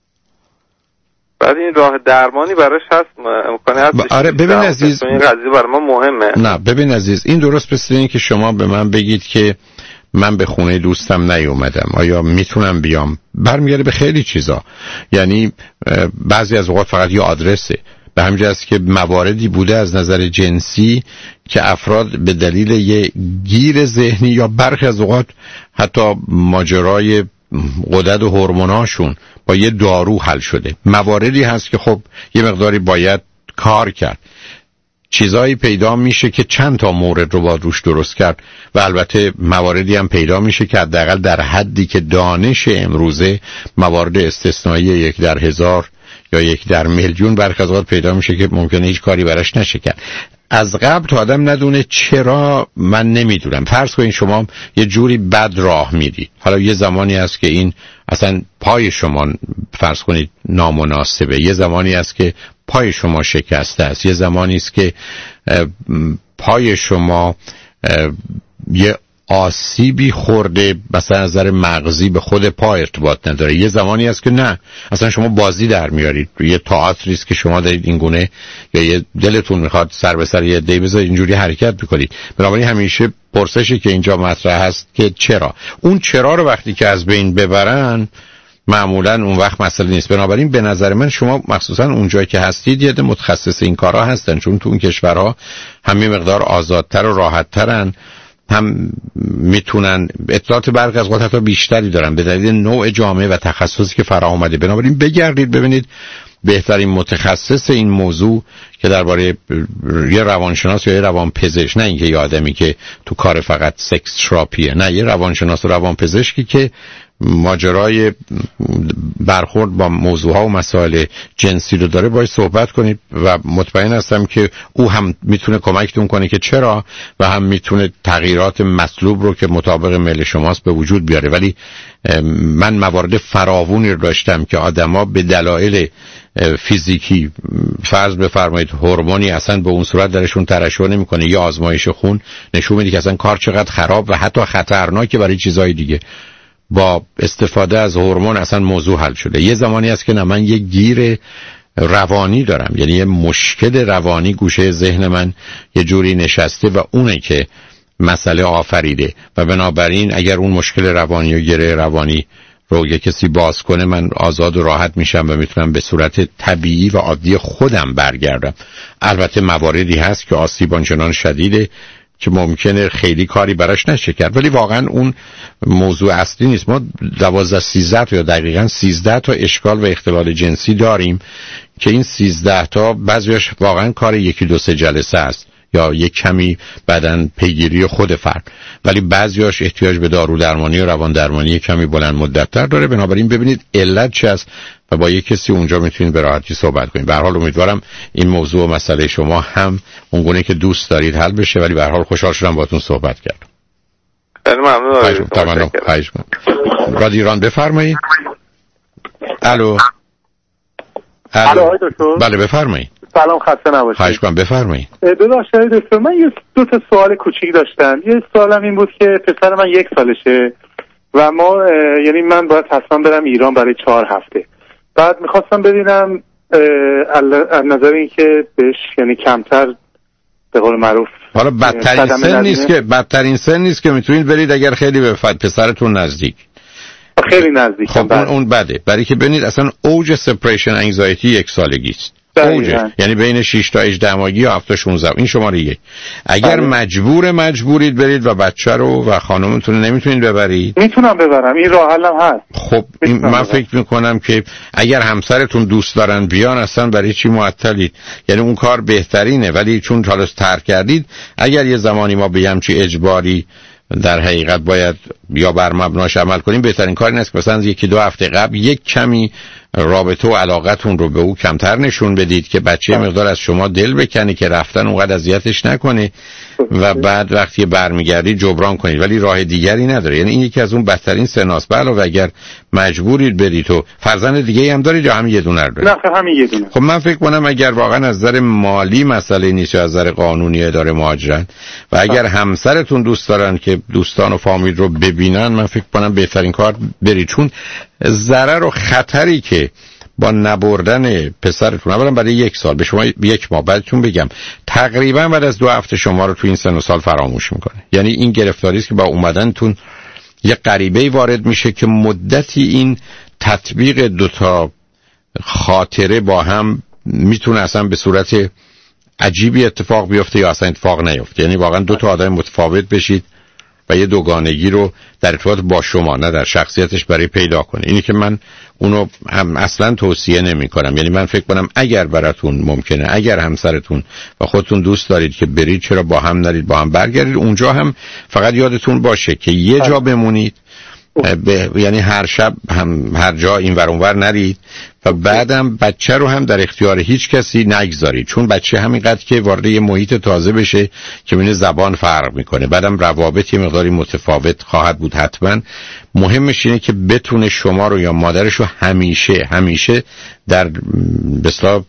بعد این راه درمانی براش هست، امکانی هست؟ آره ببین عزیز، این قضیه برای ما مهمه. نه ببین عزیز، این درست مثل این که شما به من بگید که من به خونه دوستم نیومدم، آیا میتونم بیام؟ برمیگرده به خیلی چیزا. یعنی بعضی از اوقات فقط یه آدرسه، به همین جهت که مواردی بوده از نظر جنسی که افراد به دلیل یه گیر ذهنی یا برخی از اوقات حتی ماجرای غدد و هورموناشون با یه دارو حل شده. مواردی هست که خب یه مقداری باید کار کرد، چیزایی پیدا میشه که چند تا مورد رو باید روش درست کرد و البته مواردی هم پیدا میشه که حداقل در حدی که دانش امروزه موارد استثنایی یک در هزار یا یک در میلیون برخی از اوقات پیدا میشه که ممکنه هیچ کاری براش نشه کرد. از قبل تا آدم ندونه چرا من نمیدونم. فرض کنید شما یه جوری بد راه میرید، حالا یه زمانی هست که این اصلا پای شما فرض کنید نامناسبه، یه زمانی هست که پای شما شکسته است، یه زمانی است که پای شما یه آسیبی خورده، مثلا از نظر مغزی به خود پا ارتباط نداره، یه زمانی هست که نه اصلا شما بازی در میارید، یه تئاتری است که شما دارید این گونه یا یه دلتون میخواد سر به سر یه دی بذارید اینجوری حرکت میکنید. بنابراین همیشه پرسشی که اینجا مطرح هست که چرا. اون چرا رو وقتی که از بین ببرن معمولا اون وقت مسئله نیست. بنابراین به نظر من شما مخصوصا اونجایی که هستید یه متخصص این کارا هستن، چون تو اون کشورها همه مقدار آزادتر و راحت‌ترن، هم میتونن اطلاعات برخی از وقت حتی بیشتری دارن به دلیل نوع جامعه و تخصصی که فرا اومده. بنابراین بگردید ببینید بهترین متخصص این موضوع که درباره یه روانشناس یا یه روانپزشک، نه اینکه یه آدمی که تو کار فقط سکس تراپیه، نه یه روانشناس و روانپزشکی که ماجرای برخورد با موضوعها و مسائل جنسی رو داره باید صحبت کنید و مطمئن هستم که او هم میتونه کمکتون کنه که چرا و هم میتونه تغییرات مطلوب رو که مطابق میل شماست به وجود بیاره. ولی من موارد فراوانی رو داشتم که آدما به دلایل فیزیکی، فرض بفرمایید هورمونی اصلا به اون صورت درشون ترشح نمیکنه یا آزمایش خون نشون میده که اصلا کار چقدر خراب و حتی خطرناکه برای چیزهای دیگه، با استفاده از هورمون اصلا موضوع حل شده. یه زمانی هست که نه من یه گیر روانی دارم، یعنی یه مشکل روانی گوشه ذهن من یه جوری نشسته و اونه که مسئله آفریده و بنابراین اگر اون مشکل روانی و گره روانی رو یه کسی باز کنه من آزاد و راحت میشم و میتونم به صورت طبیعی و عادی خودم برگردم. البته مواردی هست که آسیب آنچنان شدیده که ممکنه خیلی کاری براش نشه کرد، ولی واقعا اون موضوع اصلی نیست. ما دوازده سیزده تا یا دقیقاً سیزده تا اشکال و اختلال جنسی داریم که این سیزده تا بعضیش واقعا کار یکی دو سه جلسه است یا یک کمی بدن پیگیری خود فرد، ولی بعضیاش احتیاج به دارو درمانی و روان درمانی کمی بلند مدت‌تر داره. بنابراین ببینید علت چه است و با یک کسی اونجا میتونید به راحتی صحبت کنید. به هر حال امیدوارم این موضوع و مسئله شما هم اونگونه که دوست دارید حل بشه، ولی به هر حال خوشحال شدم باهاتون صحبت کردم. خیلی ممنون. تمام. خواهش می‌کنم. رادیو ایران بفرمایید. الو. الو دکتر. بله بفرمایید. سلام، خسته نباشید. خواهش کنم بفرمایید. ببخشید دکتر، من یه دو تا سوال کوچیک داشتم. یه سوالم این بود که پسر من یک سالشه و ما یعنی من باید حتما برم ایران برای چهار هفته. بعد میخواستم ببینم از نظر اینکه بهش یعنی کمتر به قول معروف حالا بدترین سن نیست که بدترین سن نیست که میتونید برید اگر خیلی به پسرتون نزدیک خیلی نزدیک. خب اون اون بده، برای که ببینید اصلا اوج سپریشن انگزایتی یک سالگی است. اوجه یعنی بین شش تا هجده ماهگی و هفت تا شانزده. این شماره یک. اگر آره. مجبور مجبورید برید و بچه رو و خانمتون نمیتونید ببرید، میتونم ببرم، این راه حلم هست. خب این من ببرم. فکر میکنم که اگر همسرتون دوست دارن بیان اصلا برای چی معطلید، یعنی اون کار بهترینه. ولی چون حالا ترک کردید، اگر یه زمانی ما به همچی اجباری در حقیقت باید یا بر مبناش عمل کنیم، بهترین کار این است که مثلا یکی دو هفته قبل یک کمی رابطه و علاقتون رو به او کمتر نشون بدید که بچه مقدار از شما دل بکنه که رفتن اونقدر اذیتش نکنه و بعد وقتی برمیگردید جبران کنید. ولی راه دیگری نداره، یعنی این یکی از اون بدترین سناست. به علاوه اگر مجبورید برید و فرزند دیگه هم دارید یا همین یه دونه رو دارید؟ نه همین یه دونه. خب من فکر کنم اگر واقعا از نظر مالی مسئله نیست یا از نظر قانونی اداره مهاجرت و اگر همسرتون دوست دارن که دوستان و فامیل رو ببینن، من فکر کنم بهترین کار برید، چون ضرر و خطری که با نبردن پسرتون اولا برای یک سال به شما یک ماه بعدتون بگم تقریبا بعد از دو هفته شما رو تو این سن و سال فراموش میکنه. یعنی این گرفتاری است که با اومدنتون یه غریبه‌ای وارد میشه که مدتی این تطبیق دوتا خاطره با هم میتونه اصلا به صورت عجیبی اتفاق بیفته یا اصلا اتفاق نیفته. یعنی واقعا دو تا آدم متفاوت بشید و یه دوگانگی رو در ارتباط با شما نه در شخصیتش برای پیدا کنه. اینی که من اونو هم اصلا توصیه نمی کنم. یعنی من فکر کنم اگر براتون ممکنه، اگر همسرتون و خودتون دوست دارید که برید، چرا با هم نرید با هم برگردید. اونجا هم فقط یادتون باشه که یه جا بمونید، به یعنی هر شب هم هر جا این ور اون ور نرید و بعدم بچه رو هم در اختیار هیچ کسی نگذارید، چون بچه همینقدر که وارد یه محیط تازه بشه که بین زبان فرق میکنه، بعدم روابط یه مقداری متفاوت خواهد بود. حتما مهمش اینه که بتونه شما رو یا مادرش رو همیشه همیشه در بسلا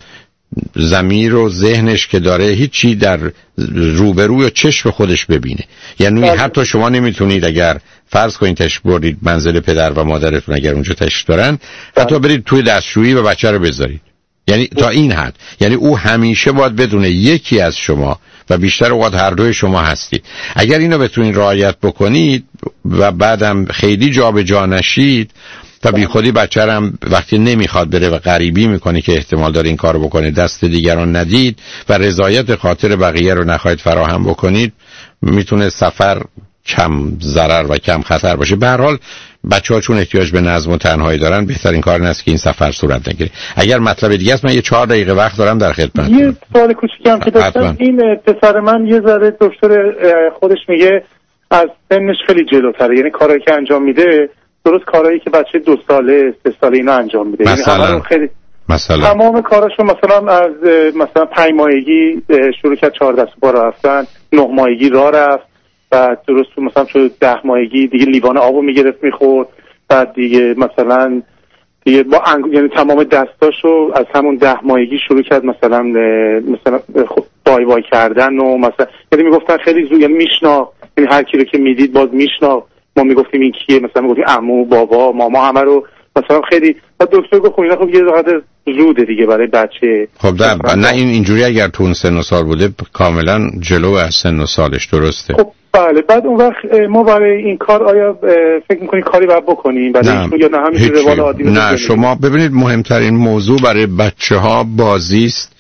ضمیر و ذهنش که داره هیچی در روبروی و چشم خودش ببینه. یعنی حتی شما نمیتونید اگر فرض کنید تشریف بردید منزل پدر و مادرتون، اگر اونجا تشریف دارن، حتی برید توی دستشویی و بچه رو بذارید. یعنی تا این حد، یعنی او همیشه باید بدونه یکی از شما و بیشتر اوقات هر دوی شما هستید. اگر اینو بتونید رعایت بکنید و بعدم خیلی جا به جا نشید و بی خودی بچه هم وقتی نمیخواد بره و غریبی میکنه که احتمال داره این کارو بکنه، دست دیگران ندید و رضایت خاطر بقیه رو نخواهید فراهم بکنید، میتونه سفر کم ضرر و کم خطر باشه. به هر حال بچه‌ها چون احتیاج به نظم و تنهایی دارن، بهترین کار این است که این سفر صورت نگیره. اگر مطلب دیگه است من یه چهار دقیقه وقت دارم در خدمتتون. یه سوال کوچیکی هم که داشتم، این پسر من یه ذره دکتر خودش میگه از سنش خیلی جلوتره، یعنی کاری که انجام میده درست کارهایی که بچه دو ساله سه ساله اینا انجام میده. مثلا یعنی خیلی مثلا تمام کاراشو مثلا از مثلا پنج ماهگی شروع کرد چهار دست پا رفتن، نه ماهگی راه رفت، بعد درست مثلا تو ده ماهگی دیگه لیوان آبو میگرفت میخورد، بعد دیگه مثلا دیگه با انگ... یعنی تمام دستاشو از همون ده ماهگی شروع کرد مثلا مثلا بای بای کردن و مثلا یعنی میگفتن خیلی زود، یعنی میشنا، یعنی هر کی رو که میدید باز میشنا، ما میگفتیم این کیه، مثلا میگفتیم عمو بابا ماما، همه رو مثلا خیلی. بعد دکتر گفت خب اینا خب یه وقت زوده دیگه برای بچه. خب در نه این اینجوری اگر تو اون سن و سال بوده کاملا جلو از سن و سالش، درسته؟ خب بله. بعد اون وقت ما برای این کار آیا فکر میکنید کاری باید بکنیم برای نه. یا نه همین روال عادی؟ نه شما ببینید مهمترین موضوع برای بچه ها بازی است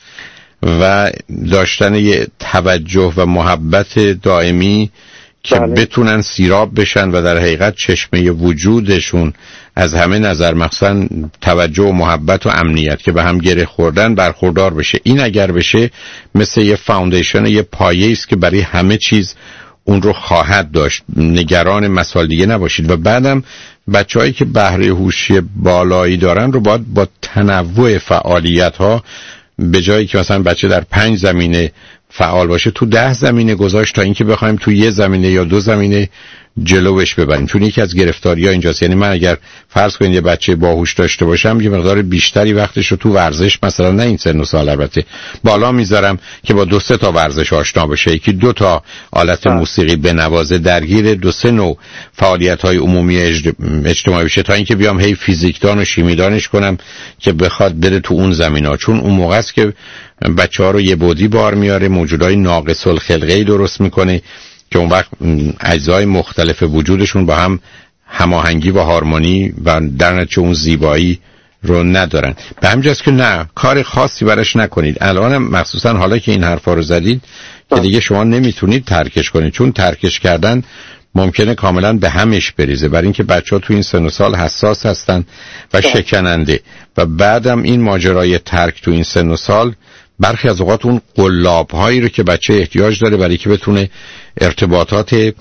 و داشتن یه توجه و محبت دائمی که بله. بتونن سیراب بشن و در حقیقت چشمه وجودشون از همه نظر مخصوصا توجه و محبت و امنیت که به هم گره خوردن برخوردار بشه. این اگر بشه مثل یه فاوندیشن، یه پایه است که برای همه چیز اون رو خواهد داشت. نگران مسائل دیگه نباشید. و بعدم بچه‌هایی که بهره هوشی بالایی دارن رو باید با تنوع فعالیت ها به جایی که مثلا بچه در پنج زمینه فعال باشه تو ده زمینه گذاشت تا اینکه بخوایم تو یه زمینه یا دو زمینه جلوش ببریم. چون یکی از گرفتاری‌ها اینجاست. یعنی من اگر فرض کنید یه بچه باهوش داشته باشم یه مقدار بیشتری وقتش رو تو ورزش مثلا نه این سن و سال البته بالا میذارم که با دو سه تا ورزش آشنا بشه، یکی دو تا آلت موسیقی بنوازه، درگیر دو سه نوع فعالیت‌های عمومی اجتماعی بشه تا اینکه بیام هی فیزیکدان و شیمیدانش کنم که بخواد بره تو اون زمینا. چون اون موقع است که بچه‌ها رو یه بودی بار میاره، موجودای ناقص الخلقه‌ای درست میکنه که اون وقت اجزای مختلف وجودشون با هم هماهنگی و هارمونی و در نتیجه اون زیبایی رو ندارن. به همجاست که نه کار خاصی براش نکنید. الان مخصوصا حالا که این حرفا رو زدید که دیگه شما نمیتونید ترکش کنید، چون ترکش کردن ممکنه کاملا به همش بریزه، برای اینکه بچه‌ها تو این سن و سال حساس هستن و شکننده. و بعدم این ماجرای ترک تو این سن و سال برخی از اوقات اون قلاب‌هایی رو که بچه احتیاج داره برای که بتونه ارتباطات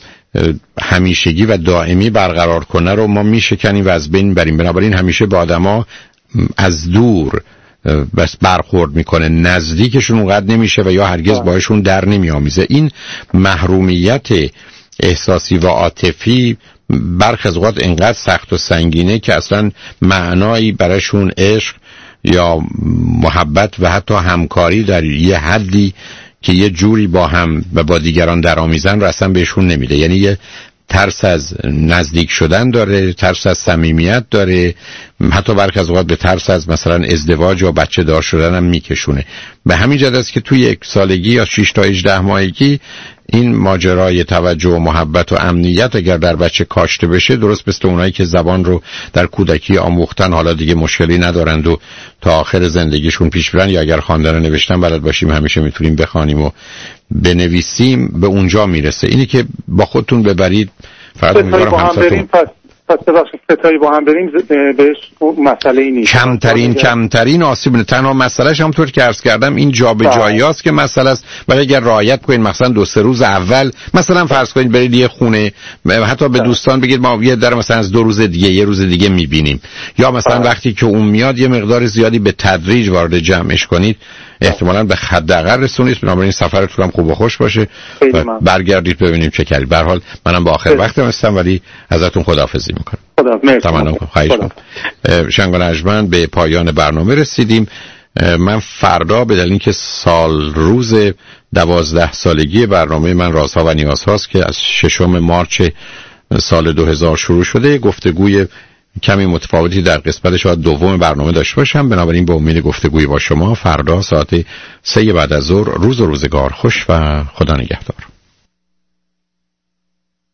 همیشگی و دائمی برقرار کنه رو ما میشکنیم و از بین بریم. بنابراین همیشه با آدما از دور بس برخورد میکنه، نزدیکشون اونقدر نمیشه و یا هرگز باهاشون در نمیآمیزه. این محرومیت احساسی و عاطفی برخی از اوقات انقدر سخت و سنگینه که اصلا معنایی براشون عشق یا محبت و حتی همکاری در یه حدی که یه جوری با هم و با دیگران درآمیزن رو اصلا بهشون نمیده. یعنی یه ترس از نزدیک شدن داره، ترس از صمیمیت داره، حتی برخی از اوقات به ترس از مثلا ازدواج یا بچه دار شدن هم میکشونه. به همین جهت است که توی یک سالگی یا شش تا هجده ماهگی این ماجرای توجه و محبت و امنیت اگر در بچه کاشته بشه، درست مثل اونایی که زبان رو در کودکی آموختن حالا دیگه مشکلی ندارند و تا آخر زندگیشون پیش برن، یا اگر خواندن و نوشتن بلد باشیم همیشه میتونیم بخوانیم و بنویسیم، به اونجا میرسه. اینی که با خودتون ببرید. فقط امیدوارم همسرتون پس ببخشید ستایی با هم بریم بهش مسئله ای نیست. کمترین کمترین آسیب نه. تنها مسئلهش همونطور که عرض کردم این جابجایی است که مسئله است. ولی اگر رعایت کنید مثلا دو سه روز اول مثلا فرض کنید برید یه خونه، حتی به دوستان بگید ما یه در مثلا از دو روز دیگه یه روز دیگه میبینیم، یا مثلا وقتی که اون میاد یه مقدار زیادی به تدریج وارد جمعش کنید، احتمالاً به حداقل رسونید. بنابراین سفرتون هم خوب و خوش باشه و برگردید ببینیم چه کردید. به هر حال منم با آخر وقتم هستم ولی ازتون خداحافظی میکنم. خدا مرسی. تمام خواهش می‌کنم. شنگان اجمن به پایان برنامه رسیدیم. من فردا به دلیل اینکه سال روز دوازده سالگی برنامه من رازها و نیازهاست که از ششم مارچ سال دو هزار شروع شده، گفتگوی کمی متفاوتی در قسمت شاید دوم برنامه داشته باشم. بنابراین به امید گفتگوی با شما فردا ساعت سه بعد از ظهر. روز و روزگار خوش و خدا نگهدار.